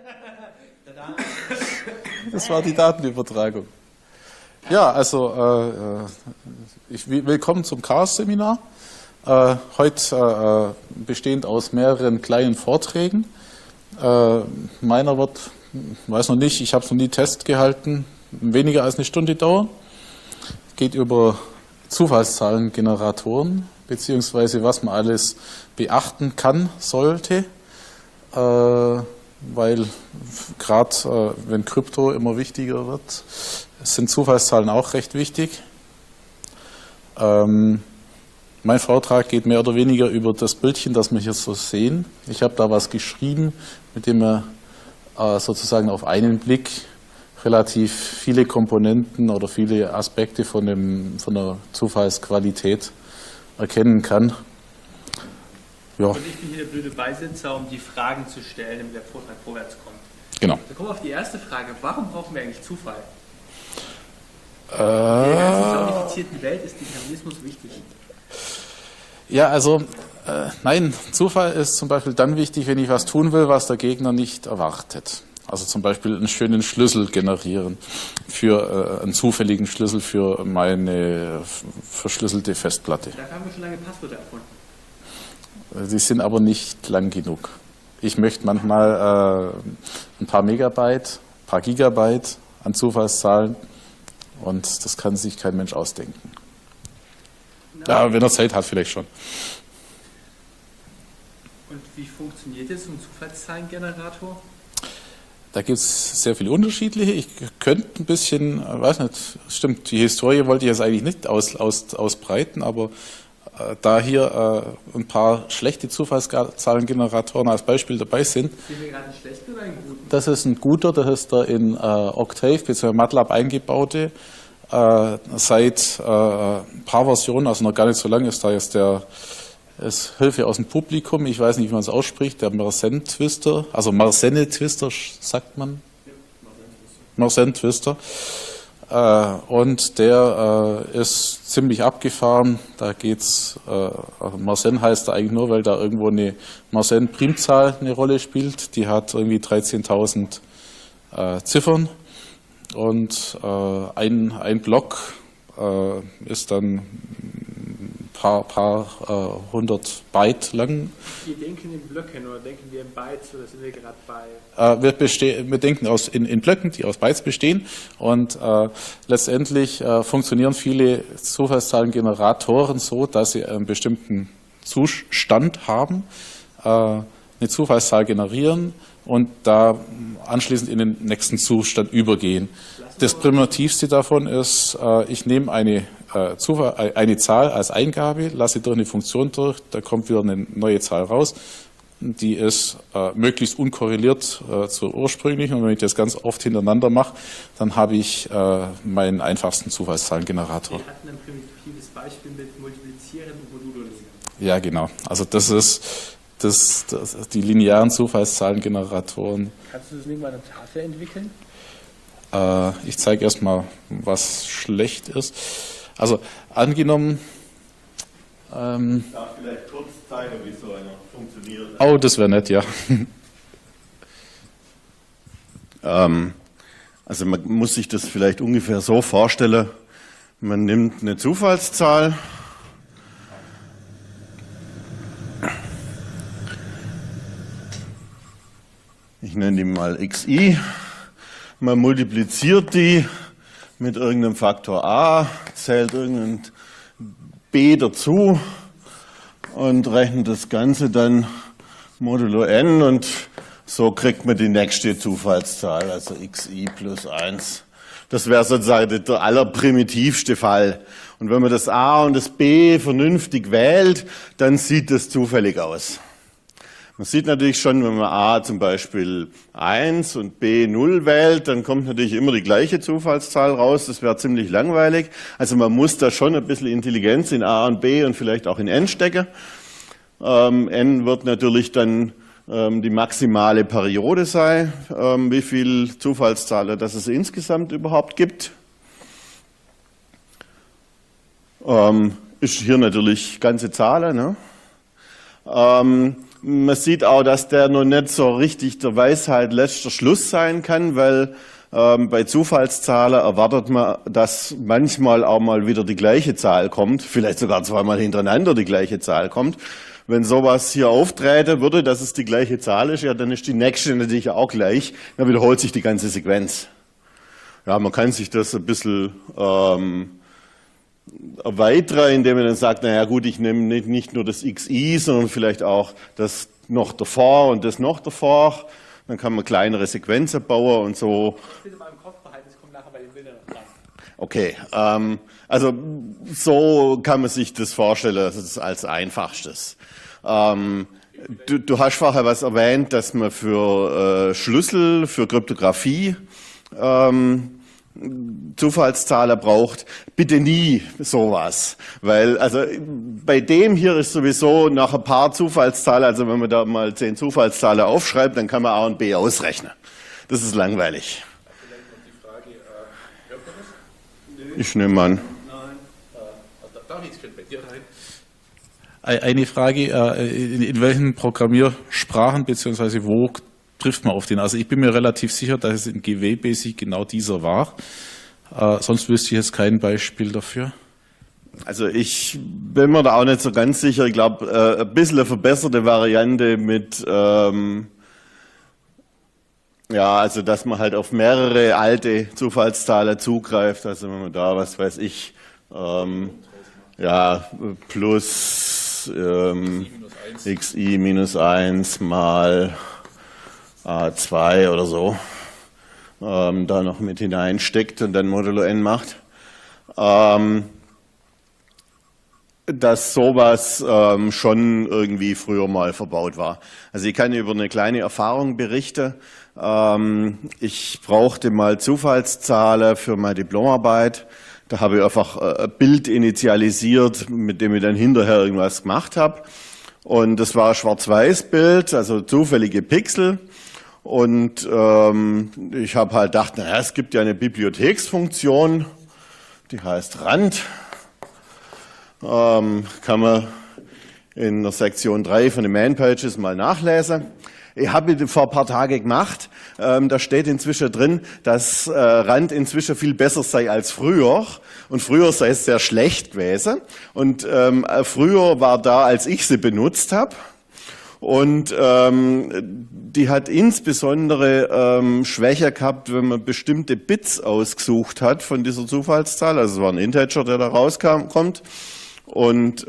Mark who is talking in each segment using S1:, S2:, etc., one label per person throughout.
S1: Das war die Datenübertragung. Ja, also willkommen zum Chaos-Seminar. Heute bestehend aus mehreren kleinen Vorträgen. Meiner wird, weiß noch nicht, ich habe noch nie Test gehalten, weniger als eine Stunde dauern. Geht über Zufallszahlengeneratoren, beziehungsweise was man alles beachten kann, sollte, weil gerade wenn Krypto immer wichtiger wird, sind Zufallszahlen auch recht wichtig. Mein Vortrag geht mehr oder weniger über das Bildchen, das wir hier so sehen. Ich habe da was geschrieben, mit dem wir sozusagen auf einen Blick relativ viele Komponenten oder viele Aspekte von der Zufallsqualität erkennen kann. Ja.
S2: Und ich bin hier der blöde Beisitzer, um die Fragen zu stellen, damit der Vortrag vorwärts kommt.
S1: Genau.
S2: Dann kommen wir auf die erste Frage. Warum brauchen wir eigentlich Zufall? In der ganzen cloudifizierten Welt ist Determinismus wichtig.
S1: Ja, also nein, Zufall ist zum Beispiel dann wichtig, wenn ich was tun will, was der Gegner nicht erwartet. Also zum Beispiel einen schönen Schlüssel generieren, für einen zufälligen Schlüssel für meine verschlüsselte Festplatte.
S2: Dafür haben wir schon lange Passwörter erfunden.
S1: Die sind aber nicht lang genug. Ich möchte manchmal ein paar Megabyte, ein paar Gigabyte an Zufallszahlen und das kann sich kein Mensch ausdenken. Ja, wenn er Zeit hat, vielleicht schon.
S2: Und wie funktioniert jetzt so ein Zufallszahlengenerator?
S1: Da gibt es sehr viele unterschiedliche. Ich könnte ein bisschen, weiß nicht, stimmt, die Historie wollte ich jetzt eigentlich nicht ausbreiten, aber da hier ein paar schlechte Zufallszahlengeneratoren als Beispiel dabei sind.
S2: Sehen wir gerade einen schlechten oder einen guten?
S1: Das ist ein guter, das ist der in Octave bzw. MATLAB eingebaute. Seit ein paar Versionen, also noch gar nicht so lange, ist da jetzt ist Hilfe aus dem Publikum, ich weiß nicht, wie man es ausspricht, der Mersenne-Twister, also Mersenne-Twister sagt man? Mersenne-Twister. Und der ist ziemlich abgefahren, da geht's, also Mersenne heißt da eigentlich nur, weil da irgendwo eine Mersenne-Primzahl eine Rolle spielt, die hat irgendwie 13.000 Ziffern und ein Block ist dann paar hundert Byte lang.
S2: Wir denken in Blöcken oder denken wir in Bytes oder sind wir gerade bei?
S1: Wir denken in Blöcken, die aus Bytes bestehen und letztendlich funktionieren viele Zufallszahlengeneratoren so, dass sie einen bestimmten Zustand haben, eine Zufallszahl generieren und da anschließend in den nächsten Zustand übergehen. Das Primitivste davon ist, ich nehme eine Zahl als Eingabe, lasse durch eine Funktion durch, da kommt wieder eine neue Zahl raus, die ist möglichst unkorreliert zur ursprünglichen und wenn ich das ganz oft hintereinander mache, dann habe ich meinen einfachsten Zufallszahlengenerator.
S2: Wir hatten ein primitives Beispiel mit Multiplizieren und Modulieren.
S1: Ja, genau. Also das ist die linearen Zufallszahlengeneratoren.
S2: Kannst du das nicht mal an der Tafel entwickeln?
S1: Ich zeige erstmal, was schlecht ist. Also angenommen.
S3: Ich darf vielleicht kurz zeigen, wie so einer funktioniert.
S1: Oh, das wäre nett, ja.
S3: Also man muss sich das vielleicht ungefähr so vorstellen. Man nimmt eine Zufallszahl. Ich nenne die mal xi. Man multipliziert die mit irgendeinem Faktor a, zählt irgendein b dazu und rechnet das Ganze dann modulo n und so kriegt man die nächste Zufallszahl, also xi plus 1. Das wäre sozusagen der allerprimitivste Fall. Und wenn man das a und das b vernünftig wählt, dann sieht das zufällig aus. Man sieht natürlich schon, wenn man a zum Beispiel 1 und b 0 wählt, dann kommt natürlich immer die gleiche Zufallszahl raus. Das wäre ziemlich langweilig. Also man muss da schon ein bisschen Intelligenz in a und b und vielleicht auch in n stecken. N wird natürlich dann die maximale Periode sein, wie viel Zufallszahlen das es insgesamt überhaupt gibt. Ist hier natürlich ganze Zahlen, ne? Man sieht auch, dass der noch nicht so richtig der Weisheit letzter Schluss sein kann, weil bei Zufallszahlen erwartet man, dass manchmal auch mal wieder die gleiche Zahl kommt, vielleicht sogar zweimal hintereinander die gleiche Zahl kommt. Wenn sowas hier auftreten würde, dass es die gleiche Zahl ist, ja, dann ist die nächste natürlich auch gleich, dann wiederholt sich die ganze Sequenz. Ja, man kann sich das ein bisschen erweitern, indem man dann sagt, naja gut, ich nehme nicht nur das XI, sondern vielleicht auch das noch davor und das noch davor. Dann kann man kleinere Sequenzen bauen und so.
S2: Ich will in meinem Kopf behalten, das kommt nachher bei den Bildern dran.
S3: Okay, also so kann man sich das vorstellen, das ist als einfachstes. Du hast vorher was erwähnt, dass man für Schlüssel, für Kryptographie Zufallszahler braucht. Bitte nie sowas, weil also bei dem hier ist sowieso nach ein paar Zufallszahlen, also wenn man da mal 10 Zufallszahler aufschreibt, dann kann man A und B ausrechnen. Das ist langweilig.
S1: Vielleicht noch die Frage, hört man das?
S3: Ich nehme an.
S1: Nein. Darf ich bei dir rein? Eine Frage, in welchen Programmiersprachen bzw. wo trifft man auf den? Also ich bin mir relativ sicher, dass es in GW Basic genau dieser war. Sonst wüsste ich jetzt kein Beispiel dafür.
S3: Also ich bin mir da auch nicht so ganz sicher. Ich glaube, ein bisschen eine verbesserte Variante mit, ja, also dass man halt auf mehrere alte Zufallszahlen zugreift. Also wenn man da, was weiß ich, ja, plus xi minus 1 mal A2 oder so, da noch mit hineinsteckt und dann Modulo n macht. Dass sowas schon irgendwie früher mal verbaut war. Also ich kann über eine kleine Erfahrung berichten. Ich brauchte mal Zufallszahlen für meine Diplomarbeit. Da habe ich einfach ein Bild initialisiert, mit dem ich dann hinterher irgendwas gemacht habe. Und das war ein Schwarz-Weiß-Bild, also zufällige Pixel. Und ich habe halt gedacht, naja, es gibt ja eine Bibliotheksfunktion, die heißt Rand. Kann man in der Sektion 3 von den Man-Pages mal nachlesen. Ich habe vor ein paar Tagen gemacht, da steht inzwischen drin, dass Rand inzwischen viel besser sei als früher. Und früher sei es sehr schlecht gewesen. Und früher war da, als ich sie benutzt habe. Und die hat insbesondere Schwäche gehabt, wenn man bestimmte Bits ausgesucht hat von dieser Zufallszahl. Also es war ein Integer, der da rauskommt. Und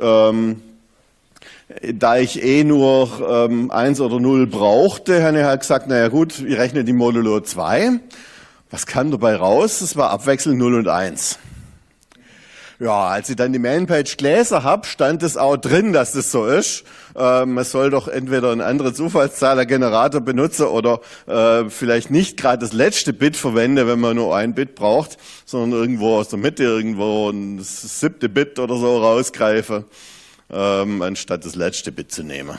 S3: da ich nur 1 oder 0 brauchte, habe ich halt gesagt, naja gut, ich rechne die Modulo 2. Was kam dabei raus? Das war abwechselnd 0 und 1. Ja, als ich dann die Mainpage gelesen habe, stand es auch drin, dass das so ist. Man soll doch entweder einen anderen Zufallszahlergenerator benutzen oder vielleicht nicht gerade das letzte Bit verwenden, wenn man nur ein Bit braucht, sondern irgendwo aus der Mitte, irgendwo ein 7. Bit oder so rausgreifen, anstatt das letzte Bit zu nehmen.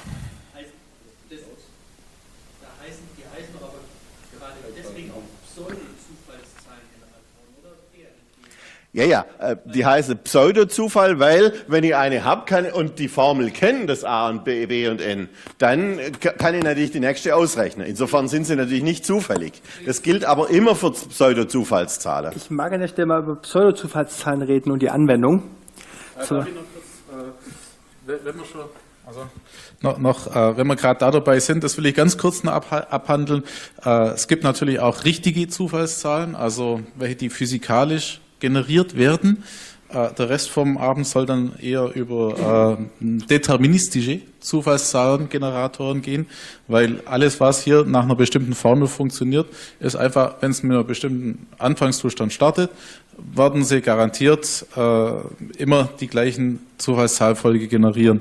S2: Die heißen aber gerade deswegen auch Pseudo-Zufallszahlengeneratoren, oder?
S3: Ja, die heißen Pseudo-Zufall, weil wenn ich eine habe und die Formel kenne, das A und B, B und N, dann kann ich natürlich die nächste ausrechnen. Insofern sind sie natürlich nicht zufällig. Das gilt aber immer für Pseudo-Zufallszahlen.
S2: Ich mag an der Stelle mal über Pseudo-Zufallszahlen reden und die Anwendung.
S1: Darf ich noch kurz, wenn wir schon wenn wir gerade da dabei sind, das will ich ganz kurz noch abhandeln. Es gibt natürlich auch richtige Zufallszahlen, also welche, die physikalisch generiert werden. Der Rest vom Abend soll dann eher über deterministische Zufallszahlengeneratoren gehen, weil alles, was hier nach einer bestimmten Formel funktioniert, ist einfach, wenn es mit einem bestimmten Anfangszustand startet, werden sie garantiert immer die gleichen Zufallszahlfolge generieren.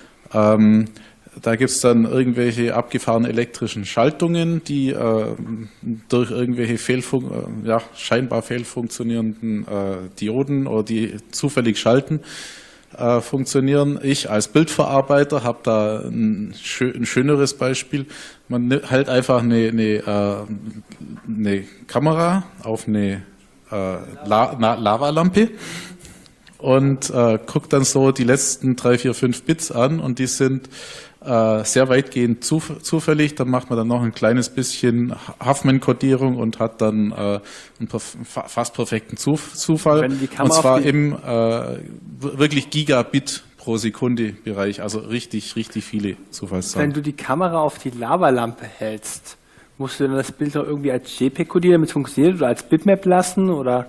S1: Da gibt es dann irgendwelche abgefahrenen elektrischen Schaltungen, die durch irgendwelche scheinbar fehlfunktionierenden Dioden oder die zufällig schalten, funktionieren. Ich als Bildverarbeiter habe da ein schöneres Beispiel. Man hält einfach eine Kamera auf eine Lavalampe und guckt dann so die letzten 3, 4, 5 Bits an und die sind sehr weitgehend zufällig. Dann macht man dann noch ein kleines bisschen Huffman-Kodierung und hat dann einen fast perfekten Zufall.
S2: Wenn die Kamera
S1: und zwar
S2: auf die-
S1: im wirklich Gigabit pro Sekunde Bereich, also richtig, richtig viele Zufallszahlen.
S2: Wenn du die Kamera auf die Lavalampe hältst, musst du dann das Bild noch irgendwie als JPEG kodieren, damit es funktioniert, oder als Bitmap lassen, oder?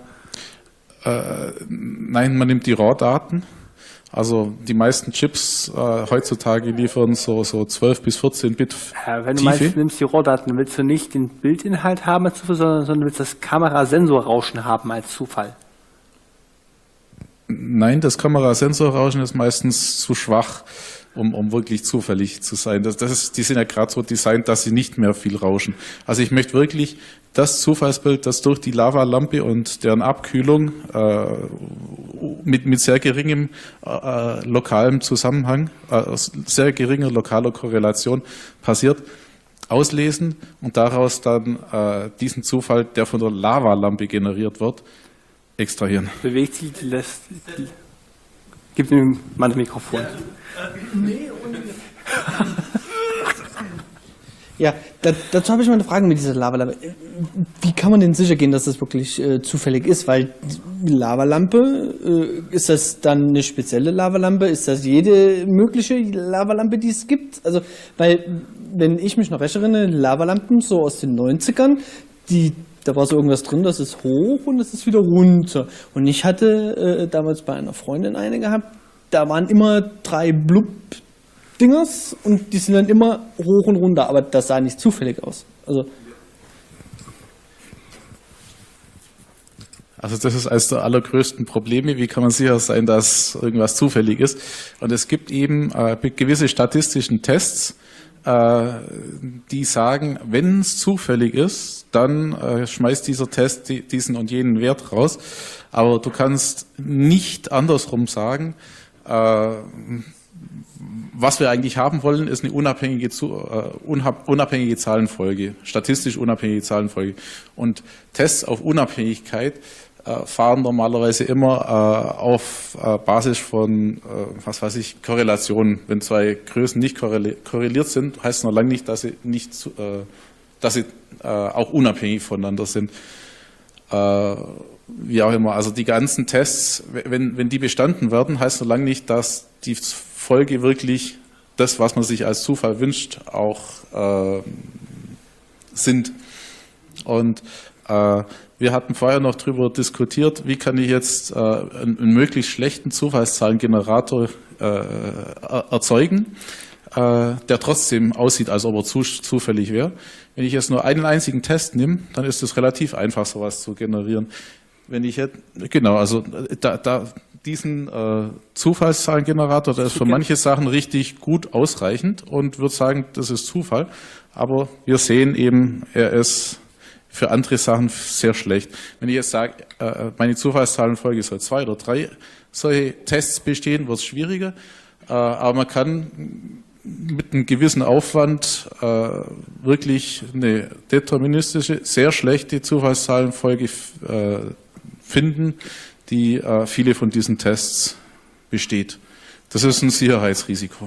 S1: Nein, man nimmt die RAW-Daten. Also die meisten Chips heutzutage liefern so 12 bis 14 Bit
S2: Wenn du
S1: Tiefe.
S2: meinst, du nimmst die RAW-Daten, willst du nicht den Bildinhalt haben als Zufall, sondern willst das Kamerasensorrauschen haben als Zufall.
S1: Nein, das Kamerasensorrauschen ist meistens zu schwach, um wirklich zufällig zu sein. Die sind ja gerade so designt, dass sie nicht mehr viel rauschen. Also ich möchte wirklich das Zufallsbild, das durch die Lavalampe und deren Abkühlung mit sehr geringem lokalem Zusammenhang, sehr geringer lokaler Korrelation passiert, auslesen und daraus dann diesen Zufall, der von der Lavalampe generiert wird, extrahieren.
S2: Bewegt sich, gib dem Mann das Mikrofon.
S4: Ja, dazu habe ich mal eine Frage mit dieser Lavalampe. Wie kann man denn sicher gehen, dass das wirklich zufällig ist? Weil die Lavalampe, ist das dann eine spezielle Lavalampe? Ist das jede mögliche Lavalampe, die es gibt? Also, weil, wenn ich mich noch recht erinnere, Lavalampen so aus den 90ern, da war so irgendwas drin, das ist hoch und das ist wieder runter. Und ich hatte damals bei einer Freundin eine gehabt, da waren immer 3 Blub-Dingers und die sind dann immer hoch und runter, aber das sah nicht zufällig aus.
S1: Also das ist eines der allergrößten Probleme. Wie kann man sicher sein, dass irgendwas zufällig ist? Und es gibt eben gewisse statistischen Tests, die sagen, wenn es zufällig ist, dann schmeißt dieser Test diesen und jenen Wert raus. Aber du kannst nicht andersrum sagen, was wir eigentlich haben wollen, ist eine unabhängige Zahlenfolge, statistisch unabhängige Zahlenfolge. Und Tests auf Unabhängigkeit fahren normalerweise immer auf Basis von, Korrelationen. Wenn 2 Größen nicht korreliert sind, heißt es noch lange nicht, dass sie auch unabhängig voneinander sind. Wie auch immer. Also die ganzen Tests, wenn die bestanden werden, heißt noch lange nicht, dass die Folge wirklich das, was man sich als Zufall wünscht, auch sind. Und wir hatten vorher noch darüber diskutiert, wie kann ich jetzt einen möglichst schlechten Zufallszahlengenerator erzeugen, der trotzdem aussieht, als ob er zufällig wäre. Wenn ich jetzt nur einen einzigen Test nehme, dann ist es relativ einfach, sowas zu generieren. Wenn ich jetzt, genau, also diesen Zufallszahlengenerator, der ist für manche Sachen richtig gut ausreichend und würde sagen, das ist Zufall. Aber wir sehen eben, er ist für andere Sachen sehr schlecht. Wenn ich jetzt sage, meine Zufallszahlenfolge soll 2 oder 3 solche Tests bestehen, wird es schwieriger. Aber man kann mit einem gewissen Aufwand wirklich eine deterministische, sehr schlechte Zufallszahlenfolge finden, die viele von diesen Tests besteht. Das ist ein Sicherheitsrisiko.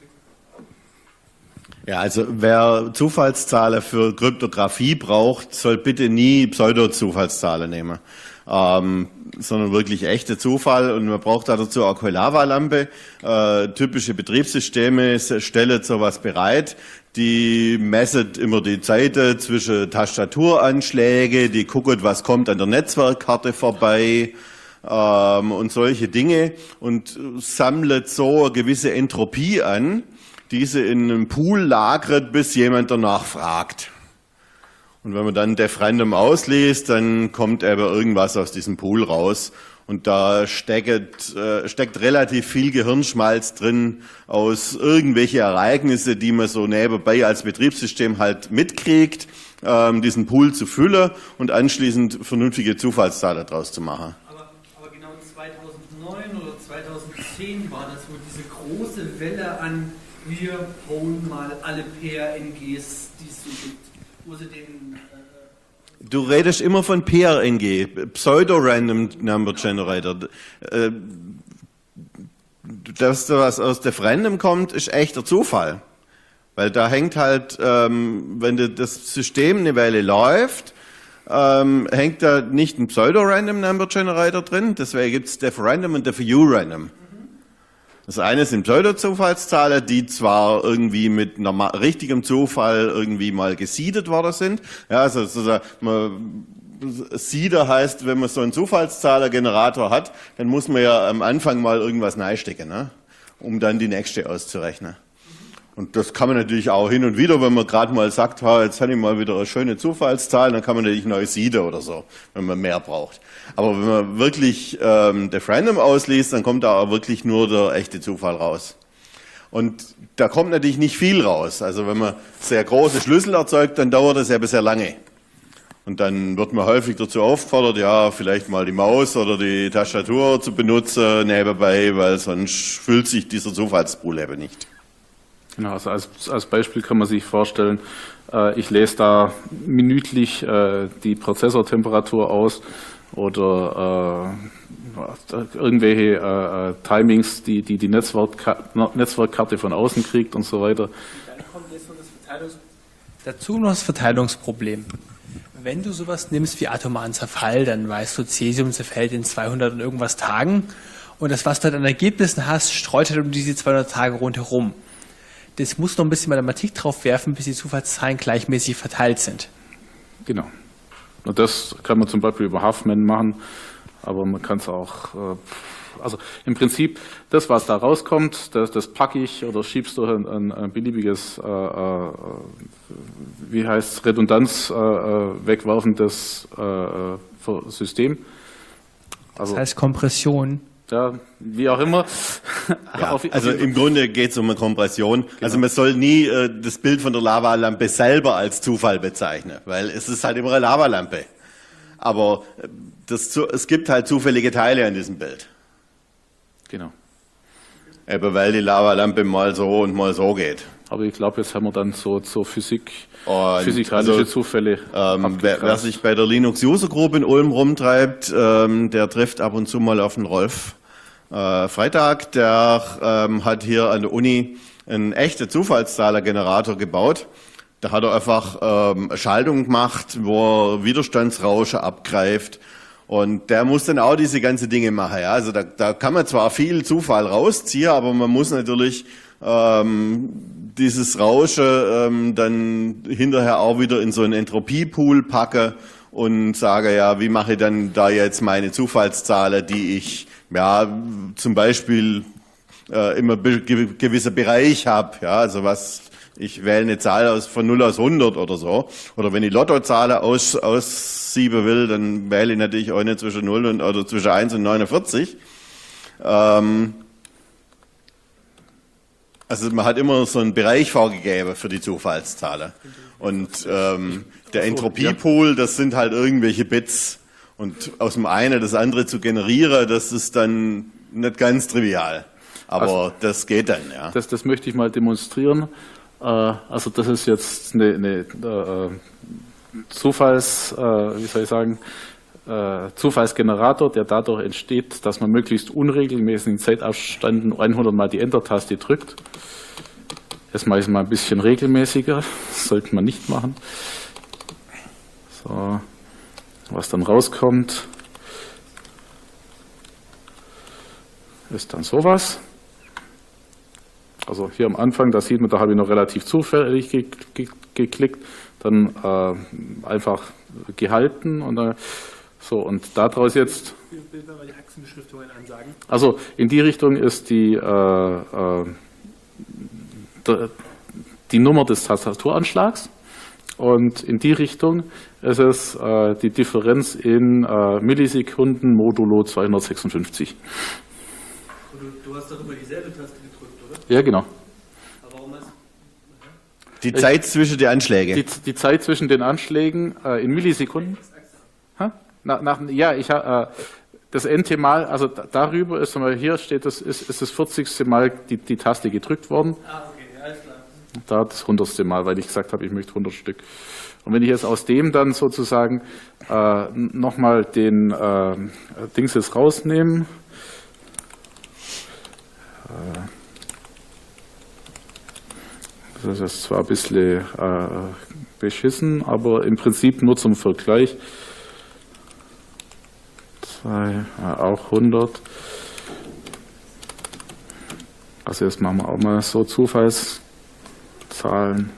S3: Ja, also wer Zufallszahlen für Kryptographie braucht, soll bitte nie Pseudo-Zufallszahlen nehmen, sondern wirklich echte Zufall. Und man braucht dazu auch keine Lavalampe. Typische Betriebssysteme stellen sowas bereit. Die messen immer die Zeit zwischen Tastaturanschläge, die gucken, was kommt an der Netzwerkkarte vorbei und solche Dinge und sammelt so eine gewisse Entropie an, diese in einem Pool lagert, bis jemand danach fragt. Und wenn man dann def random ausliest, dann kommt eben irgendwas aus diesem Pool raus. Und da steckt relativ viel Gehirnschmalz drin aus irgendwelche Ereignisse, die man so nebenbei als Betriebssystem halt mitkriegt, diesen Pool zu füllen und anschließend vernünftige Zufallszahlen daraus zu machen.
S5: Aber genau 2009 oder 2010 war das, wo diese große Welle an wir holen mal alle PRNGs, die es so gibt, wo sie den...
S3: Du redest immer von PRNG, Pseudo-Random Number Generator. Dass da was aus der Random kommt, ist echter Zufall. Weil da hängt halt, wenn das System eine Weile läuft, hängt da nicht ein Pseudo-Random Number Generator drin, deswegen gibt es def Random und def U-Random. Das eine sind Pseudo-Zufallszahlen, die zwar irgendwie mit richtigem Zufall irgendwie mal gesiedet worden sind. Ja, also Seeder heißt, wenn man so einen Zufallszahler-Generator hat, dann muss man ja am Anfang mal irgendwas reinstecken, ne? Um dann die nächste auszurechnen. Und das kann man natürlich auch hin und wieder, wenn man gerade mal sagt, jetzt habe ich mal wieder eine schöne Zufallszahl, dann kann man natürlich neu seeden oder so, wenn man mehr braucht. Aber wenn man wirklich def Random ausliest, dann kommt da auch wirklich nur der echte Zufall raus. Und da kommt natürlich nicht viel raus. Also wenn man sehr große Schlüssel erzeugt, dann dauert das ja sehr lange. Und dann wird man häufig dazu aufgefordert, ja, vielleicht mal die Maus oder die Tastatur zu benutzen nebenbei, weil sonst füllt sich dieser Zufallspool eben nicht.
S1: Genau, also als Beispiel kann man sich vorstellen, ich lese da minütlich die Prozessortemperatur aus oder irgendwelche Timings, die Netzwerkkarte von außen kriegt und so weiter.
S2: Dann kommt jetzt noch dazu noch das Verteilungsproblem. Wenn du sowas nimmst wie atomaren Zerfall, dann weißt du, Cäsium zerfällt in 200 und irgendwas Tagen und das, was du dann an Ergebnissen hast, streut halt um diese 200 Tage rundherum. Das muss noch ein bisschen Mathematik drauf werfen, bis die Zufallszahlen gleichmäßig verteilt sind.
S1: Genau. Und das kann man zum Beispiel über Huffman machen, aber man kann es auch, also im Prinzip, das, was da rauskommt, das packe ich oder schiebst durch ein beliebiges, wie heißt Redundanz wegwerfendes System. Also,
S2: Das heißt Kompression.
S1: ja, wie auch immer.
S3: Ja, also im Grunde geht es um eine Kompression. Genau. Also man soll nie das Bild von der Lavalampe selber als Zufall bezeichnen, weil es ist halt immer eine Lavalampe. Aber es gibt halt zufällige Teile an diesem Bild.
S1: Genau.
S3: Eben weil die Lavalampe mal so und mal so geht.
S1: Aber ich glaube, jetzt haben wir dann so
S3: Und
S1: physikalische Zufälle.
S3: Wer sich bei der Linux User Group in Ulm rumtreibt, der trifft ab und zu mal auf den Rolf Freitag. Der hat hier an der Uni einen echten Zufallszahlergenerator gebaut. Da hat er einfach eine Schaltung gemacht, wo er Widerstandsrausche abgreift. Und der muss dann auch diese ganzen Dinge machen. Ja? Also da kann man zwar viel Zufall rausziehen, aber man muss natürlich dieses Rauschen dann hinterher auch wieder in so einen Entropiepool packen und sage, ja, wie mache ich dann da jetzt meine Zufallszahlen, die ich ja zum Beispiel immer gewisser Bereich habe, ja, also was ich wähle eine Zahl von 0 aus 100 oder so, oder wenn ich Lottozahlen aussieben will, dann wähle ich natürlich auch nicht zwischen 0 oder zwischen 1 und 49. Also man hat immer so einen Bereich vorgegeben für die Zufallszahlen. Und der Entropiepool, das sind halt irgendwelche Bits. Und aus dem einen das andere zu generieren, das ist dann nicht ganz trivial. Aber also, das geht dann, ja.
S1: Das möchte ich mal demonstrieren. Also das ist jetzt eine Zufallsgenerator, der dadurch entsteht, dass man möglichst unregelmäßigen Zeitabständen 100 Mal die Enter-Taste drückt. Jetzt mache ich es mal ein bisschen regelmäßiger. Das sollte man nicht machen. So, was dann rauskommt, ist dann sowas. Also hier am Anfang, da sieht man, da habe ich noch relativ zufällig geklickt, dann einfach gehalten und so, und daraus jetzt.
S2: Bild mal die Achsenbeschriftungen ansagen.
S1: Also in die Richtung ist die Nummer des Tastaturanschlags und in die Richtung ist es die Differenz in Millisekunden modulo 256.
S5: Du hast doch immer dieselbe Taste gedrückt, oder?
S1: Ja, genau.
S5: Aber warum hast
S3: Die Zeit zwischen den Anschlägen.
S1: Die Zeit zwischen den Anschlägen in Millisekunden. Das nth Mal, also darüber ist, hier steht, ist das 40. Mal die Taste gedrückt worden.
S5: okay, alles klar.
S1: Da das 100. Mal, weil ich gesagt habe, ich möchte 100 Stück. Und wenn ich jetzt aus dem dann sozusagen nochmal den Dings jetzt rausnehme, Das ist zwar ein bisschen beschissen, aber im Prinzip nur zum Vergleich. Auch 100. Also jetzt machen wir auch mal so Zufallszahlen.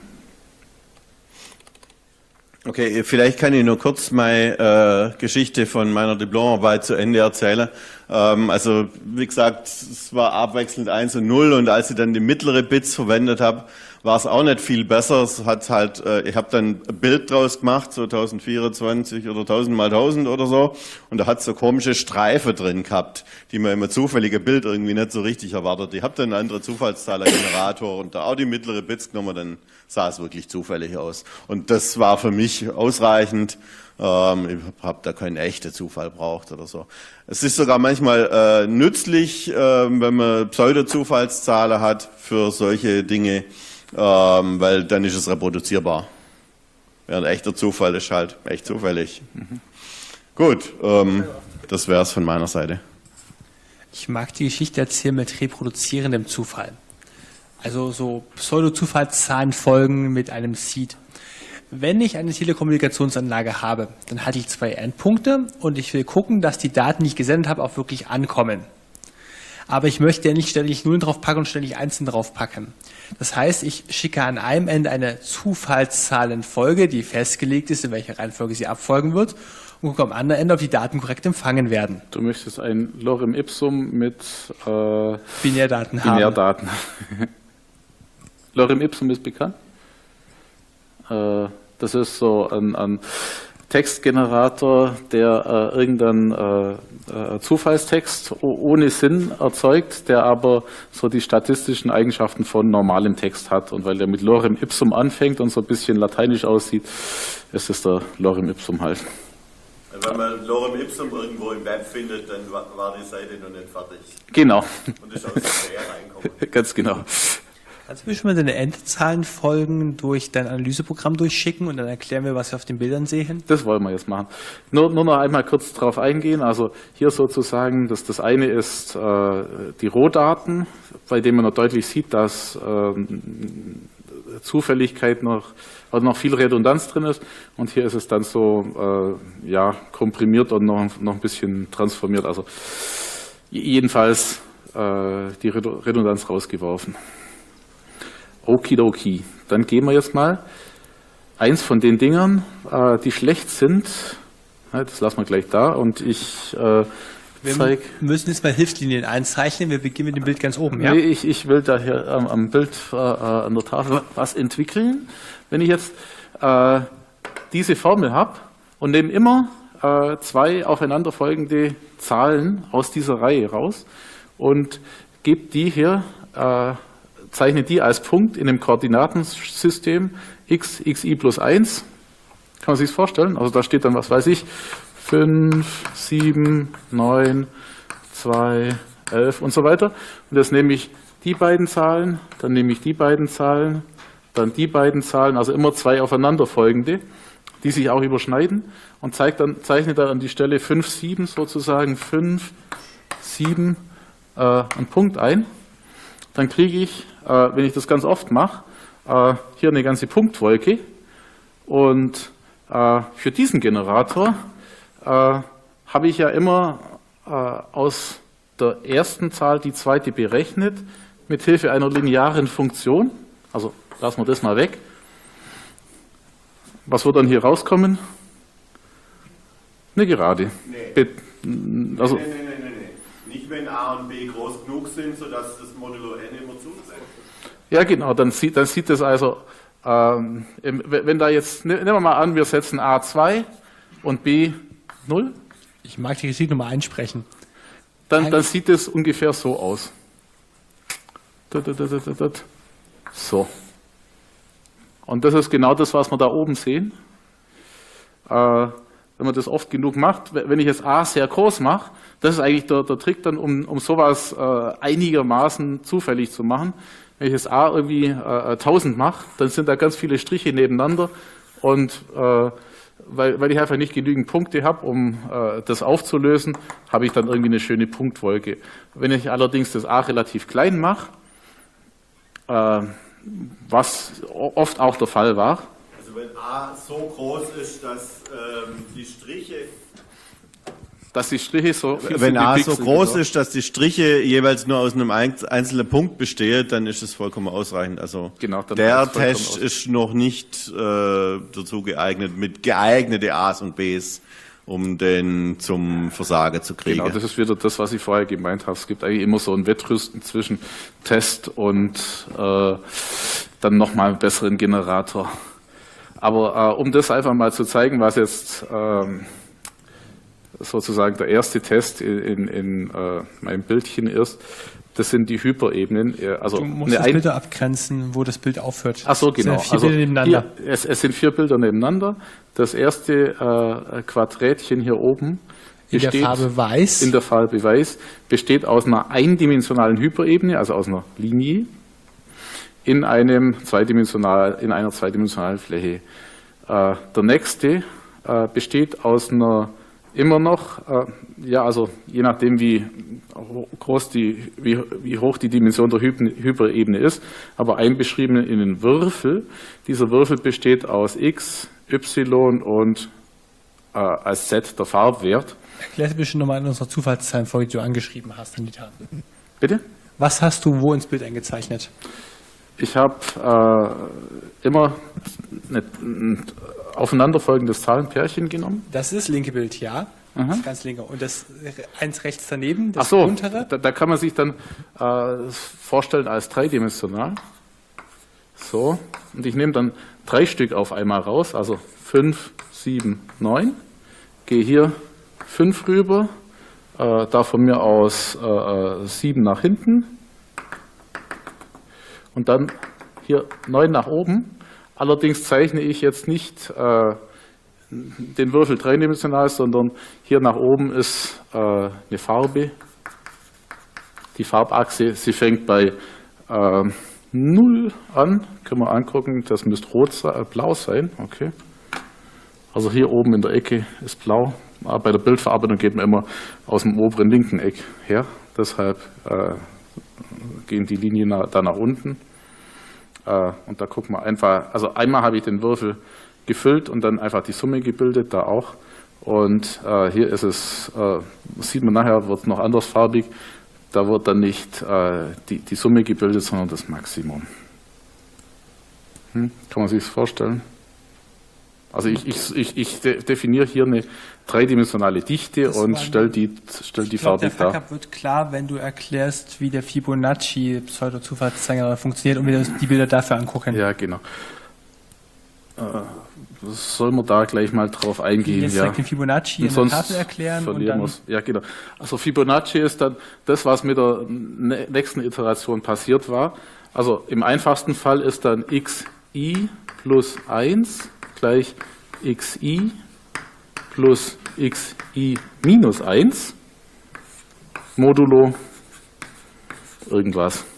S3: Okay, vielleicht kann ich nur kurz meine Geschichte von meiner Diplomarbeit zu Ende erzählen. Also wie gesagt, es war abwechselnd 1 und 0 und als ich dann die mittlere Bits verwendet habe, war es auch nicht viel besser. Es hat halt, ich habe dann ein Bild draus gemacht, so 1024 oder 1000 mal 1000 oder so, und da hat es so komische Streifen drin gehabt, die man im zufälligen Bild irgendwie nicht so richtig erwartet. Ich habe dann einen anderen Zufallszahlergenerator und da auch die mittlere Bits genommen, dann sah es wirklich zufällig aus. Und das war für mich ausreichend. Ich habe da keinen echten Zufall braucht oder so. Es ist sogar manchmal nützlich, wenn man Pseudo-Zufallszahlen hat für solche Dinge, weil dann ist es reproduzierbar. Während echter Zufall ist halt echt zufällig. Gut, das wäre es von meiner Seite.
S2: Ich mag die Geschichte erzählen mit reproduzierendem Zufall. Also so Pseudo-Zufallszahlenfolgen mit einem Seed. Wenn ich eine Telekommunikationsanlage habe, dann hatte ich 2 Endpunkte und ich will gucken, dass die Daten, die ich gesendet habe, auch wirklich ankommen. Aber ich möchte ja nicht ständig Nullen draufpacken und ständig Einsen draufpacken. Das heißt, ich schicke an einem Ende eine Zufallszahlenfolge, die festgelegt ist, in welcher Reihenfolge sie abfolgen wird, und gucke am anderen Ende, ob die Daten korrekt empfangen werden.
S1: Du möchtest ein Lorem Ipsum mit
S2: Binärdaten haben.
S1: Binärdaten. Lorem Ipsum ist bekannt. Das ist so ein Textgenerator, der irgendeinen Zufallstext ohne Sinn erzeugt, der aber so die statistischen Eigenschaften von normalem Text hat. Und weil der mit Lorem Ipsum anfängt und so ein bisschen lateinisch aussieht, ist es der Lorem Ipsum halt.
S3: Wenn man Lorem Ipsum irgendwo im Web findet, dann war die Seite noch nicht fertig.
S1: Genau.
S3: Und ist aus der Serie reinkommen.
S1: Ganz genau.
S2: Kannst du mir schon mal deine Endzahlenfolgen durch dein Analyseprogramm durchschicken und dann erklären wir, was wir auf den Bildern sehen?
S1: Das wollen wir jetzt machen. Nur noch einmal kurz drauf eingehen. Also hier sozusagen, das eine ist die Rohdaten, bei denen man noch deutlich sieht, dass Zufälligkeit noch viel Redundanz drin ist. Und hier ist es dann so komprimiert und noch ein bisschen transformiert. Also jedenfalls die Redundanz rausgeworfen. Okidoki. Dann gehen wir jetzt mal eins von den Dingern, die schlecht sind. Das lassen wir gleich da. Und ich zeige.
S2: Wir müssen jetzt mal Hilfslinien einzeichnen. Wir beginnen mit dem Bild ganz oben. Ja?
S1: Nee, ich will da hier am Bild an der Tafel was entwickeln. Wenn ich jetzt diese Formel habe und nehme immer 2 aufeinanderfolgende Zahlen aus dieser Reihe raus und gebe die hier, zeichne die als Punkt in dem Koordinatensystem x, xi plus 1. Kann man sich das vorstellen? Also da steht dann, was weiß ich, 5, 7, 9, 2, 11 und so weiter. Und jetzt nehme ich die beiden Zahlen, dann nehme ich die beiden Zahlen, dann die beiden Zahlen, also immer 2 aufeinanderfolgende, die sich auch überschneiden, und zeichne dann an die Stelle 5, 7 sozusagen 5, 7 einen Punkt ein. Dann kriege ich, wenn ich das ganz oft mache, hier eine ganze Punktwolke. Und für diesen Generator habe ich ja immer aus der ersten Zahl die zweite berechnet, mit Hilfe einer linearen Funktion. Also lassen wir das mal weg. Was wird dann hier rauskommen? Eine Gerade.
S3: Nee.
S1: Also,
S3: Nee. Nicht, wenn A und B groß genug sind, sodass das Modulo n immer zutrifft.
S1: ja, genau, dann sieht das also, wenn da jetzt, nehmen wir mal an, wir setzen A2 und B 0,
S2: Ich mag die Geschichte nochmal einsprechen.
S1: dann sieht es ungefähr so aus. So. Und das ist genau das, was wir da oben sehen. Wenn man das oft genug macht, wenn ich jetzt A sehr groß mache, das ist eigentlich der Trick dann, um sowas einigermaßen zufällig zu machen. Wenn ich jetzt A irgendwie 1000 mache, dann sind da ganz viele Striche nebeneinander, und weil ich einfach nicht genügend Punkte habe, um das aufzulösen, habe ich dann irgendwie eine schöne Punktwolke. Wenn ich allerdings das A relativ klein mache, was oft auch der Fall war.
S3: Also wenn A so groß ist, dass die Striche...
S1: so...
S3: Wenn A so
S1: Pixel,
S3: groß
S1: genau.
S3: ist, dass die Striche jeweils nur aus einem einzelnen Punkt bestehen, dann ist es vollkommen ausreichend. Also
S1: Genau, dann
S3: der
S1: reicht's vollkommen
S3: Test
S1: aus.
S3: ist noch nicht dazu geeignet, mit geeignete A's und B's, um den zum Versagen zu kriegen.
S1: Genau, das ist wieder das, was ich vorher gemeint habe. Es gibt eigentlich immer so ein Wettrüsten zwischen Test und dann nochmal einen besseren Generator. Aber um das einfach mal zu zeigen, was jetzt sozusagen der erste Test in meinem Bildchen ist, das sind die Hyperebenen. Also
S2: Du musst das Bilder abgrenzen, wo das Bild aufhört.
S1: Ach so, genau.
S2: Es sind 4 Bilder nebeneinander.
S1: Hier, es sind 4 Bilder nebeneinander. Das erste Quadrätchen hier oben
S2: In der Farbe Weiß.
S1: in der Farbe Weiß besteht aus einer eindimensionalen Hyperebene, also aus einer Linie, in einer zweidimensionalen Fläche. Der nächste besteht aus einer immer noch, also je nachdem wie hoch die Dimension der Hyperebene ist, aber einbeschrieben in den Würfel. Dieser Würfel besteht aus X, Y und als Z der Farbwert.
S2: Erklär bitte nochmal in unserer Zufallszahlenfolge, die du angeschrieben hast, an die Tafel.
S1: Bitte?
S2: Was hast du wo ins Bild eingezeichnet?
S1: Ich habe immer ein aufeinanderfolgendes Zahlenpärchen genommen.
S2: Das ist das linke Bild, ja. Das ganz linke. Und das eins rechts daneben, das
S1: Ach so,
S2: untere?
S1: da kann man sich dann vorstellen als dreidimensional. So, und ich nehme dann 3 Stück auf einmal raus, also 5, 7, 9. Gehe hier 5 rüber, da von mir aus 7 nach hinten. Und dann hier 9 nach oben. Allerdings zeichne ich jetzt nicht den Würfel dreidimensional, sondern hier nach oben ist eine Farbe. Die Farbachse, sie fängt bei 0 an. Können wir angucken, das müsste blau sein. Okay. Also hier oben in der Ecke ist blau. Bei der Bildverarbeitung geht man immer aus dem oberen linken Eck her. Deshalb gehen die Linien da nach unten. Und da gucken wir einfach, also einmal habe ich den Würfel gefüllt und dann einfach die Summe gebildet, da auch. Und hier ist es, sieht man nachher, wird es noch andersfarbig. Da wird dann nicht die Summe gebildet, sondern das Maximum. Kann man sich das vorstellen? Also ich definiere hier eine dreidimensionale Dichte und stelle die farbig dar.
S2: Der Fuck-up wird klar, wenn du erklärst, wie der Fibonacci-Pseudo-Zufallszeiger funktioniert und wir uns die Bilder dafür angucken.
S1: Ja, genau. Sollen wir da gleich mal drauf eingehen?
S2: Jetzt direkt den Fibonacci in der Tafel erklären und dann...
S1: Ja, genau. Also Fibonacci ist dann das, was mit der nächsten Iteration passiert war. Also im einfachsten Fall ist dann xi plus 1 gleich xi plus xi minus 1 modulo irgendwas.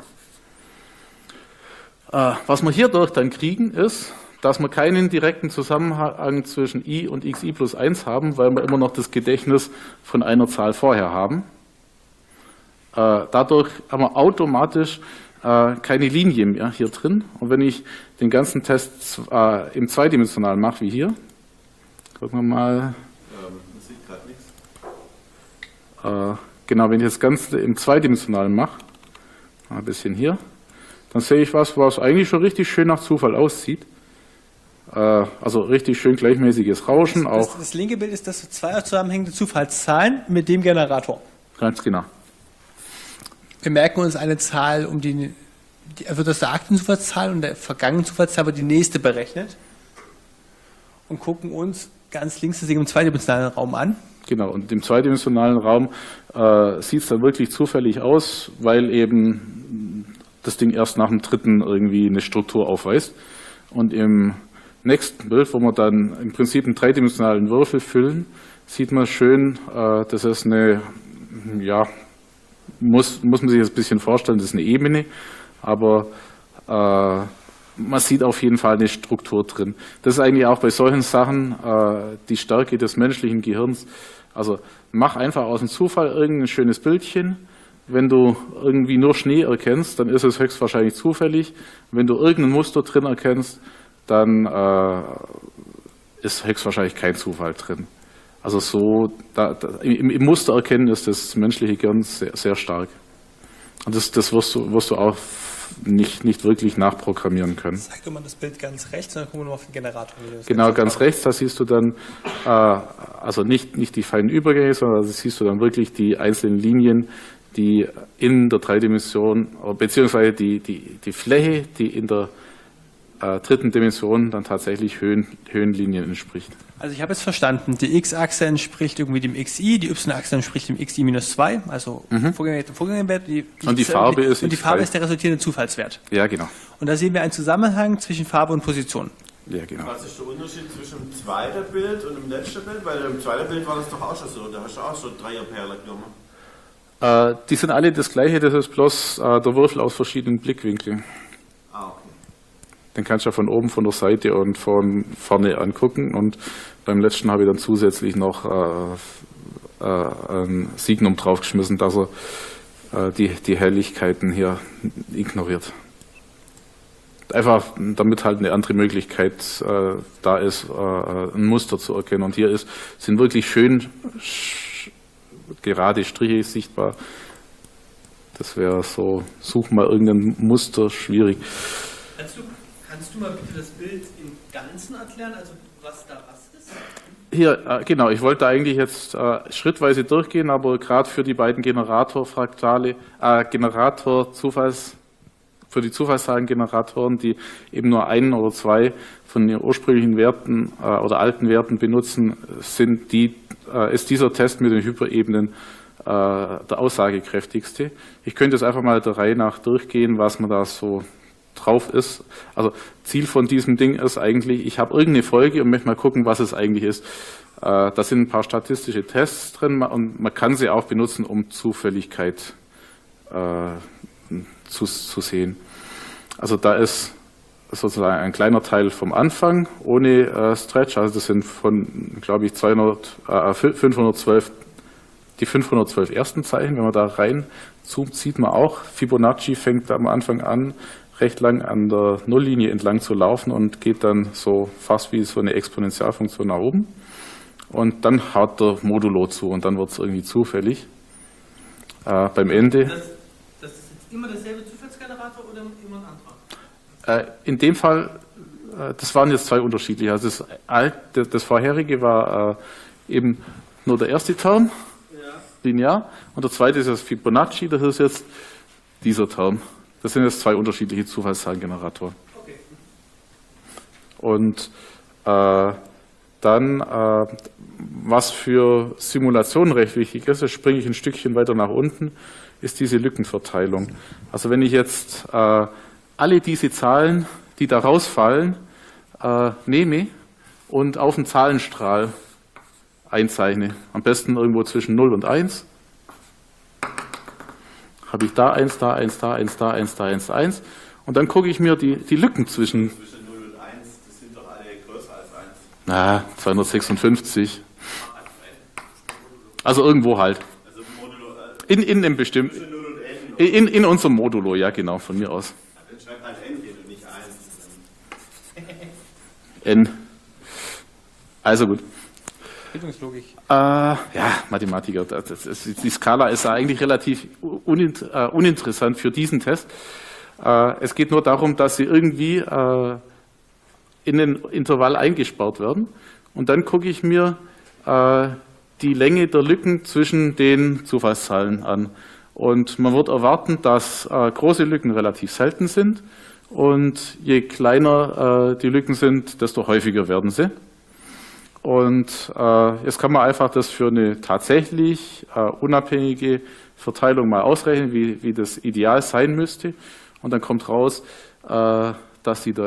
S1: Was wir hierdurch dann kriegen, ist, dass wir keinen direkten Zusammenhang zwischen i und xi plus 1 haben, weil wir immer noch das Gedächtnis von einer Zahl vorher haben. Dadurch haben wir automatisch keine Linie mehr hier drin. Und wenn ich den ganzen Test im Zweidimensionalen mache, wie hier, gucken wir mal.
S3: Man sieht gerade nichts.
S1: Genau, wenn ich das Ganze im Zweidimensionalen mache, ein bisschen hier, dann sehe ich was eigentlich schon richtig schön nach Zufall aussieht. Also richtig schön gleichmäßiges Rauschen.
S2: Das linke Bild ist das zwei zusammenhängende Zufallszahlen mit dem Generator.
S1: Ganz genau.
S2: Wir merken uns eine Zahl, also das der aktuellen Zufallszahl und der vergangenen Zufallszahl wird die nächste berechnet und gucken uns ganz links das Ding im zweidimensionalen Raum an.
S1: Genau, und im zweidimensionalen Raum sieht es dann wirklich zufällig aus, weil eben das Ding erst nach dem dritten irgendwie eine Struktur aufweist. Und im nächsten Bild, wo wir dann im Prinzip einen dreidimensionalen Würfel füllen, sieht man schön, das ist eine, ja, muss man sich das ein bisschen vorstellen, das ist eine Ebene, aber man sieht auf jeden Fall eine Struktur drin. Das ist eigentlich auch bei solchen Sachen die Stärke des menschlichen Gehirns. Also mach einfach aus dem Zufall irgendein schönes Bildchen, wenn du irgendwie nur Schnee erkennst, dann ist es höchstwahrscheinlich zufällig. Wenn du irgendein Muster drin erkennst, dann ist höchstwahrscheinlich kein Zufall drin. Also so, im Muster erkennen ist das menschliche Gehirn sehr, sehr stark. Und das wirst du auch nicht wirklich nachprogrammieren können.
S2: Zeig doch mal das Bild ganz rechts, dann gucken wir mal auf den Generator.
S1: Genau, ganz rechts, da siehst du dann, also nicht die feinen Übergänge, sondern da siehst du dann wirklich die einzelnen Linien, die in der 3-Dimension, beziehungsweise die Fläche, die in der dritten Dimension dann tatsächlich Höhenlinien entspricht.
S2: Also ich habe jetzt verstanden, die X-Achse entspricht irgendwie dem XI, die Y-Achse entspricht dem XI-2, also Vorgängerwert.
S1: Und die Farbe ist
S2: der resultierende Zufallswert.
S1: Ja, genau.
S2: Und da sehen wir einen Zusammenhang zwischen Farbe und Position.
S1: Ja, genau.
S3: Was ist der Unterschied zwischen dem zweiten Bild und dem letzten Bild? Weil im zweiten Bild war das doch auch schon so, da hast du auch so Dreierperlen genommen.
S1: Die sind alle das gleiche, das ist bloß der Würfel aus verschiedenen Blickwinkeln.
S3: Ah, okay.
S1: Den kannst du ja von oben, von der Seite und von vorne angucken. Und beim letzten habe ich dann zusätzlich noch ein Signum draufgeschmissen, dass er die Helligkeiten hier ignoriert. Einfach, damit halt eine andere Möglichkeit da ist, ein Muster zu erkennen. Und hier sind wirklich schön gerade Striche sichtbar. Das wäre so, such mal irgendein Muster, schwierig.
S5: Kannst du mal bitte das Bild im Ganzen erklären, also was da was ist?
S1: Hier, genau, ich wollte eigentlich jetzt schrittweise durchgehen, aber gerade für die beiden für die Zufallszahlengeneratoren, die eben nur einen oder zwei von den ursprünglichen Werten oder alten Werten benutzen, ist dieser Test mit den Hyperebenen der aussagekräftigste. Ich könnte jetzt einfach mal der Reihe nach durchgehen, was man da so drauf ist. Also Ziel von diesem Ding ist eigentlich, ich habe irgendeine Folge und möchte mal gucken, was es eigentlich ist. Da sind ein paar statistische Tests drin und man kann sie auch benutzen, um Zufälligkeit zu sehen. Also da ist sozusagen ein kleiner Teil vom Anfang ohne Stretch, also das sind von, glaube ich, 512, die 512 ersten Zeichen. Wenn man da rein zoomt, sieht man auch, Fibonacci fängt am Anfang an, recht lang an der Nulllinie entlang zu laufen und geht dann so fast wie so eine Exponentialfunktion nach oben. Und dann haut der Modulo zu und dann wird es irgendwie zufällig. Beim Ende.
S5: Das ist jetzt immer derselbe Zufallsgenerator oder immer ein anderer?
S1: In dem Fall, das waren jetzt zwei unterschiedliche. Also das vorherige war eben nur der erste Term, linear, und der zweite ist das Fibonacci, das ist jetzt dieser Term. Das sind jetzt zwei unterschiedliche Zufallszahlengeneratoren.
S5: Okay.
S1: Und dann, was für Simulationen recht wichtig ist, das springe ich ein Stückchen weiter nach unten, ist diese Lückenverteilung. Also wenn ich jetzt alle diese Zahlen, die da rausfallen, nehme und auf einen Zahlenstrahl einzeichne, am besten irgendwo zwischen 0 und 1, habe ich da 1, da 1, da 1, da 1, da 1, da 1. Und dann gucke ich mir die Lücken zwischen.
S3: Zwischen 0 und 1, das sind doch alle größer als 1.
S1: Na, 256. Also irgendwo halt.
S3: Also Modulo,
S1: In einem bestimmten.
S3: zwischen 0 und n.
S1: In unserem Modulo, ja genau, von mir aus.
S3: Dann schreibt halt n hin und nicht 1.
S1: N. Also gut.
S2: Bildungslogik.
S1: Ja, Mathematiker. Die Skala ist eigentlich relativ uninteressant für diesen Test. Es geht nur darum, dass sie irgendwie in den Intervall eingesperrt werden. Und dann gucke ich mir die Länge der Lücken zwischen den Zufallszahlen an. Und man wird erwarten, dass große Lücken relativ selten sind. Und je kleiner die Lücken sind, desto häufiger werden sie. Und jetzt kann man einfach das für eine tatsächlich unabhängige Verteilung mal ausrechnen, wie das Ideal sein müsste. Und dann kommt raus, dass die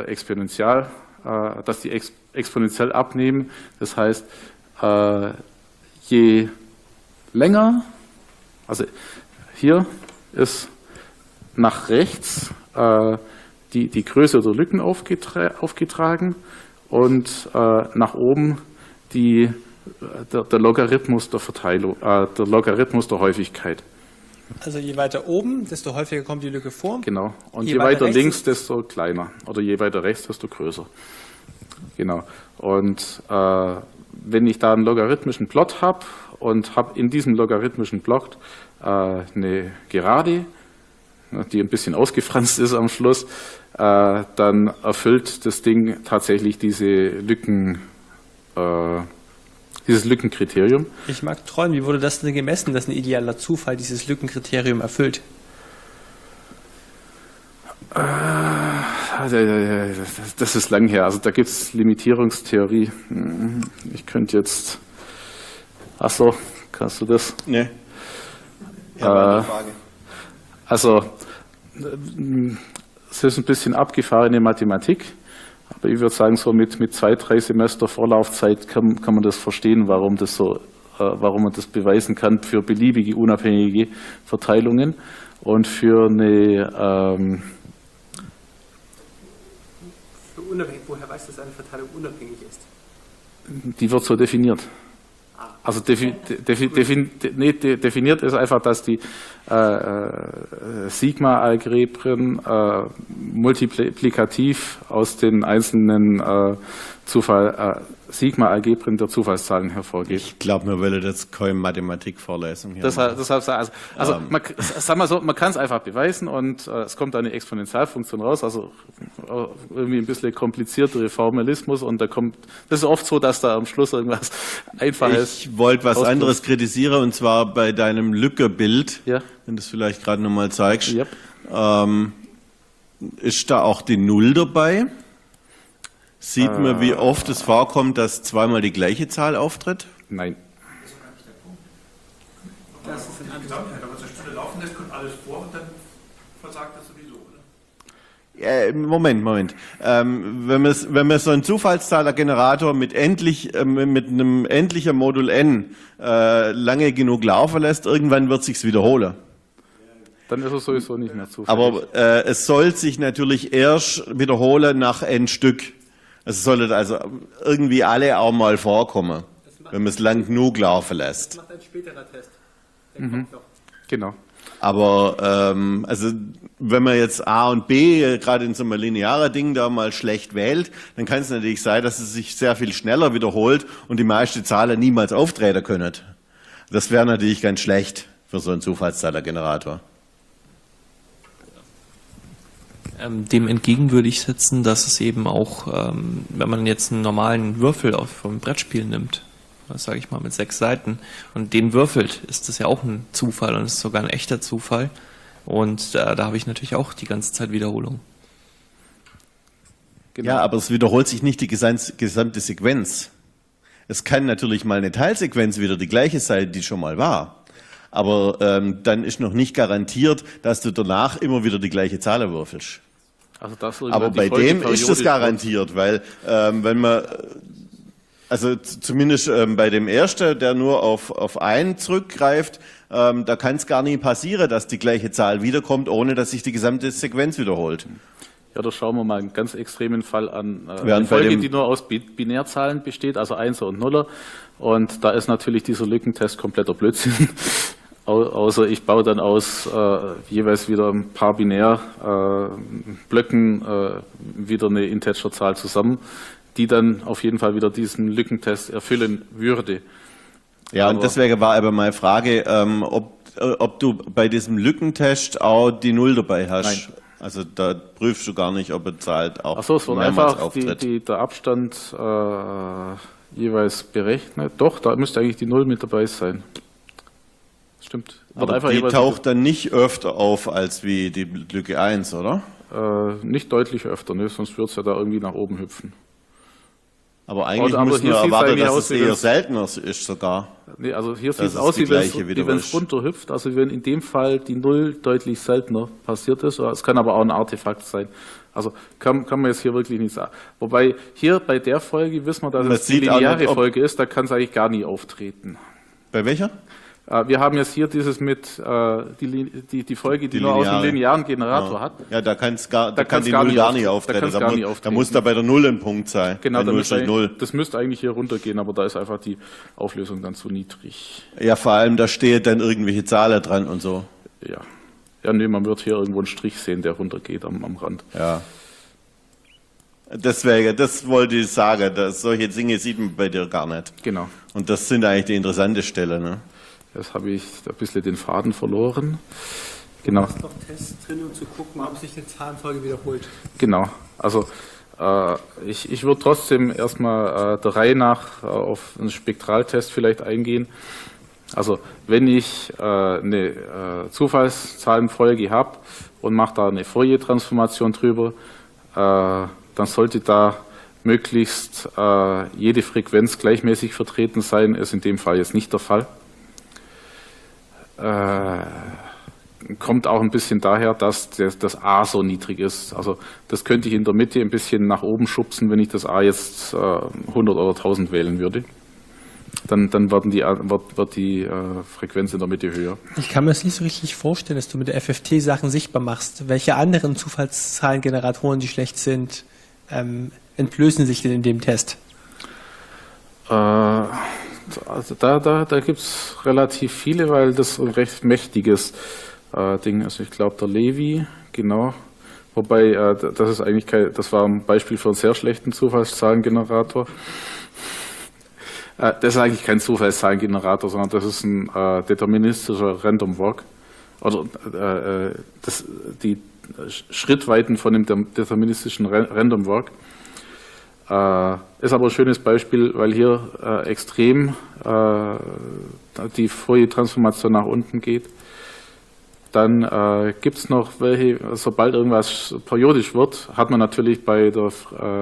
S1: exponentiell abnehmen. Das heißt, je länger, also hier ist nach rechts die Größe der Lücken aufgetragen und nach oben der Logarithmus der Verteilung, der Logarithmus der Häufigkeit.
S2: Also je weiter oben, desto häufiger kommt die Lücke vor.
S1: Genau. Und
S2: Je
S1: je
S2: weiter
S1: weiter
S2: rechts
S1: links,
S2: ist-
S1: desto kleiner. Oder je weiter rechts, desto größer. Genau. Und wenn ich da einen logarithmischen Plot habe und habe in diesem logarithmischen Plot eine Gerade, die ein bisschen ausgefranst ist am Schluss, dann erfüllt das Ding tatsächlich dieses Lückenkriterium.
S2: Ich mag träumen, wie wurde das denn gemessen, dass ein idealer Zufall dieses Lückenkriterium erfüllt?
S1: Das ist lang her. Also da gibt es Limitierungstheorie. Ich könnte jetzt... Ach so, kannst du das?
S3: Nee. Ja, eine Frage.
S1: Also, es ist ein bisschen abgefahrene Mathematik, aber ich würde sagen, so mit 2-3 Semester Vorlaufzeit kann man das verstehen, warum man das beweisen kann für beliebige unabhängige Verteilungen und für eine
S2: Unabhängig, woher weiß, dass eine Verteilung unabhängig ist?
S1: die wird so definiert. Also definiert ist einfach, dass die Sigma-Algebren multiplikativ aus den einzelnen Sigma-Algebren der Zufallszahlen hervorgeht.
S3: Ich glaube, wir wollen jetzt keine Mathematikvorlesung hier.
S1: Deshalb sag mal so, man kann es einfach beweisen und es kommt eine Exponentialfunktion raus, also irgendwie ein bisschen kompliziertere Formalismus und das ist oft so, dass da am Schluss irgendwas Einfaches.
S3: Ich wollte was
S1: auskommt.
S3: anderes kritisieren, und zwar bei deinem Lücke-Bild,
S1: Ja.
S3: wenn du es vielleicht gerade nochmal zeigst.
S1: Yep.
S3: Ist da auch die Null dabei? Sieht man, wie oft es vorkommt, dass zweimal die gleiche Zahl auftritt?
S1: Nein.
S2: Das ist ein anderes.
S6: Wenn man es eine Stunde laufen lässt, kommt alles vor und dann versagt das sowieso, oder?
S3: Moment. Wenn man so einen Zufallszahlergenerator mit einem endlichen Modul n lange genug laufen lässt, irgendwann wird sich's wiederholen.
S1: Dann ist es sowieso nicht mehr zufällig.
S3: Aber es soll sich natürlich erst wiederholen nach n Stück. Es sollte also irgendwie alle auch mal vorkommen, wenn man es lang genug laufen lässt.
S2: Das macht ein späterer Test. Der kommt noch.
S1: Genau.
S3: Aber also wenn man jetzt A und B gerade in so einem linearen Ding da mal schlecht wählt, dann kann es natürlich sein, dass es sich sehr viel schneller wiederholt und die meisten Zahlen niemals auftreten können. Das wäre natürlich ganz schlecht für so einen Zufallszahlergenerator.
S7: Dem entgegen würde ich setzen, dass es eben auch, wenn man jetzt einen normalen Würfel vom Brettspiel nimmt, das sage ich mal mit 6 Seiten, und den würfelt, ist das ja auch ein Zufall und ist sogar ein echter Zufall. Und da habe ich natürlich auch die ganze Zeit Wiederholung.
S1: Genau.
S3: Ja, aber es wiederholt sich nicht die gesamte Sequenz. Es kann natürlich mal eine Teilsequenz wieder die gleiche sein, die schon mal war. Aber dann ist noch nicht garantiert, dass du danach immer wieder die gleiche Zahl würfelst.
S1: Also das
S3: Aber bei dem ist das garantiert, weil wenn man, also zumindest bei dem ersten, der nur auf einen zurückgreift, da kann es gar nicht passieren, dass die gleiche Zahl wiederkommt, ohne dass sich die gesamte Sequenz wiederholt.
S1: Ja, da schauen wir mal einen ganz extremen Fall an. Eine
S3: Während bei
S1: Folge,
S3: dem-
S1: die nur aus Binärzahlen besteht, also 1er und 0er. Und da ist natürlich dieser Lückentest kompletter Blödsinn. Außer ich baue dann aus jeweils wieder ein paar Binärblöcken wieder eine Integerzahl zusammen, die dann auf jeden Fall wieder diesen Lückentest erfüllen würde.
S3: Ja, und
S1: Aber-
S3: deswegen war aber meine Frage, ob du bei diesem Lückentest auch die Null dabei hast.
S1: Nein.
S3: Also da prüfst du gar nicht, ob eine Zahl auch
S1: Achso, es wird
S3: mehrmals
S1: einfach
S3: auftritt.
S1: der Abstand jeweils berechnet. Doch, da müsste eigentlich die 0 mit dabei sein. Stimmt. Wird
S3: Aber
S1: einfach
S3: die
S1: jeweils
S3: taucht dann nicht öfter auf als wie die Lücke 1, oder?
S1: nicht deutlich öfter, ne? Sonst würde es ja da irgendwie nach oben hüpfen.
S3: Aber eigentlich
S1: Aber
S3: muss
S1: hier
S3: man
S1: sieht's
S3: erwarten,
S1: eigentlich
S3: dass
S1: aus,
S3: es
S1: wie
S3: eher
S1: wenn's-
S3: seltener ist sogar.
S1: Nee, also hier sieht
S3: Das
S1: es
S3: ist
S1: aus,
S3: die
S1: wie wenn
S3: gleiche wieder
S1: es
S3: ist.
S1: runterhüpft. Also wenn in dem Fall die 0 deutlich seltener passiert ist. Es kann aber auch ein Artefakt sein. Also kann man jetzt hier wirklich nicht sagen. Wobei hier bei der Folge wissen wir, dass
S3: Man
S1: es die
S3: sieht auch
S1: lineare
S3: nicht, ob-
S1: Folge ist. Da kann es eigentlich gar nie auftreten.
S3: Bei welcher?
S1: Wir haben jetzt hier dieses mit die Folge, die nur aus einem linearen Generator hat.
S3: Ja, da kann
S1: kann's
S3: die
S1: gar
S3: Null
S1: nicht
S3: gar nicht
S1: auftreten.
S3: auftreten.
S1: Da kann's gar nicht
S3: Da
S1: auftreten.
S3: muss da bei der Null ein Punkt sein.
S1: Genau,
S3: bei
S1: da
S3: 0
S1: müsste
S3: steht 0.
S1: das müsste eigentlich hier runtergehen, aber da ist einfach die Auflösung dann zu niedrig.
S3: Ja, vor allem da steht dann irgendwelche Zahlen dran und so.
S1: Ja. Ja, nee, man wird hier irgendwo einen Strich sehen, der runtergeht am Rand.
S3: Ja. Deswegen, das wollte ich sagen, dass solche Dinge sieht man bei dir gar nicht.
S1: Genau.
S3: Und das sind eigentlich die interessanten Stellen. Ne?
S1: Jetzt habe ich ein bisschen den Faden verloren. Genau.
S2: Du hast noch Tests drin, um zu gucken, ob sich eine Zahlenfolge wiederholt.
S1: Genau. Also ich würde trotzdem erstmal der Reihe nach auf einen Spektraltest vielleicht eingehen. Also wenn ich eine Zufallszahlenfolge habe und mache da eine Fourier-Transformation drüber, dann sollte da möglichst jede Frequenz gleichmäßig vertreten sein. Ist in dem Fall jetzt nicht der Fall. Kommt auch ein bisschen daher, dass das A so niedrig ist. Also das könnte ich in der Mitte ein bisschen nach oben schubsen, wenn ich das A jetzt 100 oder 1000 wählen würde. Dann wird die Frequenz in der Mitte höher.
S2: Ich kann mir das nicht so richtig vorstellen, dass du mit der FFT Sachen sichtbar machst. Welche anderen Zufallszahlengeneratoren, die schlecht sind, entblößen sich denn in dem Test?
S1: Also da gibt es relativ viele, weil das ein recht mächtiges Ding ist. Ich glaube, der Levi, genau. Wobei, das ist eigentlich das war ein Beispiel für einen sehr schlechten Zufallszahlengenerator. Das ist eigentlich kein Zufallszahlengenerator, sondern das ist ein deterministischer Random Walk. Oder die Schrittweiten von dem deterministischen Random Walk. Ist aber ein schönes Beispiel, weil hier extrem die Fourier-Transformation nach unten geht. Dann gibt es noch welche, sobald irgendwas periodisch wird, hat man natürlich bei der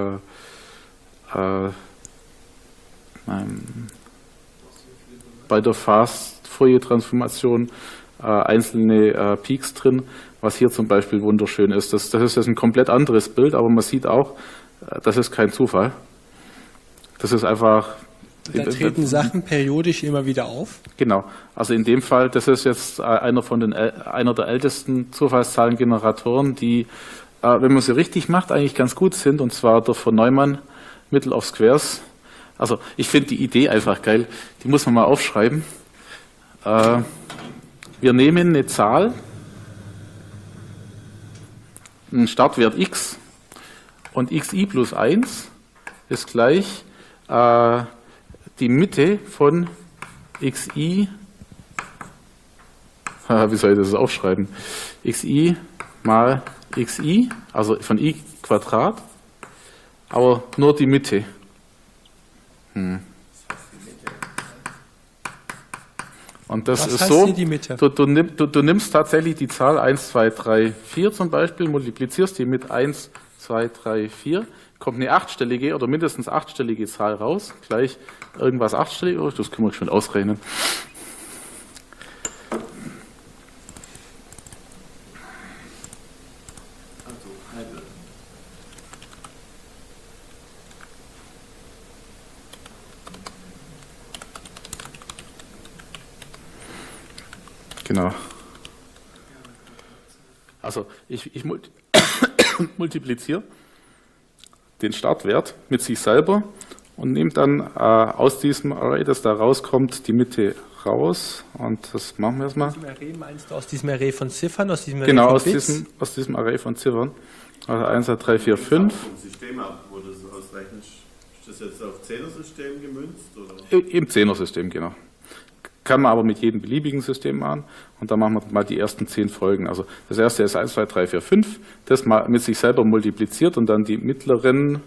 S1: Fast-Fourier-Transformation einzelne Peaks drin, was hier zum Beispiel wunderschön ist. Das ist jetzt ein komplett anderes Bild, aber man sieht auch, das ist kein Zufall. Das ist einfach...
S2: Da treten Sachen periodisch immer wieder auf?
S1: Genau. Also in dem Fall, das ist jetzt einer der ältesten Zufallszahlengeneratoren, die, wenn man sie richtig macht, eigentlich ganz gut sind, und zwar der von Neumann, Middle of Squares. Also ich finde die Idee einfach geil. Die muss man mal aufschreiben. Wir nehmen eine Zahl, einen Startwert x, und xi plus 1 ist gleich die Mitte von xi, wie soll ich das aufschreiben? Xi mal xi, also von i Quadrat, aber nur die Mitte. Und das
S2: Was
S1: ist
S2: heißt
S1: so,
S2: hier die Mitte?
S1: du nimmst tatsächlich die Zahl 1, 2, 3, 4 zum Beispiel, multiplizierst die mit 1, 2, 3, 4, kommt eine achtstellige oder mindestens achtstellige Zahl raus, gleich irgendwas achtstelliges, das können wir schon ausrechnen. Genau. Also ich multipliziere den Startwert mit sich selber und nehme dann aus diesem Array, das da rauskommt, die Mitte raus. Und das machen wir jetzt mal.
S2: Aus diesem Array meinst du aus diesem Array von Ziffern? Aus diesem Array
S1: genau,
S2: von Bits?
S1: aus diesem Array von Ziffern. Also 1, 2, 3, 4, 5.
S3: System ab, wo du das ausrechnest. Ist das jetzt auf 10er-System gemünzt? Oder?
S1: Im 10er-System, genau. Kann man aber mit jedem beliebigen System machen. Und dann machen wir mal die ersten 10 Folgen. Also das erste ist 1, 2, 3, 4, 5. Das mal mit sich selber multipliziert und dann die mittleren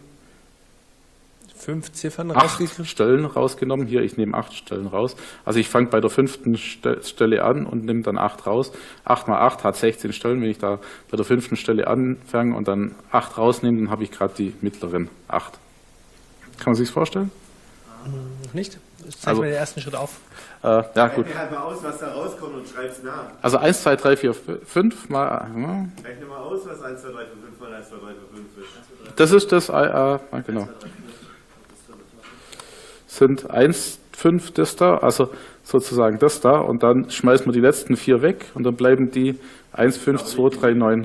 S2: 5 Ziffern
S1: 8 Stellen rausgenommen. Hier, ich nehme 8 Stellen raus. Also ich fange bei der 5. Stelle an und nehme dann 8 raus. 8 mal 8 hat 16 Stellen. Wenn ich da bei der 5. Stelle anfange und dann 8 rausnehme, dann habe ich gerade die mittleren 8. Kann man sich das vorstellen?
S2: Noch nicht? Zeig
S1: Also-
S2: mir den ersten Schritt auf.
S1: Ja, gut.
S3: Rechne halt mal aus, was da rauskommt und schreib's nach.
S1: Also 1, 2, 3, 4, 5 mal...
S3: Rechne mal aus, was 1, 2, 3, 4, 5 mal 1, 2, 3, 4, 5 ist.
S1: Das ist das, genau. Sind 1, 5 das da, also sozusagen das da, und dann schmeißen wir die letzten 4 weg und dann bleiben die 1, 5, 2, 3, 9.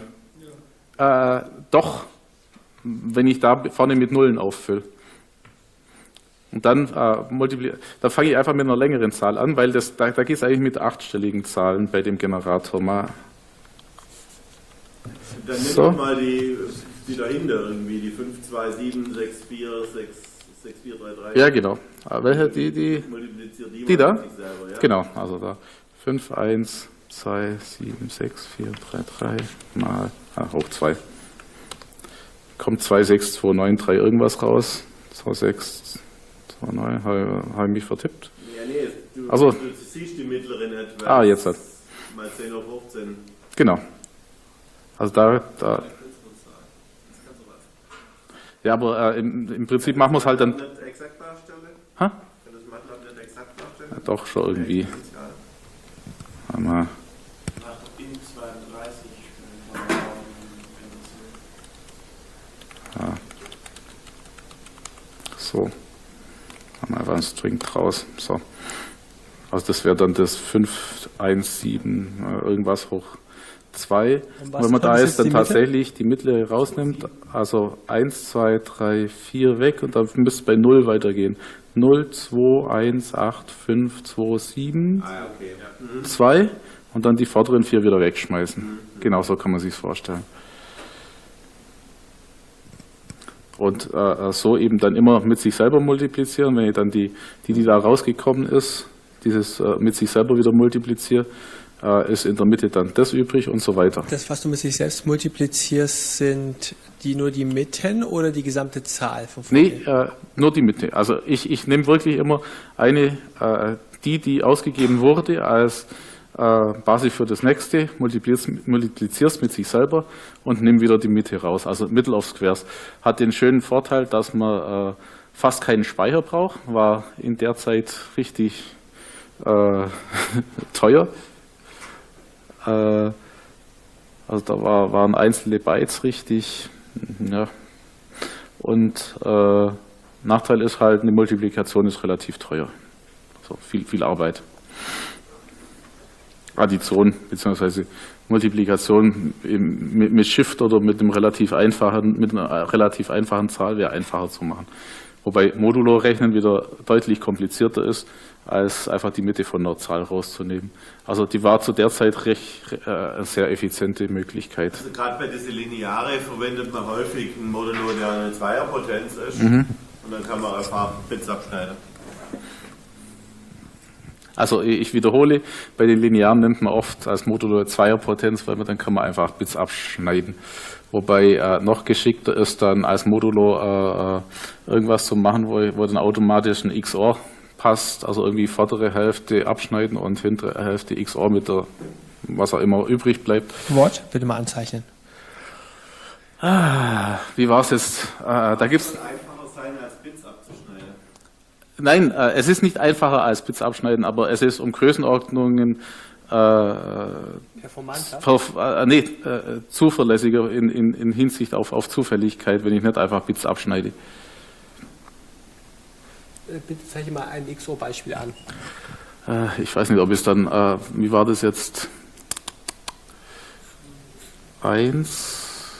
S1: Doch, wenn ich da vorne mit Nullen auffülle. Und dann, dann fange ich einfach mit einer längeren Zahl an, weil da geht es eigentlich mit 8-stelligen Zahlen bei dem Generator mal.
S3: Dann nimm
S1: So.
S3: doch mal die dahinter irgendwie, die 5276463.
S1: Ja, genau. Welche? Die
S3: Multipliziert
S1: Die da?
S3: mit sich selber, ja?
S1: Genau, also da 5, 1, 2, 7, 6, 4, 3, 3 mal hoch 2. Kommt 2, 6, 2, 9, 3 irgendwas raus. 2, 6, 2, 9, habe ich mich vertippt?
S3: Ja, nee, du
S1: Also-
S3: siehst die mittleren etwa.
S1: Jetzt hat.
S3: Mal 10 auf 15.
S1: Genau. Also da. Ja, aber im Prinzip machen wir es halt dann.
S3: Nicht exakt darstellen?
S1: Ha?
S3: Kann das MATLAB nicht exakt darstellen?
S1: Doch schon irgendwie. Mal. So. Machen wir einfach einen String draus. So. Also das wäre dann das 5, 1, 7, irgendwas hoch 2.
S2: Und was
S1: Wenn man da
S2: kommt
S1: jetzt
S2: jetzt
S1: dann
S2: die Mitte?
S1: tatsächlich die mittlere rausnimmt, also 1, 2, 3, 4 weg und dann müsste es bei 0 weitergehen. 0, 2, 1, 8, 5, 2, 7,
S3: Ah, ja, okay. Ja.
S1: 2 und dann die vorderen 4 wieder wegschmeißen. Genau so kann man sich vorstellen. Und so eben dann immer mit sich selber multiplizieren. Wenn ich dann die da rausgekommen ist, dieses mit sich selber wieder multipliziere, ist in der Mitte dann das übrig und so weiter.
S2: Das, was du mit sich selbst multiplizierst, sind nur die Mitten oder die gesamte Zahl von
S1: Nee, nur die Mitte. Also ich nehme wirklich immer eine, die ausgegeben wurde als Basis für das nächste, multiplizierst mit sich selber und nimm wieder die Mitte raus. Also Mittel of Squares hat den schönen Vorteil, dass man fast keinen Speicher braucht. War in der Zeit richtig teuer. Also da waren einzelne Bytes richtig, ja. Und Nachteil ist halt, eine Multiplikation ist relativ teuer. So viel Arbeit. Addition bzw. Multiplikation mit Shift oder mit einer relativ einfachen Zahl wäre einfacher zu machen. Wobei Modulo-Rechnen wieder deutlich komplizierter ist, als einfach die Mitte von einer Zahl rauszunehmen. Also die war zu der Zeit eine sehr effiziente Möglichkeit.
S3: Also gerade bei diesen Lineare verwendet man häufig ein Modulo, der eine Zweierpotenz ist. Und dann kann man einfach Bits abschneiden.
S1: Also ich wiederhole, bei den Linearen nimmt man oft als Modulo Zweierpotenz, weil dann kann man einfach Bits abschneiden. Wobei noch geschickter ist dann als Modulo irgendwas zu machen, wo dann automatisch ein XOR passt, also irgendwie vordere Hälfte abschneiden und hintere Hälfte XOR mit der, was auch immer übrig bleibt.
S2: Wort, bitte mal anzeichnen.
S1: Wie war es jetzt? Da gibt's.
S3: Es einfacher sein, als Bits abzuschneiden.
S1: Nein, es ist nicht einfacher als Bits abschneiden, aber es ist um Größenordnungen zuverlässiger in Hinsicht auf Zufälligkeit, wenn ich nicht einfach Bits abschneide.
S2: Bitte zeige mal ein XOR-Beispiel an.
S1: Ich weiß nicht, ob es dann, wie war das jetzt? 1.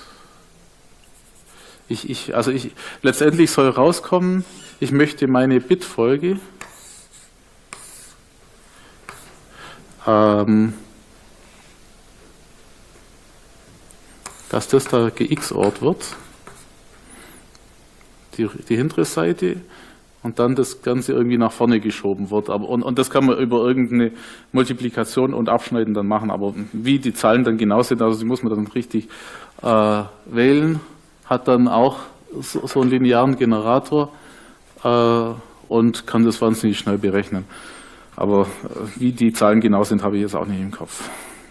S1: Letztendlich soll rauskommen, ich möchte meine Bitfolge dass das da gexort wird, die hintere Seite, und dann das Ganze irgendwie nach vorne geschoben wird. Und das kann man über irgendeine Multiplikation und Abschneiden dann machen. Aber wie die Zahlen dann genau sind, also die muss man dann richtig wählen, hat dann auch so einen linearen Generator und kann das wahnsinnig schnell berechnen. Aber wie die Zahlen genau sind, habe ich jetzt auch nicht im Kopf.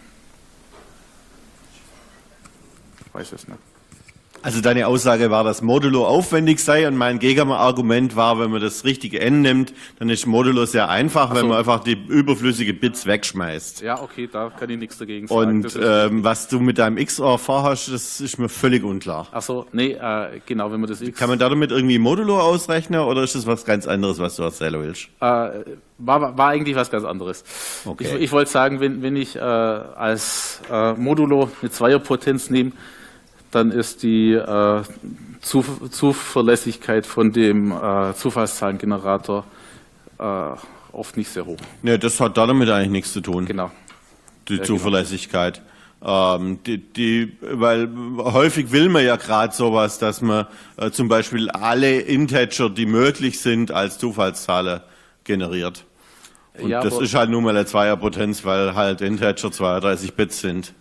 S1: Ich weiß es nicht.
S3: Also deine Aussage war, dass Modulo aufwendig sei, und mein Gegenargument war, wenn man das richtige N nimmt, dann ist Modulo sehr einfach, wenn man einfach die überflüssige Bits wegschmeißt.
S1: Ja, okay, da kann ich nichts dagegen sagen.
S3: Und was du mit deinem XOR vorhast, das ist mir völlig unklar.
S1: Achso, nee, genau, wenn man das X...
S3: Kann man damit irgendwie Modulo ausrechnen, oder ist das was ganz anderes, was du erzählen willst?
S1: War eigentlich was ganz anderes.
S3: Okay.
S1: Ich wollte sagen, wenn ich als Modulo eine Zweierpotenz nehme, dann ist die Zuverlässigkeit von dem Zufallszahlengenerator oft nicht sehr hoch.
S3: Ne, das hat damit eigentlich nichts zu tun,
S1: Genau.
S3: die
S1: Ja,
S3: Zuverlässigkeit. Weil häufig will man ja gerade sowas, dass man zum Beispiel alle Integer, die möglich sind, als Zufallszahlen generiert. Und
S1: Ja,
S3: das
S1: aber-
S3: ist halt nun mal eine Zweierpotenz, weil halt Integer 32 Bit sind.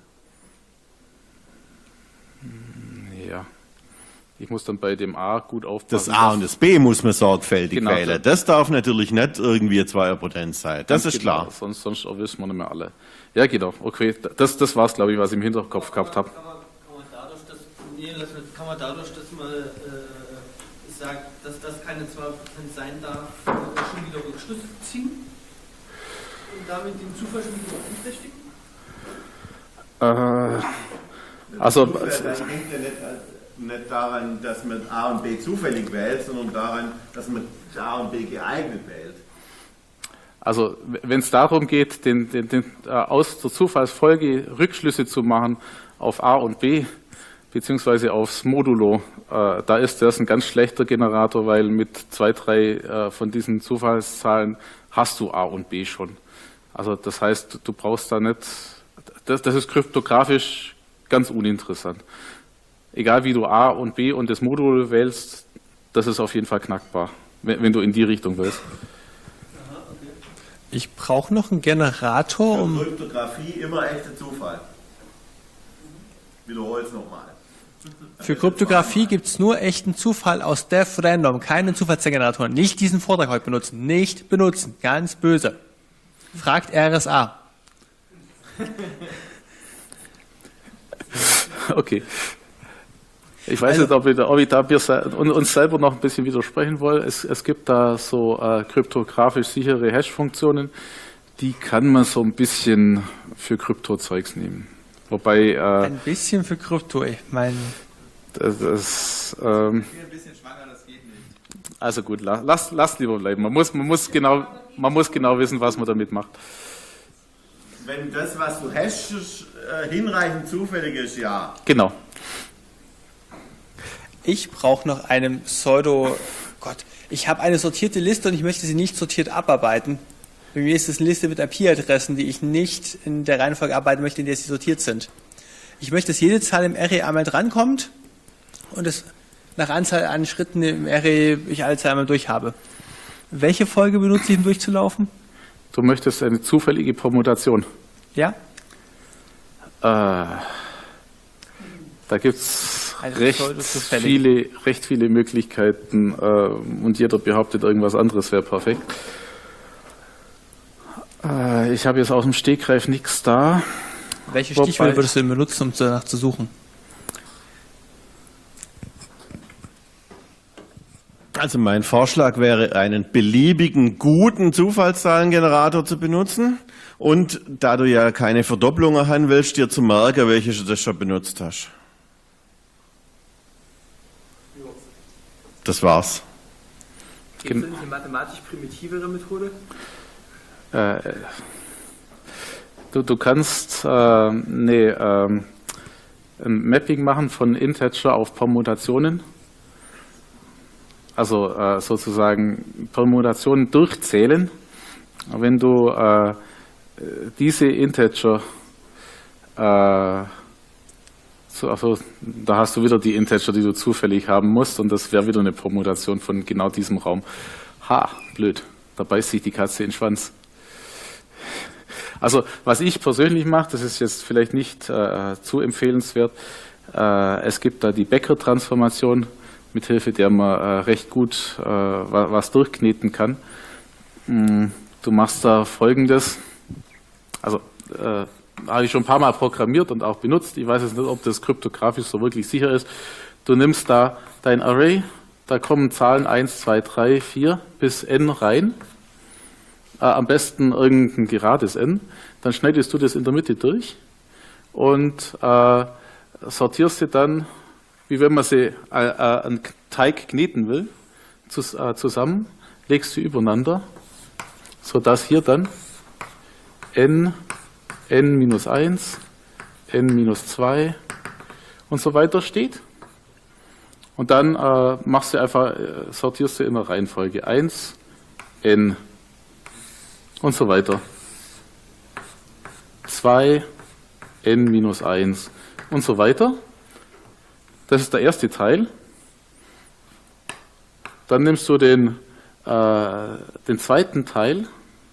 S1: Ja. Ich muss dann bei dem A gut
S3: Das
S1: aufpassen.
S3: A und das B muss man sorgfältig
S1: Genau.
S3: wählen. Das darf natürlich nicht irgendwie eine Zweierpotenz sein. Das ist
S1: Genau,
S3: klar.
S1: sonst wissen wir nicht mehr alle. Ja, genau. Okay, das war es, glaube ich, was ich im Hinterkopf gehabt habe.
S5: Kann man dadurch, dass man sagt, dass das keine 2% sein darf, schon wieder Rückschlüsse ziehen? Und damit den Zufall schon wieder beeinträchtigen?
S1: Also,
S3: Das hängt ja nicht daran, dass man A und B zufällig wählt, sondern daran, dass man A und B geeignet wählt.
S1: Also wenn es darum geht, aus der Zufallsfolge Rückschlüsse zu machen auf A und B, beziehungsweise aufs Modulo, da ist das ein ganz schlechter Generator, weil mit 2, 3 von diesen Zufallszahlen hast du A und B schon. Also das heißt, du brauchst da nicht, das ist kryptografisch ganz uninteressant. Egal wie du A und B und das Modulo wählst, das ist auf jeden Fall knackbar, wenn du in die Richtung willst.
S2: Ich brauche noch einen Generator, um.
S3: Kryptographie immer echter Zufall. Wiederhol's nochmal.
S2: Für Kryptographie gibt es nur echten Zufall aus Def Random, keinen Zufallsgenerator. Nicht diesen Vortrag heute benutzen. Nicht benutzen. Ganz böse. Fragt RSA.
S1: Okay. Ich weiß nicht, ob ich da uns selber noch ein bisschen widersprechen wollen. Es gibt da so kryptografisch sichere Hash-Funktionen, die kann man so ein bisschen für Kryptozeugs nehmen. Wobei
S2: Ein bisschen für Krypto, ich meine.
S1: Also gut, lass lieber bleiben. Man muss genau wissen, was man damit macht.
S3: Wenn das, was du hast, hinreichend zufällig ist, ja.
S1: Genau.
S2: Ich brauche noch einen ich habe eine sortierte Liste und ich möchte sie nicht sortiert abarbeiten. Bei mir ist es eine Liste mit IP-Adressen, die ich nicht in der Reihenfolge arbeiten möchte, in der sie sortiert sind. Ich möchte, dass jede Zahl im Array einmal drankommt und es nach Anzahl an Schritten im Array ich alle Zahlen einmal durch habe. Welche Folge benutze ich, um durchzulaufen?
S1: Du möchtest eine zufällige Permutation.
S2: Ja?
S1: Da gibt es
S2: Also
S1: recht
S2: zufällig.
S1: viele Möglichkeiten und jeder behauptet, irgendwas anderes wäre perfekt. Ich habe jetzt aus dem Stegreif nichts da.
S2: Welche
S1: Wobei-
S2: Stichwörter würdest du denn benutzen, um danach zu suchen?
S3: Also mein Vorschlag wäre, einen beliebigen guten Zufallszahlengenerator zu benutzen und da du ja keine Verdopplungen haben willst, dir zu merken, welche du das schon benutzt hast. Das war's.
S5: Gibt es nicht eine mathematisch primitivere Methode?
S1: Du kannst ein Mapping machen von Integer auf Permutationen. Also sozusagen Permutationen durchzählen. Wenn du diese Integer, da hast du wieder die Integer, die du zufällig haben musst, und das wäre wieder eine Permutation von genau diesem Raum. Ha, blöd, da beißt sich die Katze in den Schwanz. Also was ich persönlich mache, das ist jetzt vielleicht nicht zu empfehlenswert, es gibt da die Becker-Transformation, mithilfe der man recht gut was durchkneten kann. Du machst da Folgendes, also habe ich schon ein paar Mal programmiert und auch benutzt, ich weiß jetzt nicht, ob das kryptografisch so wirklich sicher ist. Du nimmst da dein Array, da kommen Zahlen 1, 2, 3, 4 bis n rein, am besten irgendein gerades n, dann schneidest du das in der Mitte durch und sortierst sie dann, wie wenn man sie einen Teig kneten will, zusammen, legst sie übereinander, sodass hier dann n-1, n-2 und so weiter steht. Und dann machst du einfach, sortierst du in der Reihenfolge 1, n und so weiter. 2, n minus 1 und so weiter. Das ist der erste Teil. Dann nimmst du den zweiten Teil.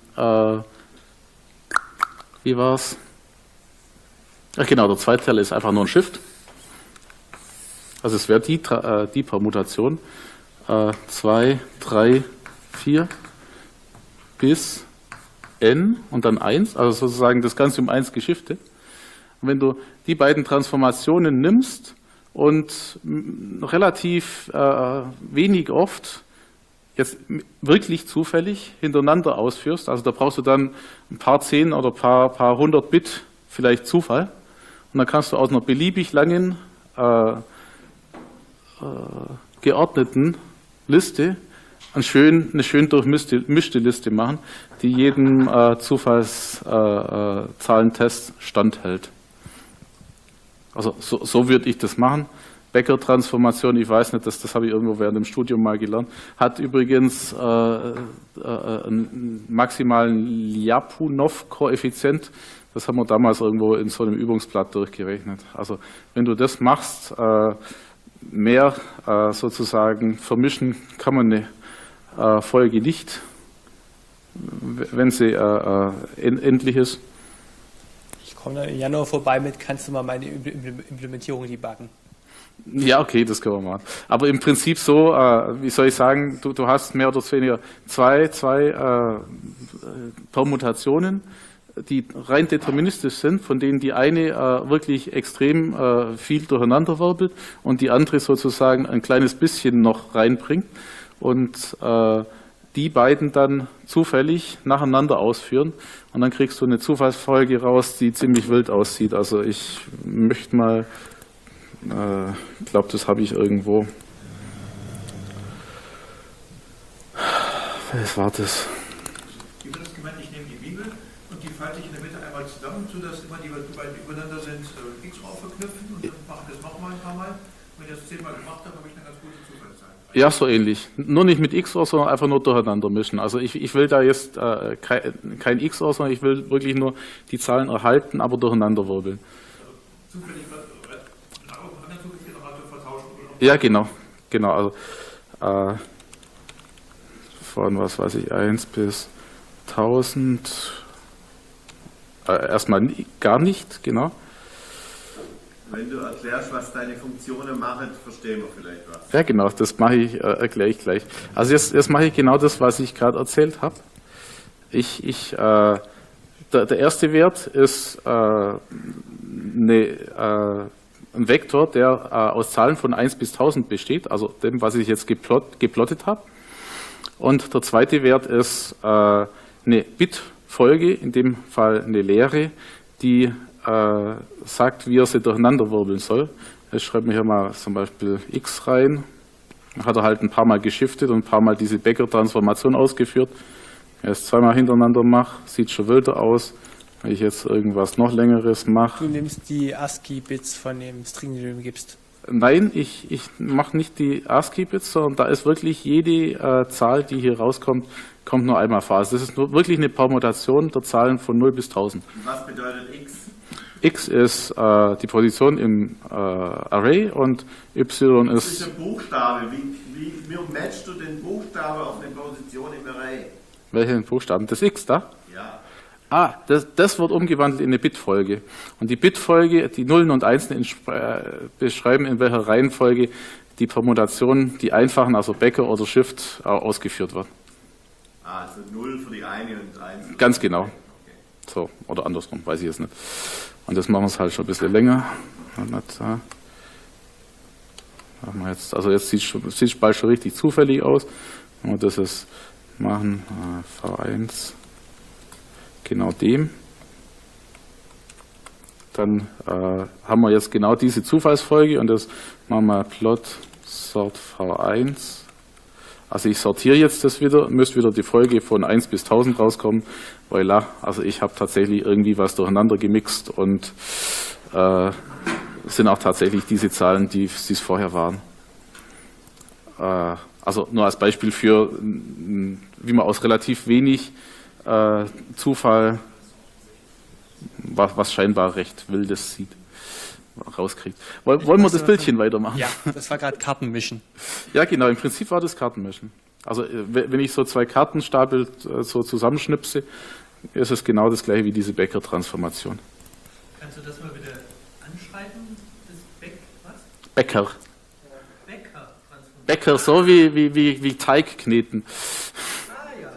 S1: Wie war's? Ach genau, der zweite Teil ist einfach nur ein Shift. Also es wäre die Permutation 2, 3, 4 bis n und dann 1, also sozusagen das Ganze um 1 geschiftet. Und wenn du die beiden Transformationen nimmst und relativ wenig oft jetzt wirklich zufällig hintereinander ausführst, also da brauchst du dann ein paar 10 oder paar 100 Bit vielleicht Zufall und dann kannst du aus einer beliebig langen geordneten Liste eine schön durchmischte Liste machen, die jedem Zufallszahlentest standhält. Also so würde ich das machen. Becker-Transformation, ich weiß nicht, das habe ich irgendwo während dem Studium mal gelernt, hat übrigens einen maximalen Lyapunov-Koeffizient. Das haben wir damals irgendwo in so einem Übungsblatt durchgerechnet. Also wenn du das machst, mehr sozusagen vermischen kann man eine Folge nicht, wenn sie endlich ist.
S2: Ich komme im Januar vorbei mit, kannst du mal meine Implementierung debuggen?
S1: Ja, okay, das können wir machen. Aber im Prinzip so, wie soll ich sagen, du hast mehr oder weniger zwei Permutationen, die rein deterministisch sind, von denen die eine wirklich extrem viel durcheinander wirbelt und die andere sozusagen ein kleines bisschen noch reinbringt und die beiden dann zufällig nacheinander ausführen und dann kriegst du eine Zufallsfolge raus, die ziemlich wild aussieht. Also ich möchte mal, ich glaube, das habe ich irgendwo. Was war das?
S6: Wie wird das gemeint? Ich nehme die Bibel und die falte ich in der Mitte einmal zusammen, sodass immer die beiden übereinander sind, XOR verknüpfen und dann mache ich das nochmal ein paar Mal. Wenn ich das 10-mal gemacht habe, habe ich eine ganz gute Zufallszahl.
S1: Ja, so ähnlich. Nur nicht mit XOR, sondern einfach nur durcheinander mischen. Also ich will da jetzt kein XOR, sondern ich will wirklich nur die Zahlen erhalten, aber durcheinander wirbeln.
S6: Zufällig
S1: ja, genau. Also von, was weiß ich, 1 bis 1000 erstmal gar nicht, genau.
S3: Wenn du erklärst, was deine Funktionen machen, verstehen wir vielleicht was.
S1: Ja, genau, das mache ich, erkläre ich gleich. Also jetzt mache ich genau das, was ich gerade erzählt habe. Der erste Wert ist ein Vektor, der aus Zahlen von 1 bis 1000 besteht, also dem, was ich jetzt geplottet habe. Und der zweite Wert ist eine Bitfolge, in dem Fall eine Leere, die sagt, wie er sie durcheinander wirbeln soll. Ich schreibe mir hier mal zum Beispiel x rein. Dann hat er halt ein paar Mal geschiftet und ein paar Mal diese Becker-Transformation ausgeführt. Wenn ich es zweimal hintereinander mache, sieht schon wilder aus. Wenn ich jetzt irgendwas noch Längeres mache.
S2: Du nimmst die ASCII-Bits von dem String, den du ihm gibst.
S1: Nein, ich mache nicht die ASCII-Bits, sondern da ist wirklich jede Zahl, die hier rauskommt, kommt nur einmal vor. Also das ist nur wirklich eine Permutation der Zahlen von 0 bis 1000.
S3: Was bedeutet x?
S1: X ist die Position im Array und Y
S3: Das ist
S1: ist...
S3: ein Buchstabe. Wie matchst du den Buchstabe auf eine Position im Array?
S1: Welchen Buchstaben? Das X da?
S3: Ja.
S1: Das wird umgewandelt in eine Bitfolge. Und die Bitfolge, die Nullen und Einsen beschreiben, in welcher Reihenfolge die Permutation, die einfachen, also Becker oder Shift, ausgeführt wird.
S3: Also 0 für die eine und 1.
S1: Ganz genau.
S3: Okay.
S1: So, oder andersrum, weiß ich jetzt nicht. Und das machen wir es halt schon ein bisschen länger. Machen wir jetzt, also jetzt sieht es bald schon richtig zufällig aus. Wenn wir das jetzt machen, V1, genau dem. Dann haben wir jetzt genau diese Zufallsfolge und das machen wir Plot Sort V1. Also ich sortiere jetzt das wieder, müsste wieder die Folge von 1 bis 1000 rauskommen. Voilà, also ich habe tatsächlich irgendwie was durcheinander gemixt und sind auch tatsächlich diese Zahlen, die es vorher waren. Also nur als Beispiel für, wie man aus relativ wenig Zufall was scheinbar recht Wildes sieht, rauskriegt. Wollen wir das Bildchen weitermachen?
S2: Ja, das war gerade Kartenmischen.
S1: Ja, genau, im Prinzip war das Kartenmischen. Also wenn ich so zwei Kartenstapel so zusammenschnipse, ist es genau das gleiche wie diese Becker-Transformation.
S5: Kannst du das mal bitte anschreiben? Das was?
S1: Becker.
S5: Becker-Transformation.
S1: Becker, so wie Teig kneten.
S5: Ah ja.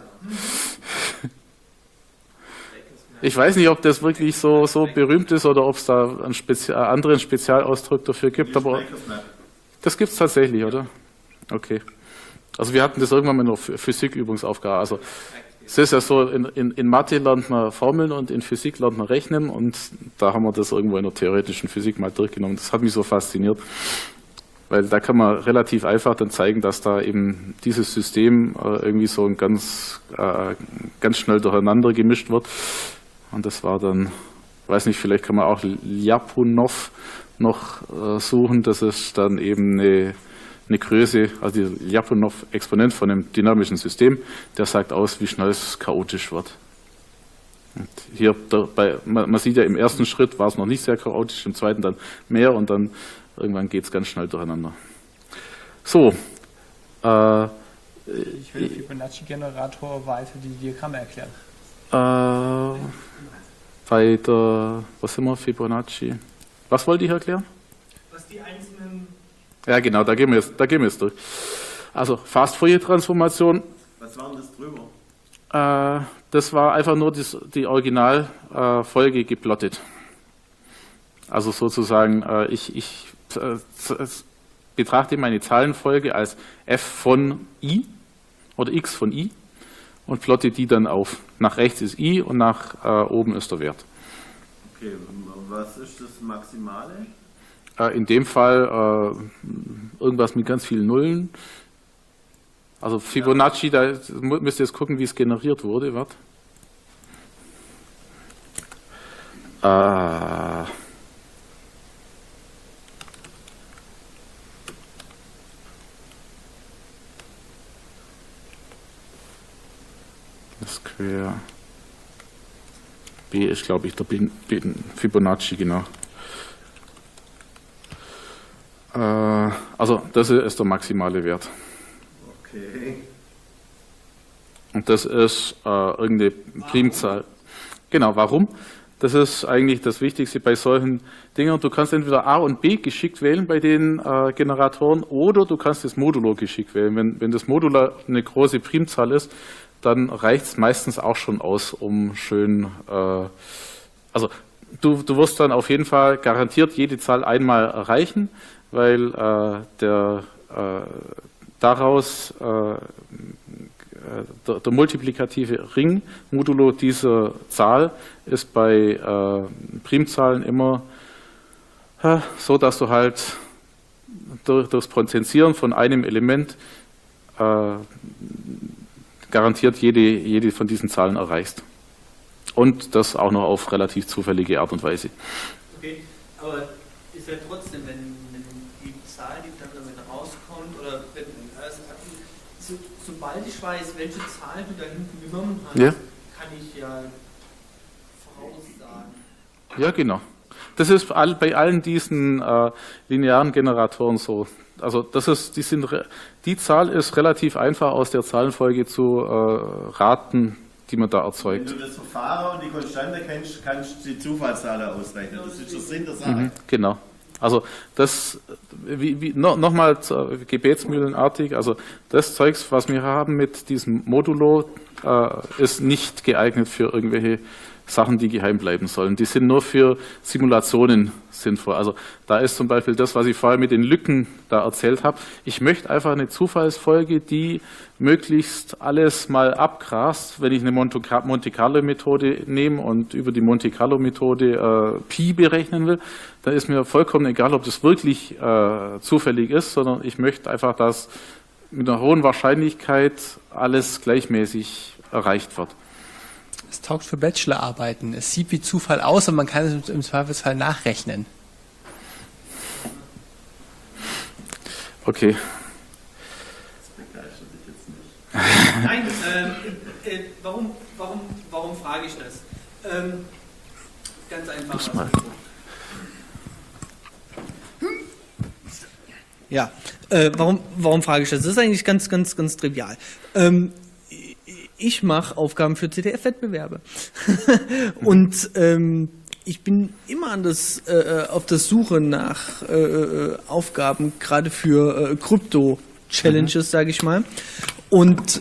S1: Ich weiß nicht, ob das wirklich so berühmt ist oder ob es da einen anderen Spezialausdruck dafür gibt, aber das gibt es tatsächlich, oder? Okay. Also wir hatten das irgendwann mal in der Physikübungsaufgabe. Also es ist ja so, in Mathe lernt man Formeln und in Physik lernt man Rechnen und da haben wir das irgendwo in der theoretischen Physik mal durchgenommen. Das hat mich so fasziniert, weil da kann man relativ einfach dann zeigen, dass da eben dieses System irgendwie so ein ganz schnell durcheinander gemischt wird. Und das war dann, weiß nicht, vielleicht kann man auch Ljapunov noch suchen. Das ist dann eben eine Größe, also die Ljapunov-Exponent von einem dynamischen System, der sagt aus, wie schnell es chaotisch wird. Und hier, man sieht ja, im ersten Schritt war es noch nicht sehr chaotisch, im zweiten dann mehr und dann irgendwann geht es ganz schnell durcheinander. So.
S2: Ich will Fibonacci-Generator weiter die Diagramme erklären.
S1: Bei der, was sind wir, Fibonacci? Was wollte ich erklären?
S5: Was die einzelnen...
S1: Ja genau, da gehen wir jetzt durch. Also Fast-Fourier-Transformation.
S3: Was war denn das drüber?
S1: Das war einfach nur die Originalfolge geplottet. Also sozusagen, ich betrachte meine Zahlenfolge als f von i oder x von i und plotte die dann auf. Nach rechts ist i und nach oben ist der Wert.
S3: Okay, was ist das Maximale?
S1: In dem Fall irgendwas mit ganz vielen Nullen. Also Fibonacci, da müsst ihr jetzt gucken, wie es generiert wurde. Warte. Square B ist, glaube ich, der Fibonacci, genau. Also das ist der maximale Wert.
S3: Okay.
S1: Und das ist irgendeine Primzahl. Genau, warum? Das ist eigentlich das Wichtigste bei solchen Dingen. Du kannst entweder A und B geschickt wählen bei den Generatoren oder du kannst das Modulo geschickt wählen. Wenn das Modulo eine große Primzahl ist, dann reicht es meistens auch schon aus, um schön, also du wirst dann auf jeden Fall garantiert jede Zahl einmal erreichen, weil daraus der multiplikative Ring modulo dieser Zahl ist bei Primzahlen immer so, dass du halt durch das Potenzieren von einem Element garantiert jede von diesen Zahlen erreichst. Und das auch noch auf relativ zufällige Art und Weise.
S5: Okay, aber ist ja trotzdem, wenn die Zahl, die dann damit rauskommt, oder wenn, sobald ich weiß, welche Zahl du da hinten genommen hast,
S1: ja,
S5: kann ich ja voraussagen.
S1: Ja, genau. Das ist bei allen diesen linearen Generatoren so. Also die Zahl ist relativ einfach aus der Zahlenfolge zu raten, die man da erzeugt.
S3: Wenn du das Verfahren und die Konstante kennst, kannst du die Zufallszahl ausrechnen. Das ist der Sinn der Sache.
S1: Genau. Also das, nochmal gebetsmühlenartig, also das Zeugs, was wir haben mit diesem Modulo, ist nicht geeignet für irgendwelche Sachen, die geheim bleiben sollen. Die sind nur für Simulationen sinnvoll. Also da ist zum Beispiel das, was ich vorher mit den Lücken da erzählt habe. Ich möchte einfach eine Zufallsfolge, die möglichst alles mal abgrast. Wenn ich eine Monte Carlo Methode nehme und über die Monte Carlo Methode Pi berechnen will, dann ist mir vollkommen egal, ob das wirklich zufällig ist, sondern ich möchte einfach, dass mit einer hohen Wahrscheinlichkeit alles gleichmäßig erreicht wird.
S2: Es taugt für Bachelorarbeiten. Es sieht wie Zufall aus und man kann es im Zweifelsfall nachrechnen.
S1: Okay.
S5: Nein, warum frage ich das? Ganz einfach.
S1: Das mal.
S4: Ja, warum frage ich das? Das ist eigentlich ganz trivial. Ich mache Aufgaben für CTF-Wettbewerbe. Und ich bin immer auf der Suche nach Aufgaben, gerade für Krypto-Challenges, sage ich mal. Und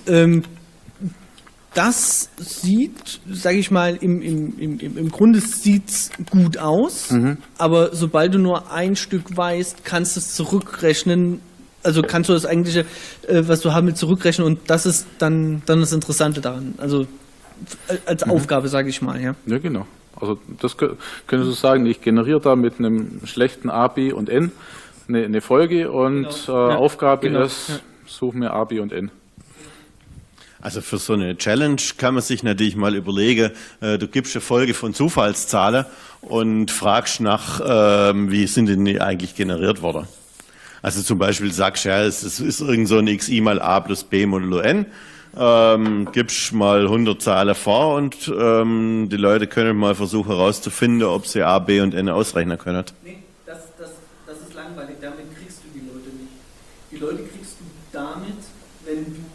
S4: das sieht, sage ich mal, im Grunde sieht's gut aus, aber sobald du nur ein Stück weißt, kannst du es zurückrechnen, also kannst du das eigentliche, was du haben willst, zurückrechnen, und das ist dann das Interessante daran, also als Aufgabe, sage ich mal. Ja,
S1: Ja, genau. Also das könntest du sagen, ich generiere da mit einem schlechten A, B und N eine Folge und
S4: Ja,
S1: Aufgabe
S4: genau,
S1: ist, such mir A, B und N.
S3: Also für so eine Challenge kann man sich natürlich mal überlegen, du gibst eine Folge von Zufallszahlen und fragst nach, wie sind denn die eigentlich generiert worden. Also zum Beispiel sagst du, ja, es ist irgend so ein xi mal a plus b modulo n, gibst mal 100 Zahlen vor und die Leute können mal versuchen herauszufinden, ob sie a, b und n ausrechnen können.
S5: Nee, das ist langweilig, damit kriegst du die Leute nicht. Die Leute kriegst du damit, wenn du,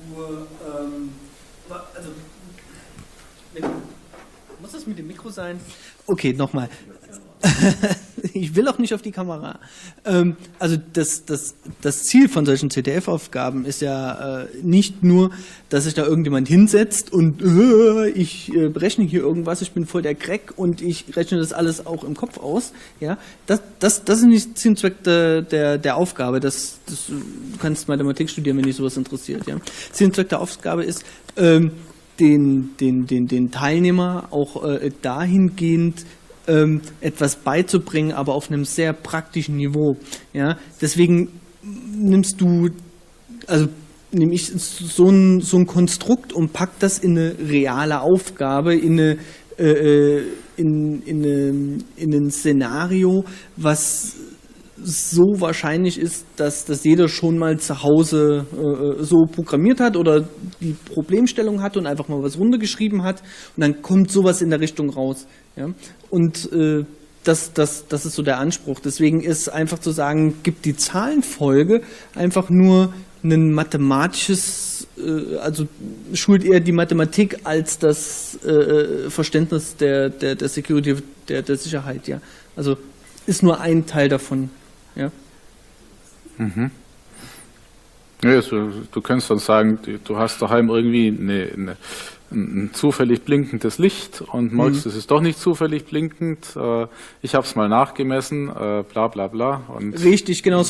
S4: muss das mit dem Mikro sein? Okay, nochmal. Ich will auch nicht auf die Kamera. Also das Ziel von solchen CTF-Aufgaben ist ja nicht nur, dass sich da irgendjemand hinsetzt und ich berechne hier irgendwas, ich bin voll der Crack und ich rechne das alles auch im Kopf aus. Ja, das ist nicht Sinn und Zweck der Aufgabe. Du kannst Mathematik studieren, wenn dich sowas interessiert. Ja? Sinn und Zweck der Aufgabe ist, den Teilnehmer auch dahingehend etwas beizubringen, aber auf einem sehr praktischen Niveau. Ja? Deswegen nehme ich so ein Konstrukt und pack das in eine reale Aufgabe, in ein Szenario, was so wahrscheinlich ist, dass das jeder schon mal zu Hause so programmiert hat oder die Problemstellung hatte und einfach mal was runtergeschrieben hat, und dann kommt sowas in der Richtung raus. Ja? Und das ist so der Anspruch. Deswegen ist einfach zu sagen, gibt die Zahlenfolge einfach nur ein mathematisches, also schult eher die Mathematik als das Verständnis der Security, der Sicherheit. Ja? Also ist nur ein Teil davon. Ja.
S1: Mhm. Ja, also, du kannst dann sagen, du hast daheim irgendwie ein zufällig blinkendes Licht und merkst, es ist doch nicht zufällig blinkend. Ich habe es mal nachgemessen, bla bla bla. Und
S4: richtig, genau,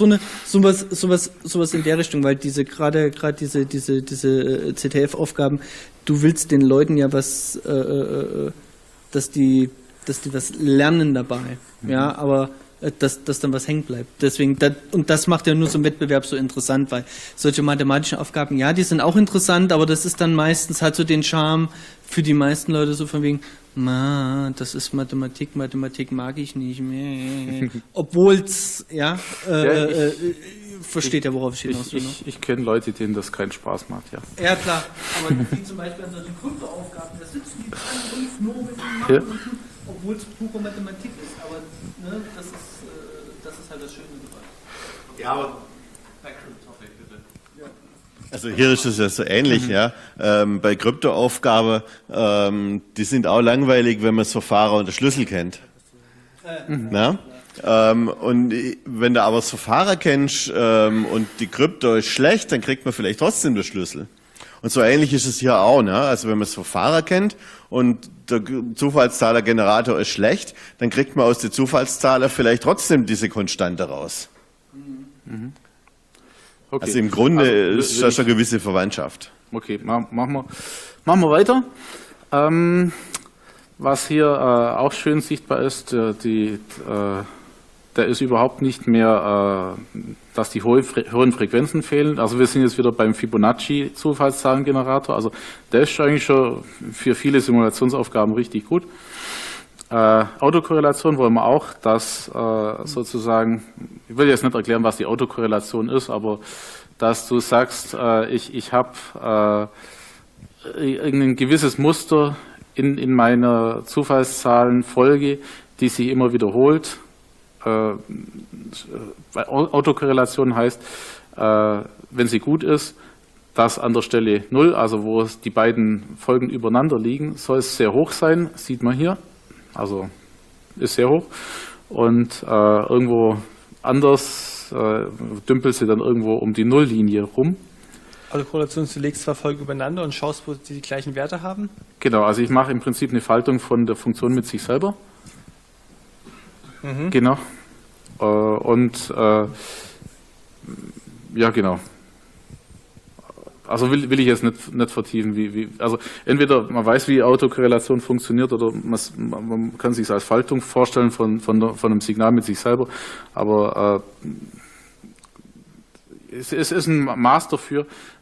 S4: sowas in der Richtung, weil gerade diese CTF-Aufgaben, du willst den Leuten ja was, dass die was lernen dabei, ja, aber dass dann was hängen bleibt. Deswegen, und das macht ja nur so einen Wettbewerb so interessant, weil solche mathematischen Aufgaben, ja, die sind auch interessant, aber das ist dann meistens halt so den Charme für die meisten Leute so von wegen, das ist Mathematik mag ich nicht mehr. Obwohl's, ja, versteht ja, worauf ich hinaus will.
S1: Ich kenne Leute, denen das keinen Spaß macht, ja.
S4: Ja, klar.
S5: aber die zum Beispiel an solchen Kryptoaufgaben, da sitzen die dran und nur mit dem Machen, obwohl es pure Mathematik ist. Aber ne, das ist halt das Schöne dabei.
S6: Ja, aber back to the topic, bitte.
S3: Also hier ist es ja so ähnlich, ja. Bei Kryptoaufgaben, die sind auch langweilig, wenn man das Verfahren und den Schlüssel kennt. Na? Und wenn du aber das Verfahren kennst und die Krypto ist schlecht, dann kriegt man vielleicht trotzdem den Schlüssel. Und so ähnlich ist es hier auch, ne? Also wenn man das Verfahren kennt und der Zufallszahlergenerator ist schlecht, dann kriegt man aus den Zufallszahler vielleicht trotzdem diese Konstante raus.
S1: Okay.
S3: Also im Grunde ist das eine gewisse Verwandtschaft.
S1: Okay, machen wir weiter. Was hier auch schön sichtbar ist, da ist überhaupt nicht mehr, dass die hohen Frequenzen fehlen. Also wir sind jetzt wieder beim Fibonacci-Zufallszahlengenerator. Also der ist eigentlich schon für viele Simulationsaufgaben richtig gut. Autokorrelation wollen wir auch, dass sozusagen, ich will jetzt nicht erklären, was die Autokorrelation ist, aber dass du sagst, ich habe irgendein gewisses Muster in meiner Zufallszahlenfolge, die sich immer wiederholt. Autokorrelation heißt, wenn sie gut ist, dass an der Stelle 0, also wo die beiden Folgen übereinander liegen, soll es sehr hoch sein, sieht man hier, also ist sehr hoch. Und irgendwo anders dümpelt sie dann irgendwo um die Nulllinie rum.
S2: Autokorrelation, du legst zwei Folgen übereinander und schaust, wo sie die gleichen Werte haben?
S1: Genau, also ich mache im Prinzip eine Faltung von der Funktion mit sich selber. Genau. Ja, genau. Also will ich jetzt nicht vertiefen, also entweder man weiß, wie Autokorrelation funktioniert, oder man kann sich als Faltung vorstellen von einem Signal mit sich selber, aber es ist ein Maß dafür,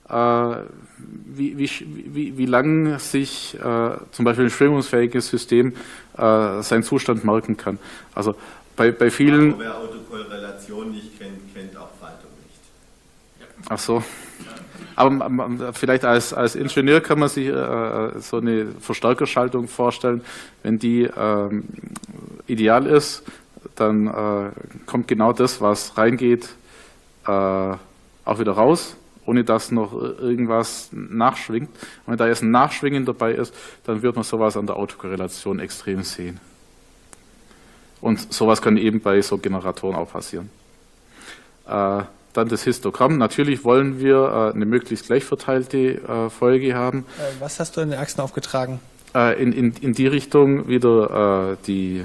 S1: wie lang sich zum Beispiel ein schwingungsfähiges System seinen Zustand merken kann. Also bei vielen...
S3: Aber wer Autokorrelation nicht kennt, kennt auch Faltung nicht.
S1: Ach so. Aber vielleicht als Ingenieur kann man sich so eine Verstärkerschaltung vorstellen. Wenn die ideal ist, dann kommt genau das, was reingeht, auch wieder raus, ohne dass noch irgendwas nachschwingt. Und wenn da jetzt ein Nachschwingen dabei ist, dann wird man sowas an der Autokorrelation extrem sehen. Und sowas kann eben bei so Generatoren auch passieren. Dann das Histogramm. Natürlich wollen wir eine möglichst gleich verteilte Folge haben.
S2: Was hast du in den Achsen aufgetragen?
S1: In die Richtung wieder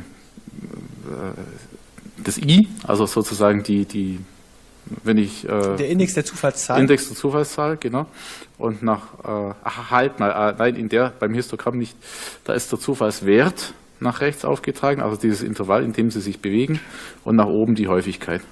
S1: das I, also sozusagen wenn ich...
S2: der Index der Zufallszahl?
S1: Index der Zufallszahl, genau. Und nach... nein, beim Histogramm nicht. Da ist der Zufallswert nach rechts aufgetragen, also dieses Intervall, in dem sie sich bewegen, und nach oben die Häufigkeit.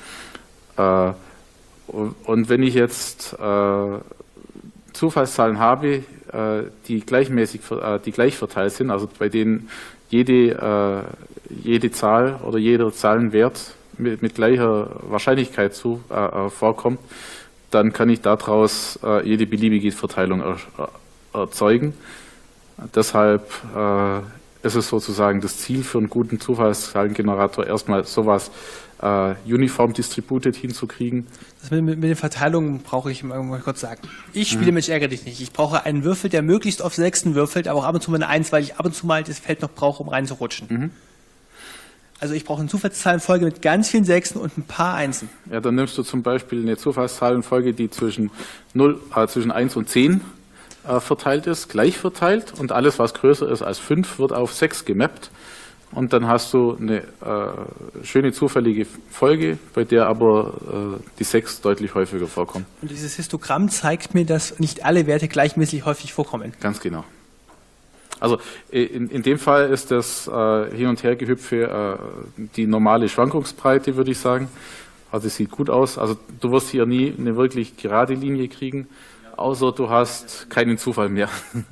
S1: Und wenn ich jetzt Zufallszahlen habe, die gleich verteilt sind, also bei denen jede Zahl oder jeder Zahlenwert mit gleicher Wahrscheinlichkeit vorkommt, dann kann ich daraus jede beliebige Verteilung erzeugen. Deshalb ist es sozusagen das Ziel für einen guten Zufallszahlengenerator, erstmal sowas uniform distributed hinzukriegen.
S2: Das mit den Verteilungen brauche ich mal kurz sagen. Ich spiele Mensch, ärgere dich nicht. Ich brauche einen Würfel, der möglichst auf Sechsen würfelt, aber auch ab und zu mal eine Eins, weil ich ab und zu mal das Feld noch brauche, um reinzurutschen. Also ich brauche eine Zufallszahlenfolge mit ganz vielen Sechsen und ein paar Einsen. Ja,
S1: dann nimmst du zum Beispiel eine Zufallszahlenfolge, die zwischen 1 und 10 verteilt ist, gleich verteilt, und alles, was größer ist als 5, wird auf 6 gemappt. Und dann hast du eine schöne zufällige Folge, bei der aber die 6 deutlich häufiger vorkommen.
S2: Und dieses Histogramm zeigt mir, dass nicht alle Werte gleichmäßig häufig vorkommen.
S1: Ganz genau. Also in dem Fall ist das Hin- und Hergehüpfe die normale Schwankungsbreite, würde ich sagen. Also es sieht gut aus. Also du wirst hier nie eine wirklich gerade Linie kriegen, außer du hast keinen Zufall mehr.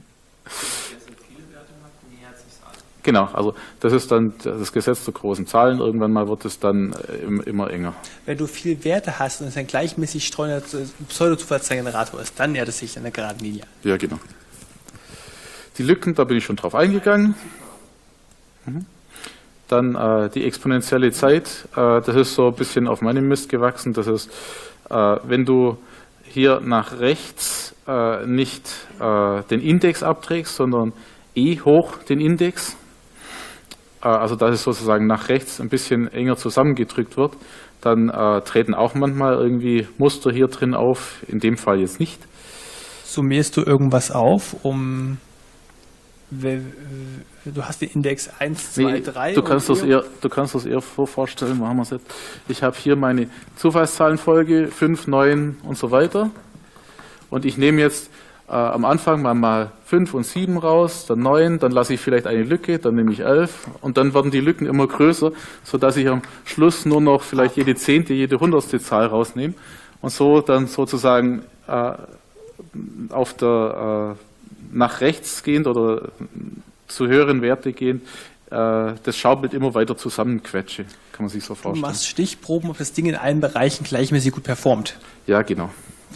S1: Genau, also das ist dann das Gesetz der großen Zahlen. Irgendwann mal wird es dann immer enger.
S2: Wenn du viele Werte hast und es ein gleichmäßig streuender Pseudo-Zufallsgenerator ist, dann nähert es sich an der geraden Linie.
S1: Ja, genau. Die Lücken, da bin ich schon drauf eingegangen. Dann die exponentielle Zeit, das ist so ein bisschen auf meinem Mist gewachsen. Das ist, wenn du hier nach rechts nicht den Index abträgst, sondern E hoch den Index, also dass es sozusagen nach rechts ein bisschen enger zusammengedrückt wird, dann treten auch manchmal irgendwie Muster hier drin auf, in dem Fall jetzt nicht.
S2: Summierst du irgendwas auf, du hast den Index 1, 2, 3.
S1: Du kannst das eher vorstellen, machen wir es jetzt. Ich habe hier meine Zufallszahlenfolge, 5, 9 und so weiter. Und ich nehme jetzt am Anfang mal 5 und 7 raus, dann 9, dann lasse ich vielleicht eine Lücke, dann nehme ich 11 und dann werden die Lücken immer größer, sodass ich am Schluss nur noch vielleicht jede 10., jede 100. Zahl rausnehme und so dann sozusagen auf der nach rechts gehend oder zu höheren Werte gehend das Schaubild immer weiter zusammenquetsche. Kann man sich so
S2: Du
S1: vorstellen.
S2: machst Stichproben, ob das Ding in allen Bereichen gleichmäßig gut performt.
S1: Ja, genau.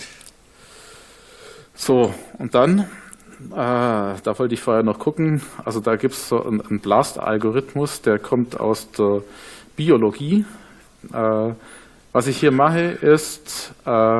S1: So, und dann, da wollte ich vorher noch gucken, also da gibt es so einen Blast-Algorithmus, der kommt aus der Biologie. Was ich hier mache, ist,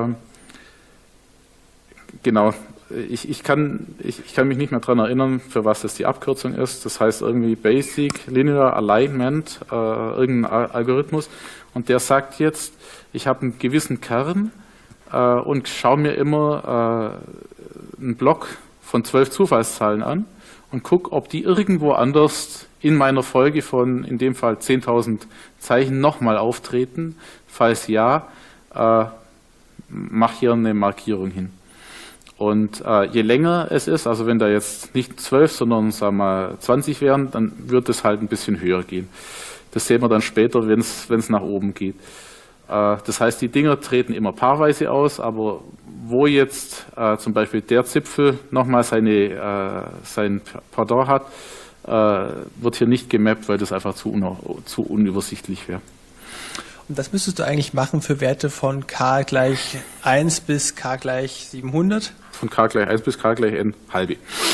S1: genau, ich kann mich nicht mehr daran erinnern, für was das die Abkürzung ist. Das heißt irgendwie Basic Linear Alignment, irgendein Algorithmus. Und der sagt jetzt, ich habe einen gewissen Kern und schaue mir immer einen Block von 12 Zufallszahlen an und gucke, ob die irgendwo anders in meiner Folge von, in dem Fall 10.000 Zeichen, nochmal auftreten. Falls ja, mach hier eine Markierung hin. Und je länger es ist, also wenn da jetzt nicht 12, sondern sagen wir 20 wären, dann wird es halt ein bisschen höher gehen. Das sehen wir dann später, wenn es nach oben geht. Das heißt, die Dinger treten immer paarweise aus, aber wo jetzt zum Beispiel der Zipfel nochmal sein Pendant hat, wird hier nicht gemappt, weil das einfach zu unübersichtlich wäre.
S2: Und das müsstest du eigentlich machen für Werte von k gleich 1 bis k gleich 700?
S1: Von k gleich 1 bis k gleich n halbe.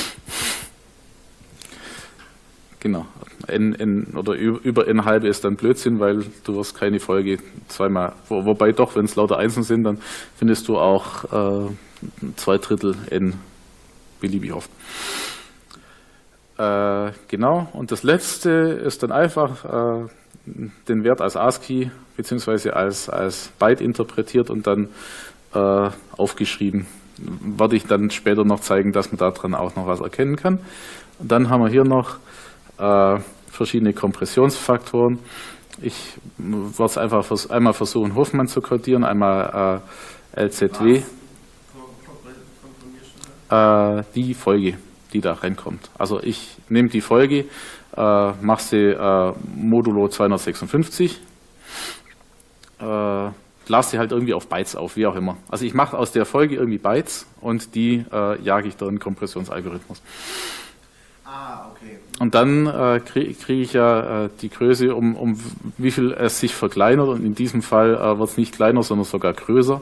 S1: Genau. N oder über n halbe ist dann Blödsinn, weil du wirst keine Folge zweimal, wobei doch, wenn es lauter Einsen sind, dann findest du auch 2/3 n beliebig oft. Genau, und das letzte ist dann einfach den Wert als ASCII bzw. als Byte interpretiert und dann aufgeschrieben. Werde ich dann später noch zeigen, dass man daran auch noch was erkennen kann. Und dann haben wir hier noch verschiedene Kompressionsfaktoren. Ich werde es einfach einmal versuchen, Hofmann zu kodieren, einmal LZW. Die Folge, die da reinkommt. Also ich nehme die Folge, mache sie modulo 256, lasse sie halt irgendwie auf Bytes auf, wie auch immer. Also ich mache aus der Folge irgendwie Bytes und die jage ich dann in den Kompressionsalgorithmus.
S3: Okay.
S1: Und dann kriege ich ja die Größe, um wie viel es sich verkleinert. Und in diesem Fall wird es nicht kleiner, sondern sogar größer.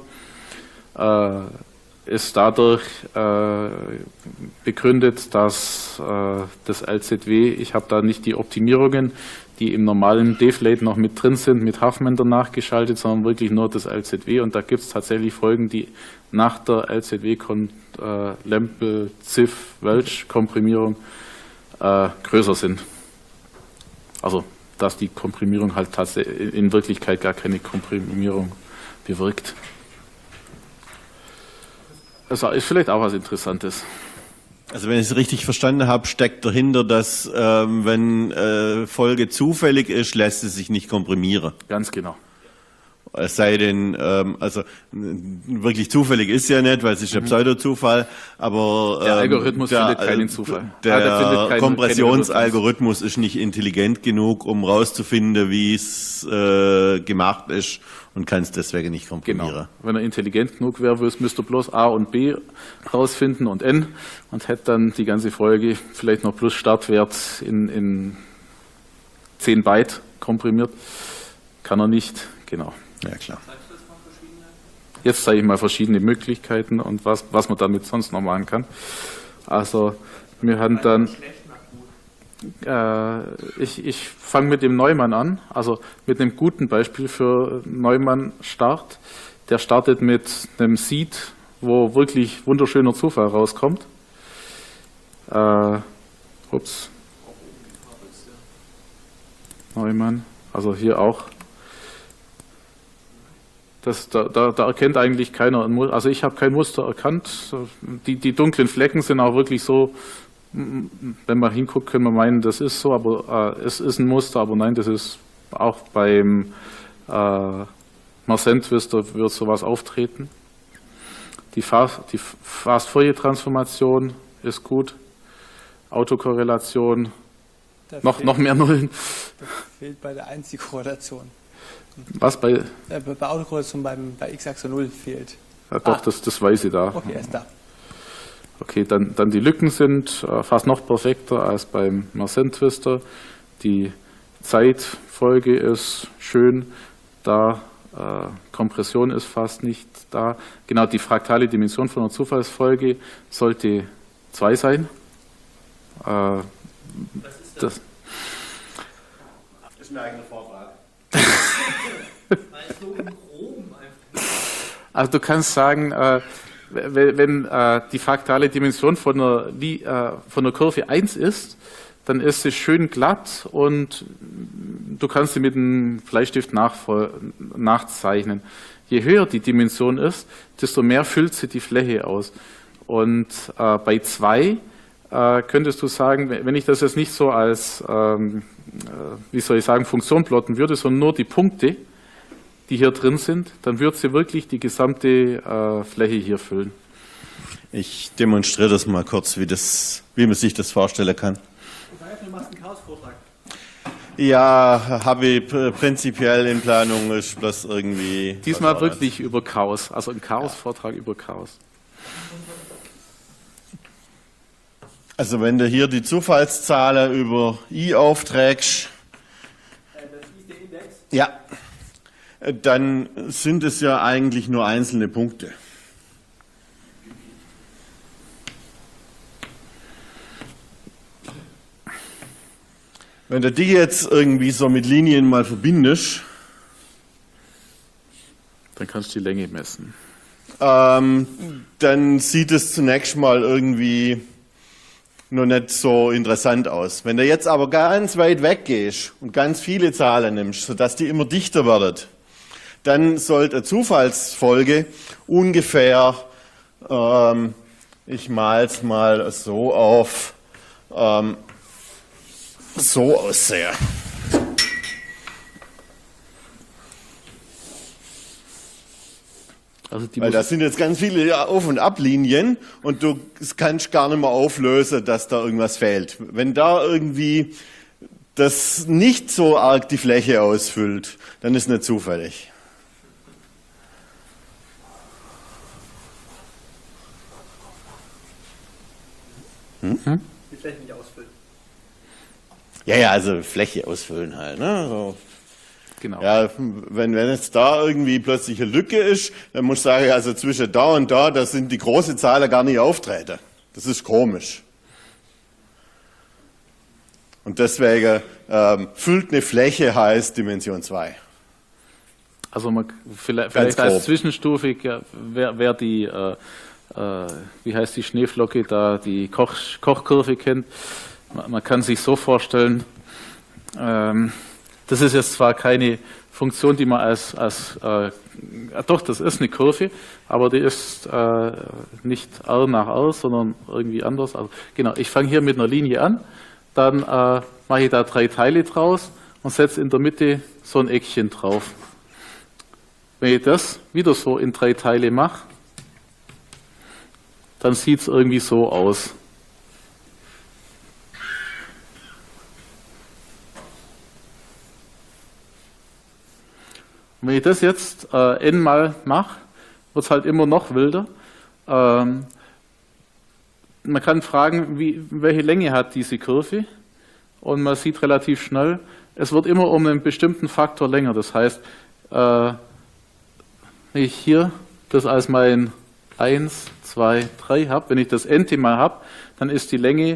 S1: Ist dadurch begründet, dass das LZW, ich habe da nicht die Optimierungen, die im normalen Deflate noch mit drin sind, mit Huffman danach geschaltet, sondern wirklich nur das LZW. Und da gibt es tatsächlich Folgen, die nach der LZW-Lempel-Ziff-Welch-Komprimierung größer sind. Also, dass die Komprimierung halt tatsächlich in Wirklichkeit gar keine Komprimierung bewirkt. Das ist vielleicht auch was Interessantes.
S3: Also wenn ich es richtig verstanden habe, steckt dahinter, dass wenn Folge zufällig ist, lässt es sich nicht komprimieren.
S1: Ganz genau.
S3: Es sei denn, also wirklich zufällig ist ja nicht, weil es ist ja Pseudozufall, aber
S1: der Algorithmus findet keinen Zufall.
S3: Der Kompressionsalgorithmus ist nicht intelligent genug, um rauszufinden, wie es gemacht ist und kann es deswegen nicht komprimieren.
S1: Genau. Wenn er intelligent genug wäre, müsste er bloß A und B rausfinden und N und hätte dann die ganze Folge vielleicht noch plus Startwert in 10 Byte komprimiert. Kann er nicht, genau.
S3: Ja, klar.
S1: Jetzt zeige ich mal verschiedene Möglichkeiten und was man damit sonst noch machen kann. Also wir haben dann, ich fange mit dem Neumann an, also mit einem guten Beispiel für Neumann-Start. Der startet mit einem Seed, wo wirklich wunderschöner Zufall rauskommt. Neumann, also hier auch. Da erkennt eigentlich keiner, also ich habe kein Muster erkannt. Die dunklen Flecken sind auch wirklich so, wenn man hinguckt, können wir meinen, das ist so, aber es ist ein Muster, aber nein, das ist auch beim Mersenne-Twister wird sowas auftreten. Die Fast-Fourier-Transformation ist gut. Autokorrelation, noch mehr Nullen.
S2: Das fehlt bei der Einzigkorrelation.
S1: Was bei
S2: Autokorrelation bei x-Achse 0 fehlt.
S1: Ja, doch, das weiß ich da.
S2: Okay, er ist da.
S1: Okay, dann die Lücken sind fast noch perfekter als beim Mersenne-Twister. Die Zeitfolge ist schön da, Kompression ist fast nicht da. Genau, die fraktale Dimension von einer Zufallsfolge sollte 2 sein.
S5: Was ist das?
S3: Das ist ein eigener Vortrag.
S5: Weil so im Groben einfach.
S1: Also du kannst sagen, wenn die fraktale Dimension von einer Kurve 1 ist, dann ist sie schön glatt und du kannst sie mit einem Bleistift nachzeichnen. Je höher die Dimension ist, desto mehr füllt sie die Fläche aus. Und bei 2 könntest du sagen, wenn ich das jetzt nicht so als, wie soll ich sagen, Funktion plotten würde, sondern nur die Punkte, die hier drin sind, dann würde sie wirklich die gesamte Fläche hier füllen.
S3: Ich demonstriere das mal kurz, wie man sich das vorstellen kann.
S5: Du machst einen Chaos-Vortrag.
S3: Ja, habe ich prinzipiell in Planung, ist bloß irgendwie...
S1: Diesmal wirklich über Chaos, also ein Chaos-Vortrag über Chaos.
S3: Also wenn du hier die Zufallszahlen über I aufträgst,
S5: Das ist der Index.
S3: ja, dann sind es ja eigentlich nur einzelne Punkte. Wenn du die jetzt irgendwie so mit Linien mal verbindest,
S1: Dann kannst du die Länge messen.
S3: dann sieht es zunächst mal irgendwie noch nicht so interessant aus. Wenn du jetzt aber ganz weit weggehst und ganz viele Zahlen nimmst, sodass die immer dichter werden, dann sollte eine Zufallsfolge ungefähr, ich mal es mal so auf, so aussehen.
S1: Also die
S3: Weil
S1: muss,
S3: da sind jetzt ganz viele Auf- und Ablinien und du kannst gar nicht mehr auflösen, dass da irgendwas fehlt. Wenn da irgendwie das nicht so arg die Fläche ausfüllt, dann ist nicht zufällig.
S5: Die Fläche nicht ausfüllen.
S3: Ja, also Fläche ausfüllen halt. Ne? So.
S1: genau.
S3: Ja, wenn jetzt da irgendwie plötzlich eine Lücke ist, dann muss ich sagen, also zwischen da und da sind die großen Zahlen gar nicht auftreten. Das ist komisch. Und deswegen füllt eine Fläche heißt Dimension 2.
S1: Also vielleicht
S3: Ganz
S1: als
S3: grob.
S1: Zwischenstufe wer die, wie heißt die Schneeflocke da, die Kochkurve kennt, man kann sich so vorstellen, das ist jetzt zwar keine Funktion, die man doch, das ist eine Kurve, aber die ist nicht R nach R, sondern irgendwie anders. Also, genau, ich fange hier mit einer Linie an, dann mache ich da 3 Teile draus und setze in der Mitte so ein Eckchen drauf. Wenn ich das wieder so in 3 Teile mache, dann sieht es irgendwie so aus. Und wenn ich das jetzt n mal mache, wird es halt immer noch wilder. Man kann fragen, welche Länge hat diese Kurve? Und man sieht relativ schnell, es wird immer um einen bestimmten Faktor länger. Das heißt, wenn ich hier das als mein 1, 2, 3 habe, wenn ich das n-te mal habe, dann ist die Länge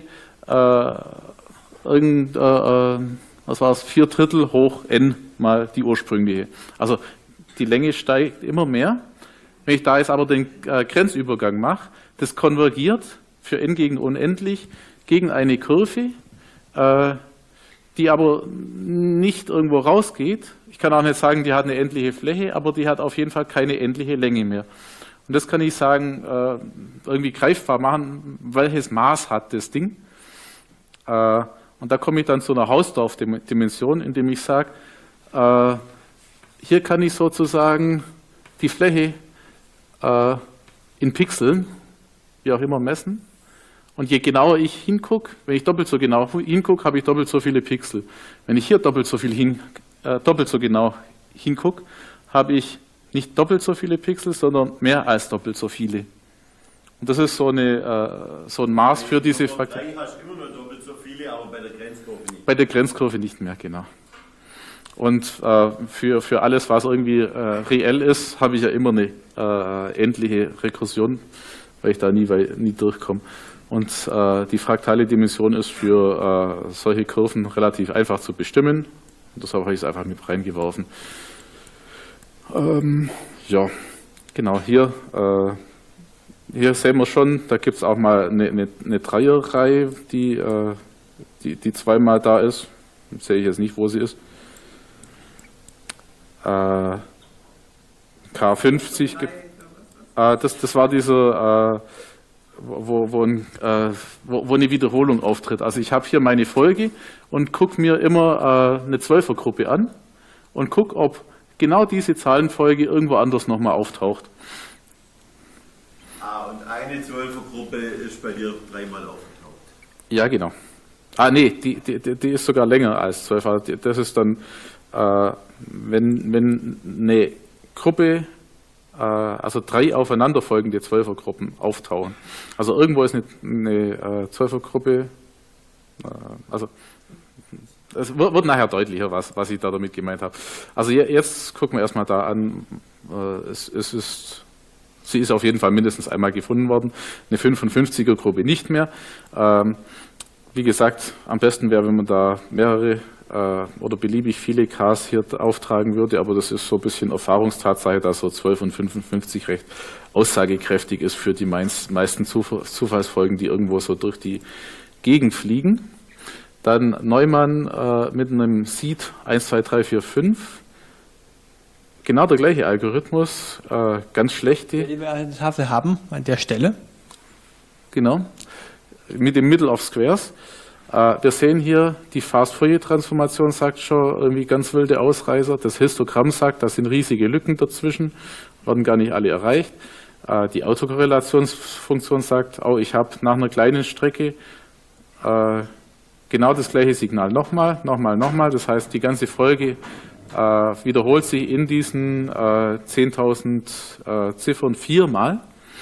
S1: was war es, 4/3 hoch n mal die ursprüngliche. Also die Länge steigt immer mehr. Wenn ich da jetzt aber den Grenzübergang mache, das konvergiert für n gegen unendlich gegen eine Kurve, die aber nicht irgendwo rausgeht. Ich kann auch nicht sagen, die hat eine endliche Fläche, aber die hat auf jeden Fall keine endliche Länge mehr. Und das kann ich sagen, irgendwie greifbar machen, welches Maß hat das Ding. Und da komme ich dann zu einer Hausdorff-Dimension, indem ich sage, hier kann ich sozusagen die Fläche in Pixeln, wie auch immer, messen. Und je genauer ich hingucke, wenn ich doppelt so genau hingucke, habe ich doppelt so viele Pixel. Wenn ich hier doppelt so genau hingucke, habe ich nicht doppelt so viele Pixel, sondern mehr als doppelt so viele. Und das ist so ein Maß für diese Fraktur.
S3: Hast immer nur doppelt so viele, aber bei der Grenzkurve nicht.
S1: Bei der Grenzkurve nicht mehr, genau. Und für alles, was irgendwie reell ist, habe ich ja immer eine endliche Rekursion, weil ich da nie durchkomme. Und die fraktale Dimension ist für solche Kurven relativ einfach zu bestimmen. Und deshalb habe ich es einfach mit reingeworfen. Ja, genau, hier sehen wir schon, da gibt es auch mal eine Dreierreihe, die zweimal da ist. Sehe ich jetzt nicht, wo sie ist. K50, das war dieser, wo eine Wiederholung auftritt. Also ich habe hier meine Folge und gucke mir immer eine Zwölfergruppe an und gucke, ob genau diese Zahlenfolge irgendwo anders nochmal auftaucht.
S3: Und eine Zwölfergruppe ist bei dir dreimal aufgetaucht.
S1: Ja, genau. Nee, die ist sogar länger als 12. Also das ist dann, wenn eine Gruppe, also 3 aufeinanderfolgende Zwölfergruppen auftauchen. Also irgendwo ist eine Zwölfergruppe, also es wird nachher deutlicher, was ich da damit gemeint habe. Also jetzt gucken wir erstmal da an, sie ist auf jeden Fall mindestens einmal gefunden worden, eine 55er Gruppe nicht mehr. Wie gesagt, am besten wäre, wenn man da mehrere oder beliebig viele Ks hier auftragen würde, aber das ist so ein bisschen Erfahrungstatsache, dass so 12 und 55 recht aussagekräftig ist für die meisten Zufallsfolgen, die irgendwo so durch die Gegend fliegen. Dann Neumann mit einem Seed 1, 2, 3, 4, 5. Genau der gleiche Algorithmus, ganz schlechte.
S2: Die wir an der Tafel haben, an der Stelle.
S1: Genau, mit dem Middle of Squares. Wir sehen hier, die Fast-Fourier-Transformation sagt schon irgendwie ganz wilde Ausreißer. Das Histogramm sagt, da sind riesige Lücken dazwischen, werden gar nicht alle erreicht. Die Autokorrelationsfunktion sagt, ich habe nach einer kleinen Strecke genau das gleiche Signal nochmal. Das heißt, die ganze Folge wiederholt sich in diesen 10.000 Ziffern 4-mal.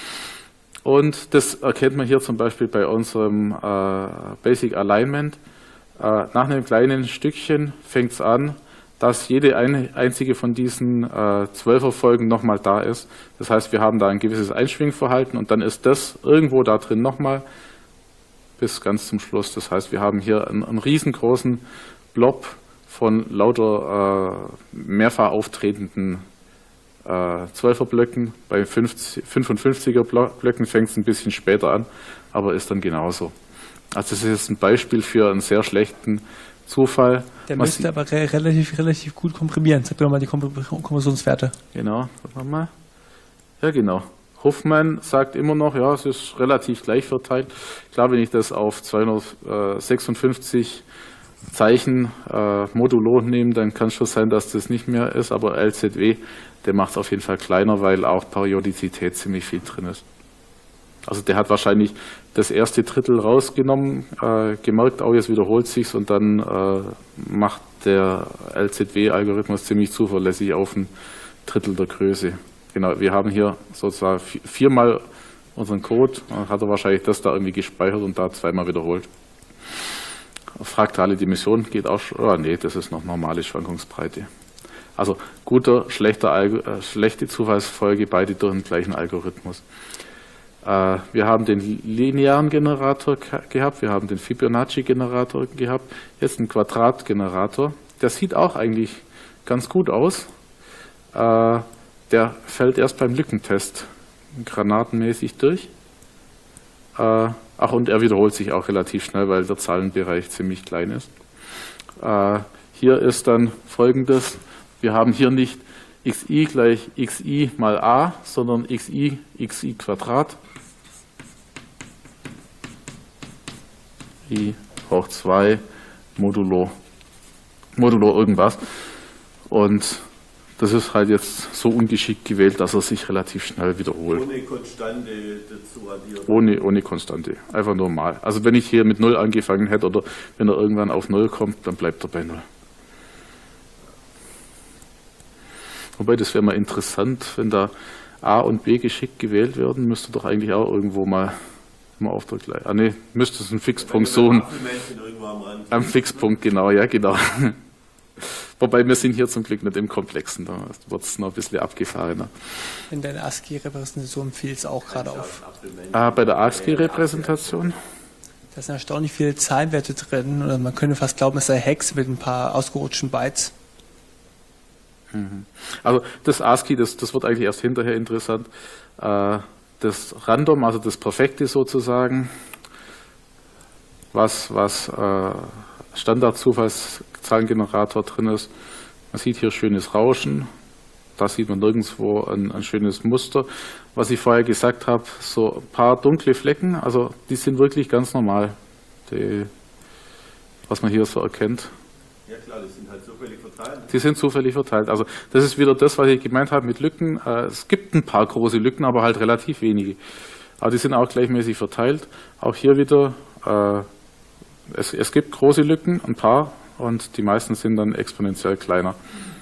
S1: Und das erkennt man hier zum Beispiel bei unserem Basic Alignment. Nach einem kleinen Stückchen fängt es an, dass jede einzige von diesen 12er-Folgen nochmal da ist. Das heißt, wir haben da ein gewisses Einschwingverhalten und dann ist das irgendwo da drin nochmal bis ganz zum Schluss. Das heißt, wir haben hier einen riesengroßen Blob von lauter mehrfach auftretenden 12er Blöcken. Bei 55er Blöcken fängt es ein bisschen später an, aber ist dann genauso. Also das ist jetzt ein Beispiel für einen sehr schlechten Zufall.
S2: Der müsste aber relativ gut komprimieren. Sag mir mal die Kompressionswerte.
S1: Genau, warte mal. Ja, genau. Hoffmann sagt immer noch, ja, es ist relativ gleich verteilt. Klar, wenn ich das auf 256 Zeichen modulo nehme, dann kann es schon sein, dass das nicht mehr ist, aber LZW, der macht es auf jeden Fall kleiner, weil auch Periodizität ziemlich viel drin ist. Also der hat wahrscheinlich das erste Drittel rausgenommen, gemerkt, jetzt wiederholt sich's und dann macht der LZW-Algorithmus ziemlich zuverlässig auf ein Drittel der Größe. Genau, wir haben hier sozusagen 4-mal unseren Code, dann hat er wahrscheinlich das da irgendwie gespeichert und da 2-mal wiederholt. Fraktale Dimension geht auch schon, nee, das ist noch normale Schwankungsbreite. Also schlechte Zufallsfolge, beide durch den gleichen Algorithmus. Wir haben den linearen Generator gehabt, wir haben den Fibonacci-Generator gehabt, jetzt einen Quadratgenerator. Der sieht auch eigentlich ganz gut aus. Der fällt erst beim Lückentest granatenmäßig durch. Und er wiederholt sich auch relativ schnell, weil der Zahlenbereich ziemlich klein ist. Hier ist dann Folgendes. Wir haben hier nicht xi gleich xi mal a, sondern xi Quadrat. I hoch 2 modulo irgendwas. Und das ist halt jetzt so ungeschickt gewählt, dass er sich relativ schnell wiederholt.
S3: Ohne Konstante dazu addieren.
S1: Ohne Konstante. Einfach normal. Also wenn ich hier mit 0 angefangen hätte oder wenn er irgendwann auf 0 kommt, dann bleibt er bei 0. Wobei, das wäre mal interessant, wenn da A und B geschickt gewählt werden, müsste doch eigentlich auch irgendwo mal Immer auf der gleichen. Ah, nee, müsste es einen Fixpunkt suchen. Am Fixpunkt, genau, ja, genau. Wobei wir sind hier zum Glück nicht im Komplexen, da wird es noch ein bisschen abgefahrener.
S2: In deiner ASCII-Repräsentation fiel es auch gerade auf.
S1: Bei der ASCII-Repräsentation?
S2: Da sind erstaunlich viele Zahlenwerte drin und man könnte fast glauben, es sei Hex mit ein paar ausgerutschten Bytes.
S1: Also das ASCII, das wird eigentlich erst hinterher interessant. Das Random, also das Perfekte sozusagen, was Standard-Zufallszahlengenerator drin ist. Man sieht hier schönes Rauschen, da sieht man nirgendwo ein schönes Muster. Was ich vorher gesagt habe, so ein paar dunkle Flecken, also die sind wirklich ganz normal, was man hier so erkennt.
S3: Ja klar, die sind halt zufällig verteilt.
S1: Die sind zufällig verteilt. Also das ist wieder das, was ich gemeint habe mit Lücken. Es gibt ein paar große Lücken, aber halt relativ wenige. Aber die sind auch gleichmäßig verteilt. Auch hier wieder, es gibt große Lücken, ein paar, und die meisten sind dann exponentiell kleiner.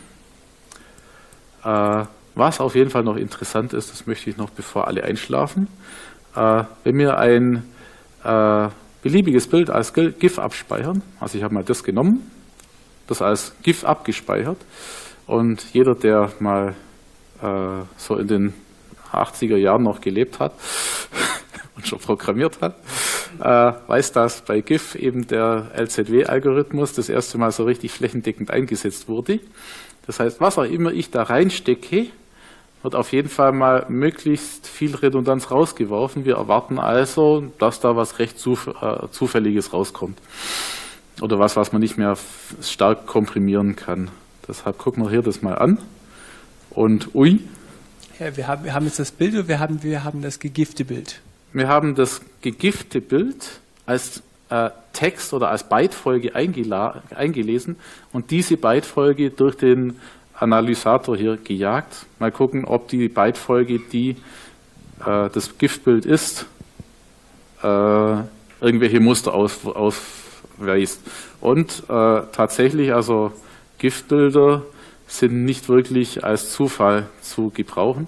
S1: Was auf jeden Fall noch interessant ist, das möchte ich noch, bevor alle einschlafen, wenn wir ein beliebiges Bild als GIF abspeichern, also ich habe mal das genommen, das als GIF abgespeichert, und jeder, der mal so in den 80er Jahren noch gelebt hat und schon programmiert hat, weiß, dass bei GIF eben der LZW-Algorithmus das erste Mal so richtig flächendeckend eingesetzt wurde. Das heißt, was auch immer ich da reinstecke, wird auf jeden Fall mal möglichst viel Redundanz rausgeworfen. Wir erwarten also, dass da was recht Zufälliges rauskommt. Oder was man nicht mehr stark komprimieren kann. Deshalb gucken wir hier das mal an. Und ui.
S2: Ja, wir haben jetzt das Bild und wir haben das gegifte Bild.
S1: Wir haben das gegifte Bild als Text oder als Bytefolge eingelesen und diese Bytefolge durch den Analysator hier gejagt. Mal gucken, ob die Bytefolge, die das GIF-Bild ist, irgendwelche Muster aufweist. Und tatsächlich, also GIF-Bilder sind nicht wirklich als Zufall zu gebrauchen.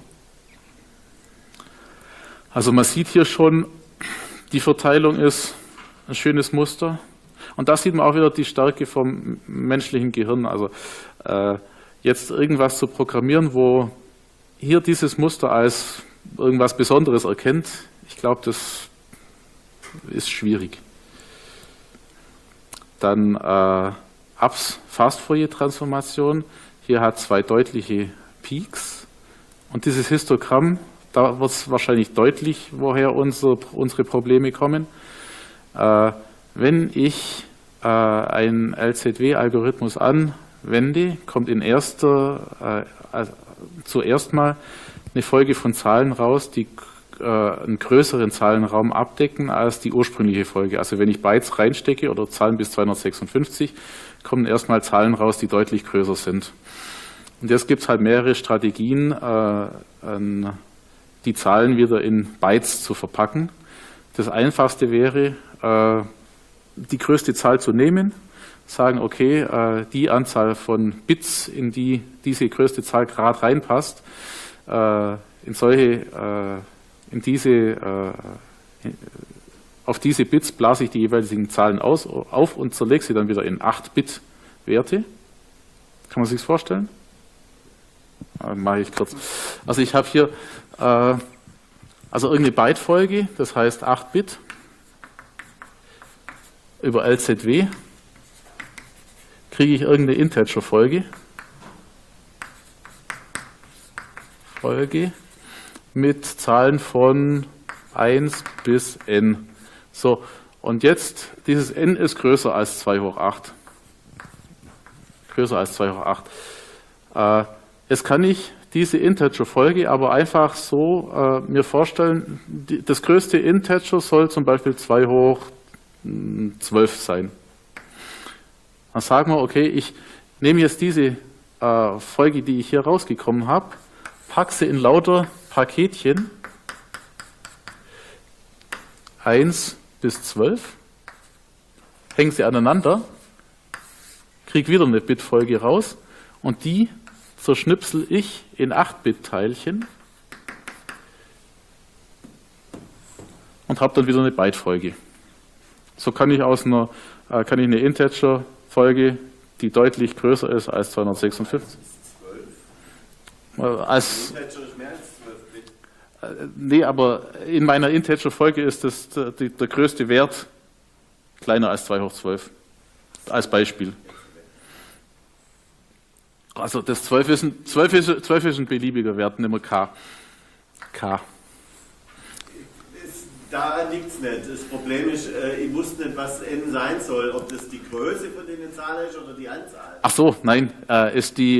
S1: Also man sieht hier schon, die Verteilung ist ein schönes Muster. Und da sieht man auch wieder die Stärke vom menschlichen Gehirn. Also jetzt irgendwas zu programmieren, wo hier dieses Muster als irgendwas Besonderes erkennt, ich glaube, das ist schwierig. Dann Abs-Fast-Fourier-Transformation. Hier hat zwei deutliche Peaks. Und dieses Histogramm, da wird es wahrscheinlich deutlich, woher unsere Probleme kommen. Wenn ich einen LZW-Algorithmus anwende, kommt zuerst mal eine Folge von Zahlen raus, die einen größeren Zahlenraum abdecken als die ursprüngliche Folge. Also wenn ich Bytes reinstecke oder Zahlen bis 256, kommen erstmal Zahlen raus, die deutlich größer sind. Und jetzt gibt es halt mehrere Strategien, die Zahlen wieder in Bytes zu verpacken. Das Einfachste wäre, die größte Zahl zu nehmen, sagen, okay, die Anzahl von Bits, in die diese größte Zahl gerade reinpasst, auf diese Bits blase ich die jeweiligen Zahlen auf und zerlege sie dann wieder in 8-Bit-Werte. Kann man sich das vorstellen? Mache ich kurz. Also ich habe hier irgendeine Bytefolge, das heißt 8 Bit über LZW, kriege ich irgendeine Integer-Folge mit Zahlen von 1 bis n. So, und jetzt, dieses n ist größer als 2 hoch 8. Größer als 2 hoch 8. Jetzt kann ich diese Integer-Folge aber einfach so mir vorstellen, das größte Integer soll zum Beispiel 2 hoch 12 sein. Dann sagen wir, okay, ich nehme jetzt diese Folge, die ich hier rausgekommen habe, packe sie in lauter Paketchen 1 bis 12, hänge sie aneinander, kriege wieder eine Bitfolge raus und die zerschnipsel ich in 8-Bit-Teilchen und habe dann wieder eine Byte-Folge. So kann ich eine Integer-Folge, die deutlich größer ist als 256. Nee, aber in meiner Integer-Folge ist der größte Wert kleiner als 2 hoch 12. Als Beispiel. Also das 12 ist ein beliebiger Wert, nehmen wir K.
S3: Daran liegt es nicht. Das Problem ist, ich wusste nicht, was n sein soll. Ob das die Größe von den Zahlen ist oder die Anzahl.
S1: Ach so, nein, ist die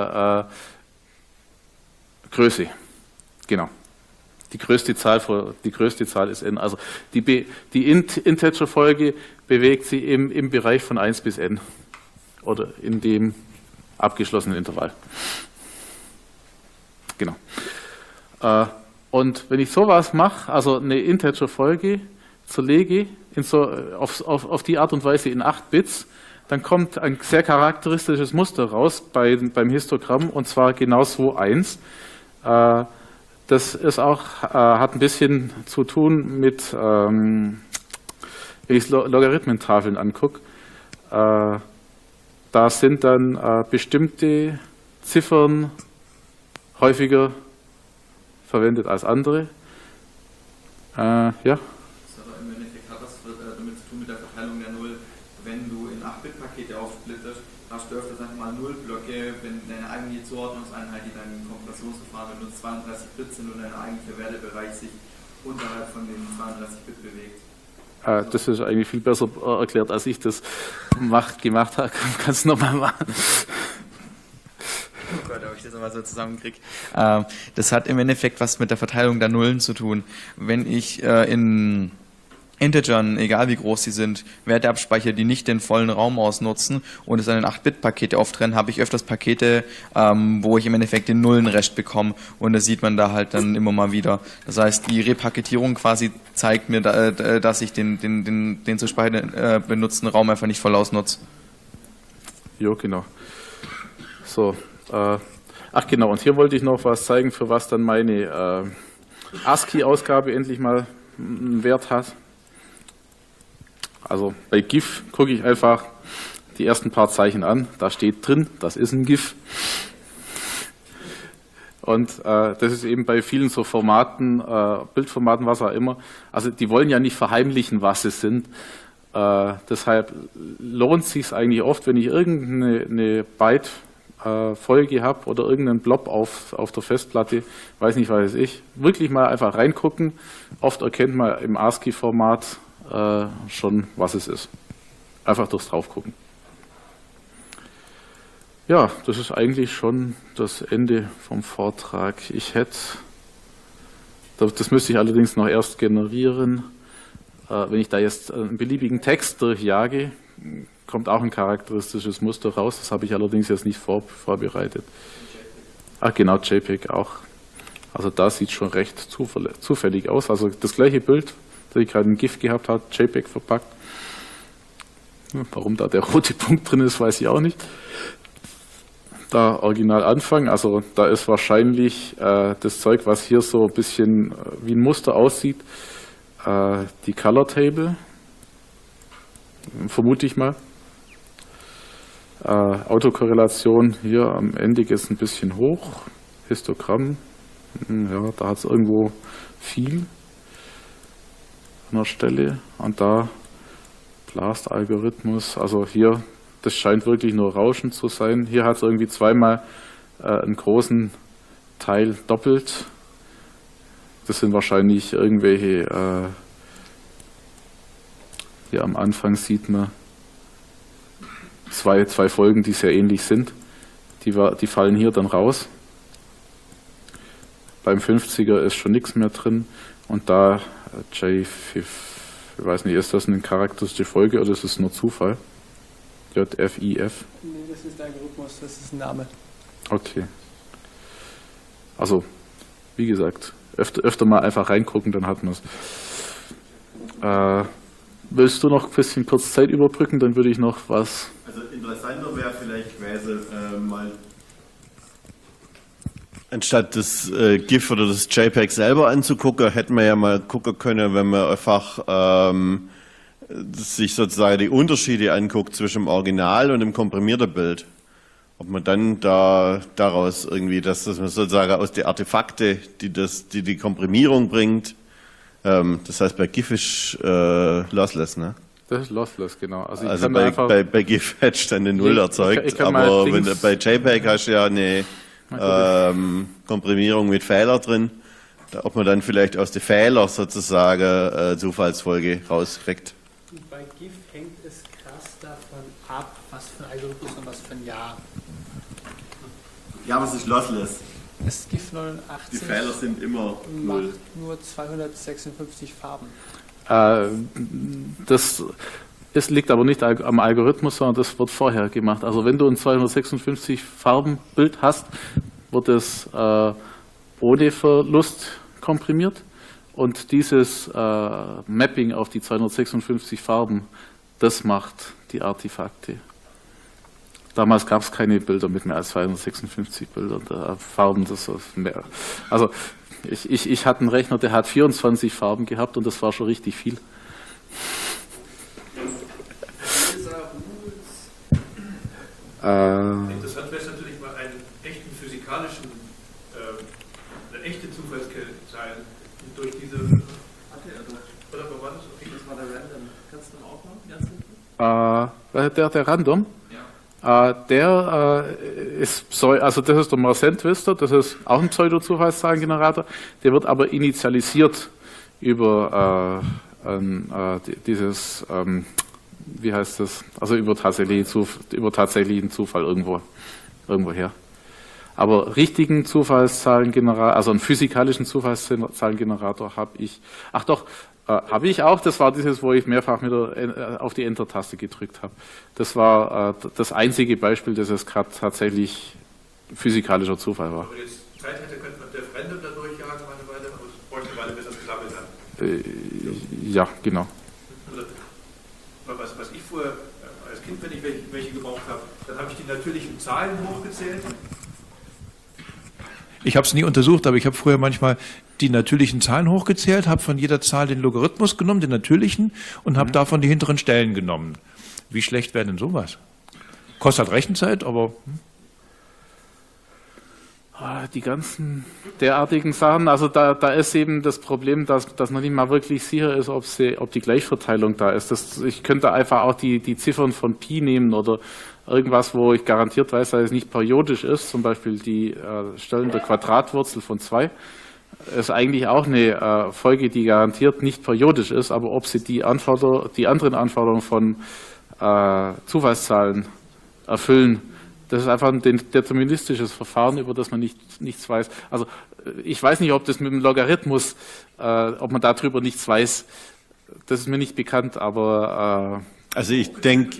S1: Größe. Genau. Die größte Zahl ist n. Also die Integer-Folge bewegt sich im Bereich von 1 bis n. Oder in dem abgeschlossenen Intervall. Genau. Und wenn ich sowas mache, also eine Integer-Folge zerlege auf die Art und Weise in 8 Bits, dann kommt ein sehr charakteristisches Muster raus beim Histogramm, und zwar genau so 1. Das ist hat ein bisschen zu tun mit, wenn ich Logarithmentafeln angucke, da sind dann bestimmte Ziffern häufiger verwendet als andere. Ja.
S8: Das aber im Endeffekt hat das damit zu tun mit der Verteilung der Null. Wenn du in 8-Bit-Pakete aufsplittest, hast du öfters einfach mal Nullblöcke, wenn deine eigene Zuordnungseinheit, die dein Kompressionsverfahren benutzt, 32 Bit sind und dein eigentlicher Wertebereich sich unterhalb von den 32 Bit bewegt.
S1: Das ist eigentlich viel besser erklärt, als ich das gemacht habe. Kannst du nochmal machen?
S9: Oh Gott, ob ich das nochmal so zusammenkriege. Das hat im Endeffekt was mit der Verteilung der Nullen zu tun. Wenn ich in Integern, egal wie groß sie sind, Werte abspeichere, die nicht den vollen Raum ausnutzen und es dann in 8-Bit-Pakete auftrennen, habe ich öfters Pakete, wo ich im Endeffekt den Nullenrest bekomme, und das sieht man da halt dann immer mal wieder. Das heißt, die Repaketierung quasi zeigt mir, dass ich den zu speichern benutzten Raum einfach nicht voll ausnutze.
S1: Jo, genau. So, ach genau, und hier wollte ich noch was zeigen, für was dann meine ASCII-Ausgabe endlich mal einen Wert hat. Also bei GIF gucke ich einfach die ersten paar Zeichen an, da steht drin, das ist ein GIF. Und das ist eben bei vielen so Formaten, Bildformaten, was auch immer, also die wollen ja nicht verheimlichen, was sie sind. Deshalb lohnt es sich eigentlich oft, wenn ich irgendeine Byte-Folge habe oder irgendeinen Blob auf der Festplatte, weiß nicht, weiß ich, wirklich mal einfach reingucken. Oft erkennt man im ASCII-Format schon, was es ist. Einfach durchs Draufgucken. Ja, das ist eigentlich schon das Ende vom Vortrag. Das müsste ich allerdings noch erst generieren. Wenn ich da jetzt einen beliebigen Text durchjage, kommt auch ein charakteristisches Muster raus. Das habe ich allerdings jetzt nicht vorbereitet. Ach genau, JPEG auch. Also da sieht schon recht zufällig aus. Also das gleiche Bild, das ich gerade ein GIF gehabt habe, JPEG verpackt. Warum da der rote Punkt drin ist, weiß ich auch nicht. Da original anfangen, also da ist wahrscheinlich das Zeug, was hier so ein bisschen wie ein Muster aussieht, die Color Table, vermute ich mal. Autokorrelation hier am Ende ist ein bisschen hoch. Histogramm, ja, da hat es irgendwo viel an der Stelle. Und da Blast-Algorithmus, also hier, das scheint wirklich nur Rauschen zu sein. Hier hat es irgendwie zweimal einen großen Teil doppelt. Das sind wahrscheinlich irgendwelche, hier am Anfang sieht man zwei Folgen, die sehr ähnlich sind. Die fallen hier dann raus. Beim 50er ist schon nichts mehr drin. Und da J5, ich weiß nicht, ist das eine charakteristische Folge oder ist es nur Zufall? JFIF?
S2: Nee, das ist der Algorithmus, das ist ein Name.
S1: Okay. Also, wie gesagt, öfter mal einfach reingucken, dann hat man es. Willst du noch ein bisschen kurz Zeit überbrücken, dann würde ich noch was...
S3: Also interessanter wäre vielleicht gewesen, mal Anstatt das GIF oder das JPEG selber anzugucken, hätten wir ja mal gucken können, wenn man einfach sich sozusagen die Unterschiede anguckt zwischen dem Original und dem komprimierten Bild. Ob man dann daraus irgendwie, dass man sozusagen aus den Artefakte, die Komprimierung bringt, das heißt bei GIF ist lossless, ne?
S1: Das ist lossless, genau.
S3: Also bei GIF hättest du dann eine Null erzeugt, aber bei JPEG hast du ja eine Komprimierung mit Fehler drin, ob man dann vielleicht aus den Fehlern sozusagen Zufallsfolge rauskriegt.
S2: Bei GIF hängt es krass davon ab, was für ein Algorithmus und was für ein Jahr.
S3: Ja, aber es ist lossless.
S2: Das GIF 89
S3: Die Fehler sind immer null.
S2: macht nur 256 Farben.
S1: Das liegt aber nicht am Algorithmus, sondern das wird vorher gemacht. Also wenn du ein 256 Farben-Bild hast, wird es ohne Verlust komprimiert. Und dieses Mapping auf die 256 Farben, das macht die Artefakte. Damals gab es keine Bilder mit mehr als 256 Bildern, Farben. Also ich hatte einen Rechner, der hat 24 Farben gehabt und das war schon richtig viel.
S6: Interessant wäre es natürlich mal einen echten physikalischen, eine echte Zufallskette sein durch diese. Oder wo war das? Okay, das war der Random. Kannst du noch aufmachen?
S1: Der Random? Ja. Der ist das ist der Mersenne Twister, das ist auch ein Pseudo-Zufallszahlengenerator, der wird aber initialisiert über dieses wie heißt das? Also über tatsächlichen Zufall irgendwoher. Aber richtigen Zufallszahlengenerator, also einen physikalischen Zufallszahlengenerator habe ich. Ach doch, habe ich auch. Das war dieses, wo ich mehrfach auf die Enter-Taste gedrückt habe. Das war das einzige Beispiel, dass es gerade tatsächlich physikalischer Zufall war.
S6: Wenn man jetzt Zeit hätte, könnte man der Random da durchjagen, eine Weile, aber es bräuchte eine Weile, bis das gesammelt hat.
S1: Ja, genau.
S6: Was ich vorher als Kind, wenn ich welche gebraucht habe, dann habe ich die natürlichen Zahlen hochgezählt.
S10: Ich habe es nie untersucht, aber ich habe früher manchmal die natürlichen Zahlen hochgezählt, habe von jeder Zahl den Logarithmus genommen, den natürlichen, und habe davon die hinteren Stellen genommen. Wie schlecht wäre denn sowas? Kostet halt Rechenzeit, aber...
S1: Die ganzen derartigen Sachen, also da ist eben das Problem, dass man nicht mal wirklich sicher ist, ob die Gleichverteilung da ist. Ich könnte einfach auch die Ziffern von Pi nehmen oder irgendwas, wo ich garantiert weiß, dass es nicht periodisch ist, zum Beispiel die Stellen der Quadratwurzel von 2, ist eigentlich auch eine Folge, die garantiert nicht periodisch ist, aber ob sie die anderen Anforderungen von Zufallszahlen erfüllen, das ist einfach ein deterministisches Verfahren, über das man nichts weiß. Also ich weiß nicht, ob das mit dem Logarithmus, ob man darüber nichts weiß. Das ist mir nicht bekannt, aber...
S3: also ich denke...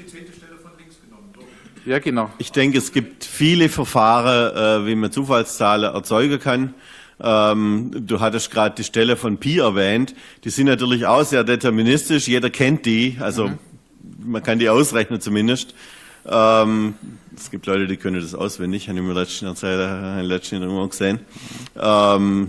S1: Ja, genau.
S3: Ich denke, es gibt viele Verfahren, wie man Zufallszahlen erzeugen kann. Du hattest gerade die Stelle von Pi erwähnt. Die sind natürlich auch sehr deterministisch. Jeder kennt die, also man kann die ausrechnen zumindest. Es gibt Leute, die können das auswendig, habe ich mir letztens irgendwo gesehen. Man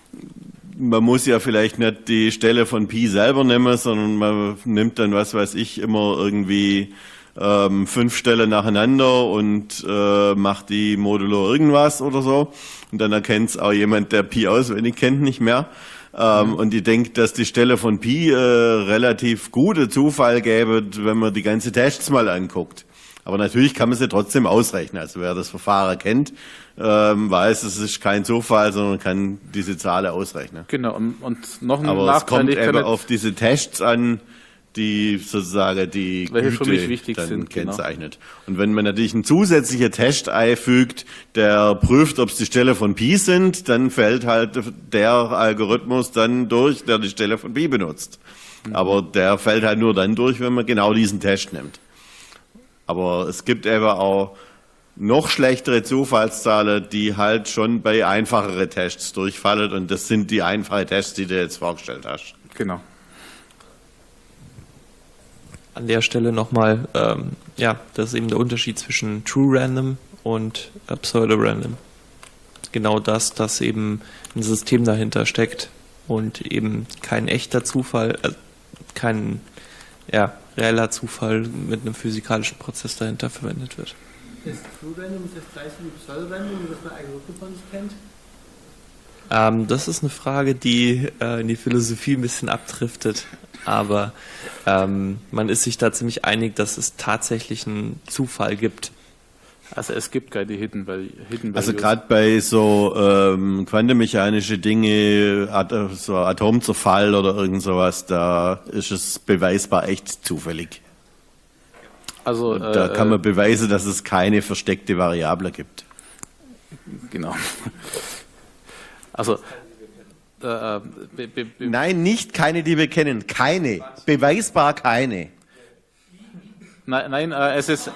S3: muss ja vielleicht nicht die Stelle von Pi selber nehmen, sondern man nimmt dann, was weiß ich, immer irgendwie 5 Stellen nacheinander und macht die modulo irgendwas oder so. Und dann erkennt es auch jemand, der Pi auswendig kennt, nicht mehr. Und ich denke, dass die Stelle von Pi relativ gute Zufall gäbe, wenn man die ganze Tests mal anguckt. Aber natürlich kann man sie trotzdem ausrechnen. Also wer das Verfahren kennt, weiß, es ist kein Zufall, sondern kann diese Zahl ausrechnen.
S1: Genau, und noch ein
S3: Aber
S1: Nachteil.
S3: es kommt eben auf diese Tests an, die sozusagen die
S1: Güte für mich wichtig
S3: dann
S1: sind,
S3: kennzeichnet. Genau. Und wenn man natürlich einen zusätzlichen Test einfügt, der prüft, ob es die Stelle von Pi sind, dann fällt halt der Algorithmus dann durch, der die Stelle von Pi benutzt. Aber der fällt halt nur dann durch, wenn man genau diesen Test nimmt. Aber es gibt eben auch noch schlechtere Zufallszahlen, die halt schon bei einfacheren Tests durchfallen. Und das sind die einfachen Tests, die du jetzt vorgestellt hast.
S1: Genau.
S7: An der Stelle nochmal, das ist eben der Unterschied zwischen True Random und Pseudo Random. genau das, dass eben ein System dahinter steckt und eben kein echter Zufall, kein reeller Zufall mit einem physikalischen Prozess dahinter verwendet wird.
S2: Ist True-Random das gleiche wie Pseudo-Random, das man eigentlich von uns kennt?
S7: Das ist eine Frage, die in die Philosophie ein bisschen abdriftet, aber man ist sich da ziemlich einig, dass es tatsächlich einen Zufall gibt.
S1: Also es gibt keine Hidden Values.
S3: Also gerade bei so quantenmechanische Dinge, so Atomzerfall oder irgend sowas, da ist es beweisbar echt zufällig.
S1: Also
S3: Und da kann man beweisen, dass es keine versteckte Variable gibt.
S1: Genau. Also
S3: Nein, nicht keine, die wir kennen. Keine. Beweisbar keine.
S1: nein, es ist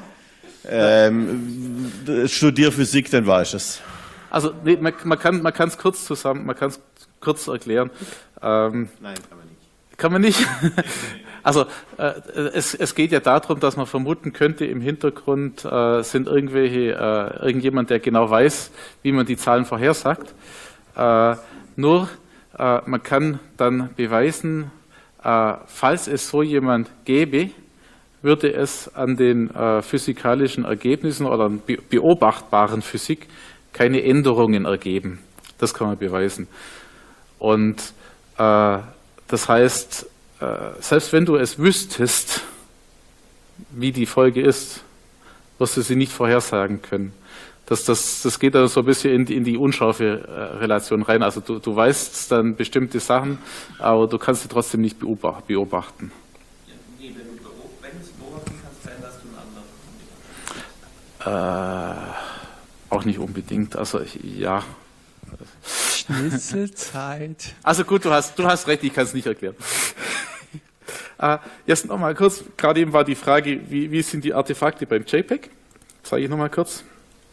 S3: Studier Physik, dann weißt du es.
S1: also nee, man kann es kurz erklären.
S3: Nein, kann man nicht.
S1: Kann man nicht? Also es geht ja darum, dass man vermuten könnte, im Hintergrund sind irgendjemand, der genau weiß, wie man die Zahlen vorhersagt. Nur man kann dann beweisen, falls es so jemand gäbe, würde es an den physikalischen Ergebnissen oder an beobachtbaren Physik keine Änderungen ergeben. Das kann man beweisen. Und das heißt, selbst wenn du es wüsstest, wie die Folge ist, wirst du sie nicht vorhersagen können. Das geht also so ein bisschen in die unscharfe Relation rein. Also du weißt dann bestimmte Sachen, aber du kannst sie trotzdem nicht beobachten.
S8: Nee, wenn du es beobachten kannst, veränderst du einen anderen.
S1: Auch nicht unbedingt. Also ja.
S2: Schnitzelzeit.
S1: Also gut, du hast recht, ich kann es nicht erklären. Jetzt noch mal kurz, gerade eben war die Frage, wie sind die Artefakte beim JPEG? Zeige ich noch mal kurz.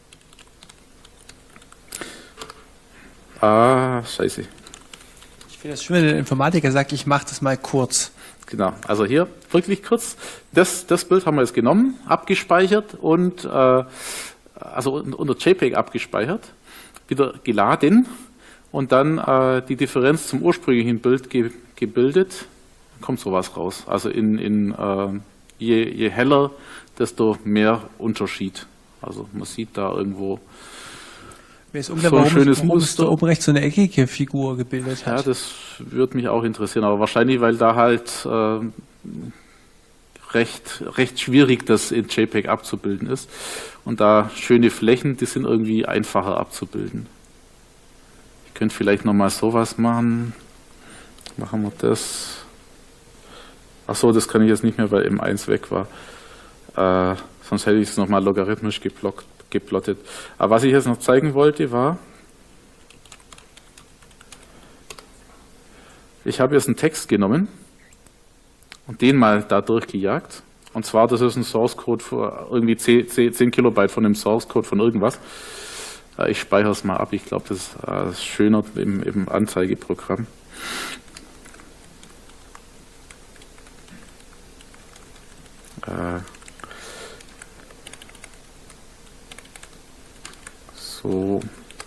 S1: Scheiße.
S2: Ich finde es schön, wenn der Informatiker sagt, ich mache das mal kurz.
S1: Genau, also hier wirklich kurz. Das Bild haben wir jetzt genommen, abgespeichert und also unter JPEG abgespeichert, wieder geladen und dann die Differenz zum ursprünglichen Bild gebildet. Kommt sowas raus. Also je heller, desto mehr Unterschied. Also man sieht da irgendwo
S2: Mir ist
S1: so ein schönes
S2: warum es da
S1: Muster.
S2: oben rechts so eine eckige Figur gebildet
S1: Ja,
S2: hat.
S1: das würde mich auch interessieren, aber wahrscheinlich, weil da halt recht schwierig das in JPEG abzubilden ist. Und da schöne Flächen, die sind irgendwie einfacher abzubilden. Ich könnte vielleicht nochmal sowas machen. Machen wir das. Ach so, das kann ich jetzt nicht mehr, weil M1 weg war. Sonst hätte ich es nochmal logarithmisch geplottet. Aber was ich jetzt noch zeigen wollte, war, ich habe jetzt einen Text genommen und den mal da durchgejagt. Und zwar, das ist ein Source Code für irgendwie 10 Kilobyte von dem Source Code von irgendwas. Ich speichere es mal ab. Ich glaube, das ist schöner im Anzeigeprogramm. So.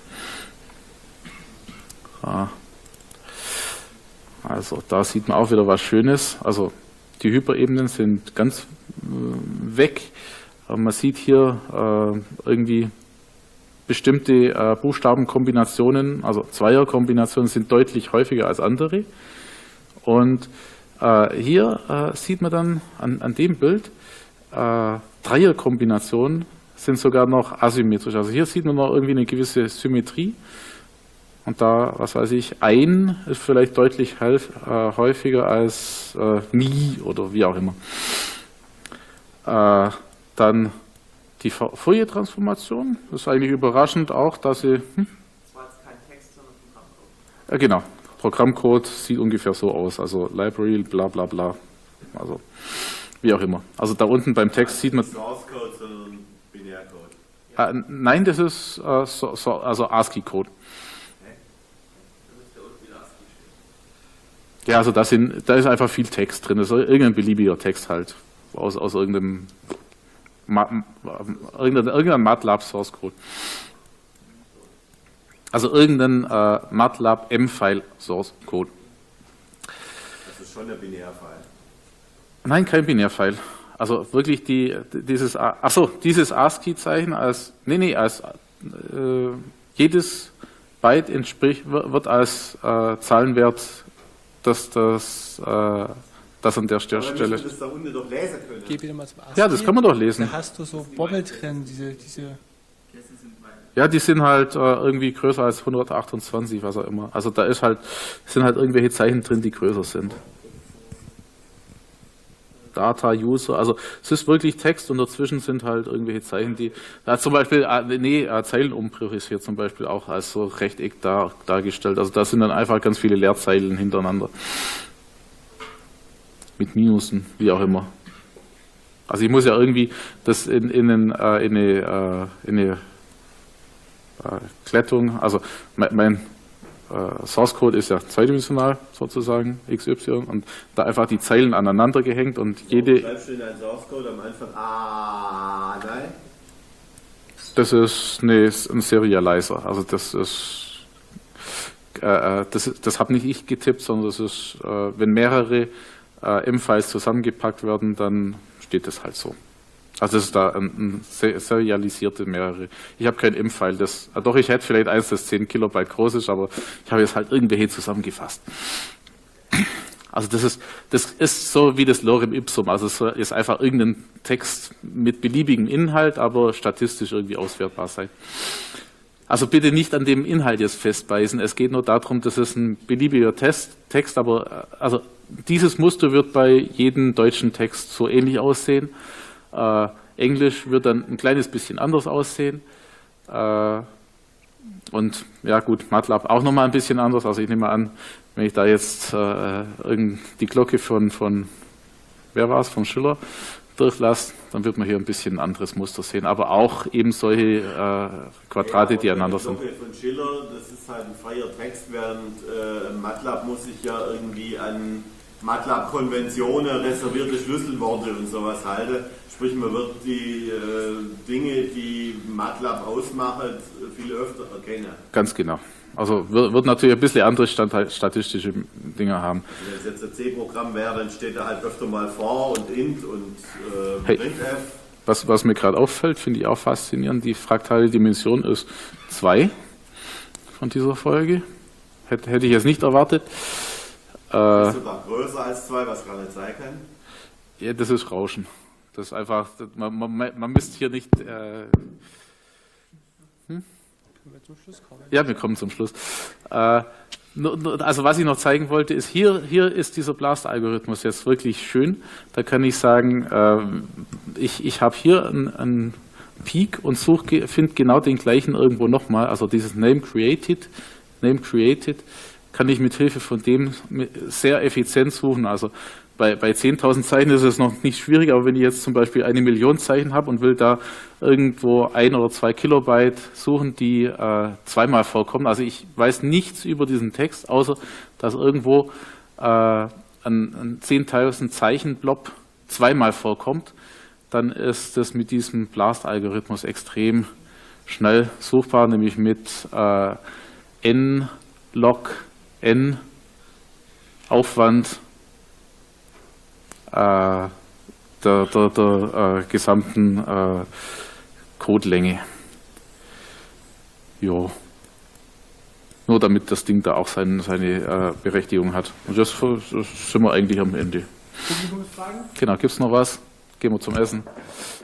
S1: Also da sieht man auch wieder was Schönes. Also die Hyperebenen sind ganz weg. Aber man sieht hier irgendwie bestimmte Buchstabenkombinationen, also Zweierkombinationen sind deutlich häufiger als andere. Und hier sieht man dann an dem Bild, Dreierkombinationen sind sogar noch asymmetrisch. Also hier sieht man noch irgendwie eine gewisse Symmetrie. Und da, was weiß ich, ein ist vielleicht deutlich häufiger als nie oder wie auch immer. Dann die Fourier-Transformation. Das ist eigentlich überraschend auch, dass sie...
S8: Das war jetzt kein Text, sondern Programmcode.
S1: Genau. Programmcode sieht ungefähr so aus. Also Library, bla bla bla. Also wie auch immer. Also da unten beim Text sieht man...
S3: Source Code, sondern Binärcode.
S1: Nein, das ist also ASCII-Code. Ja, also da ist einfach viel Text drin. Das ist irgendein beliebiger Text halt. Aus irgendeinem MATLAB Source Code. Also irgendein MATLAB M-File Source Code.
S3: Das ist schon der Binärfile.
S1: Nein, kein Binärfile. Also wirklich dieses ASCII-Zeichen als jedes Byte wird als Zahlenwert, das an der Stelle.
S3: Das da unten doch lesen können.
S2: Geh bitte mal zum ASCII.
S1: Ja, das kann man doch lesen.
S2: Da hast du so Bobbel drin, diese.
S1: Ja, die sind halt irgendwie größer als 128, was auch immer. Also da sind halt irgendwelche Zeichen drin, die größer sind. Data, User, also es ist wirklich Text und dazwischen sind halt irgendwelche Zeichen, die, zum Beispiel, Zeilenumbruch ist hier zum Beispiel auch als so Rechteck dargestellt. Also da sind dann einfach ganz viele Leerzeilen hintereinander. Mit Minusen, wie auch immer. Also ich muss ja irgendwie das in eine Glättung, also mein Source Code ist ja zweidimensional sozusagen, XY, und da einfach die Zeilen aneinander gehängt und jede.
S3: Schreibst du in deinen Source Code am Anfang nein?
S1: Das ist ein Serializer, also das habe nicht ich getippt, sondern das ist, wenn mehrere M-Files zusammengepackt werden, dann steht das halt so. Also das ist da ein serialisierte mehrere. Ich habe kein M-File, doch ich hätte vielleicht eins, das 10 Kilobyte groß ist, aber ich habe jetzt halt irgendwelche zusammengefasst. Also das ist so wie das Lorem Ipsum, also es ist einfach irgendein Text mit beliebigem Inhalt, aber statistisch irgendwie auswertbar sein. Also bitte nicht an dem Inhalt jetzt festbeißen, es geht nur darum, das ist ein beliebiger Text, aber also dieses Muster wird bei jedem deutschen Text so ähnlich aussehen. Englisch wird dann ein kleines bisschen anders aussehen. Und ja gut, MATLAB auch nochmal ein bisschen anders. Also ich nehme mal an, wenn ich da jetzt die Glocke von wer war es, von Schiller durchlasse, dann wird man hier ein bisschen ein anderes Muster sehen. Aber auch eben solche Quadrate, die aneinander sind.
S3: Die Glocke von Schiller, das ist halt ein freier Text, während MATLAB muss sich ja irgendwie an MATLAB-Konventionen, reservierte Schlüsselworte und sowas halten. Sprich, man wird die Dinge, die MATLAB ausmachen, viel öfter erkennen.
S1: Ganz genau. Also wird natürlich ein bisschen andere statistische Dinge haben.
S3: Also wenn es jetzt ein C-Programm wäre, dann steht da halt öfter mal for und int und printf.
S1: Was mir gerade auffällt, finde ich auch faszinierend, die fraktale Dimension ist 2 von dieser Folge. Hätte ich jetzt nicht erwartet.
S3: Ist sogar größer als 2, was gar nicht sein kann.
S1: Ja, das ist Rauschen. Das ist einfach, man misst hier nicht. Ja, wir kommen zum Schluss. Also was ich noch zeigen wollte, ist hier ist dieser BLAST-Algorithmus jetzt wirklich schön. Da kann ich sagen, ich habe hier einen Peak und finde genau den gleichen irgendwo nochmal. Also dieses Name Created kann ich mit Hilfe von dem sehr effizient suchen. Also bei 10.000 Zeichen ist es noch nicht schwierig, aber wenn ich jetzt zum Beispiel 1 Million Zeichen habe und will da irgendwo 1 oder 2 Kilobyte suchen, die zweimal vorkommen, also ich weiß nichts über diesen Text, außer dass irgendwo ein 10.000 Zeichen Blob zweimal vorkommt, dann ist das mit diesem BLAST-Algorithmus extrem schnell suchbar, nämlich mit n log n Aufwand der gesamten Codelänge. Jo. Nur damit das Ding da auch seine Berechtigung hat. Und das sind wir eigentlich am Ende.
S2: Publikumsfragen?
S1: Genau, gibt es noch was? Gehen wir zum Essen.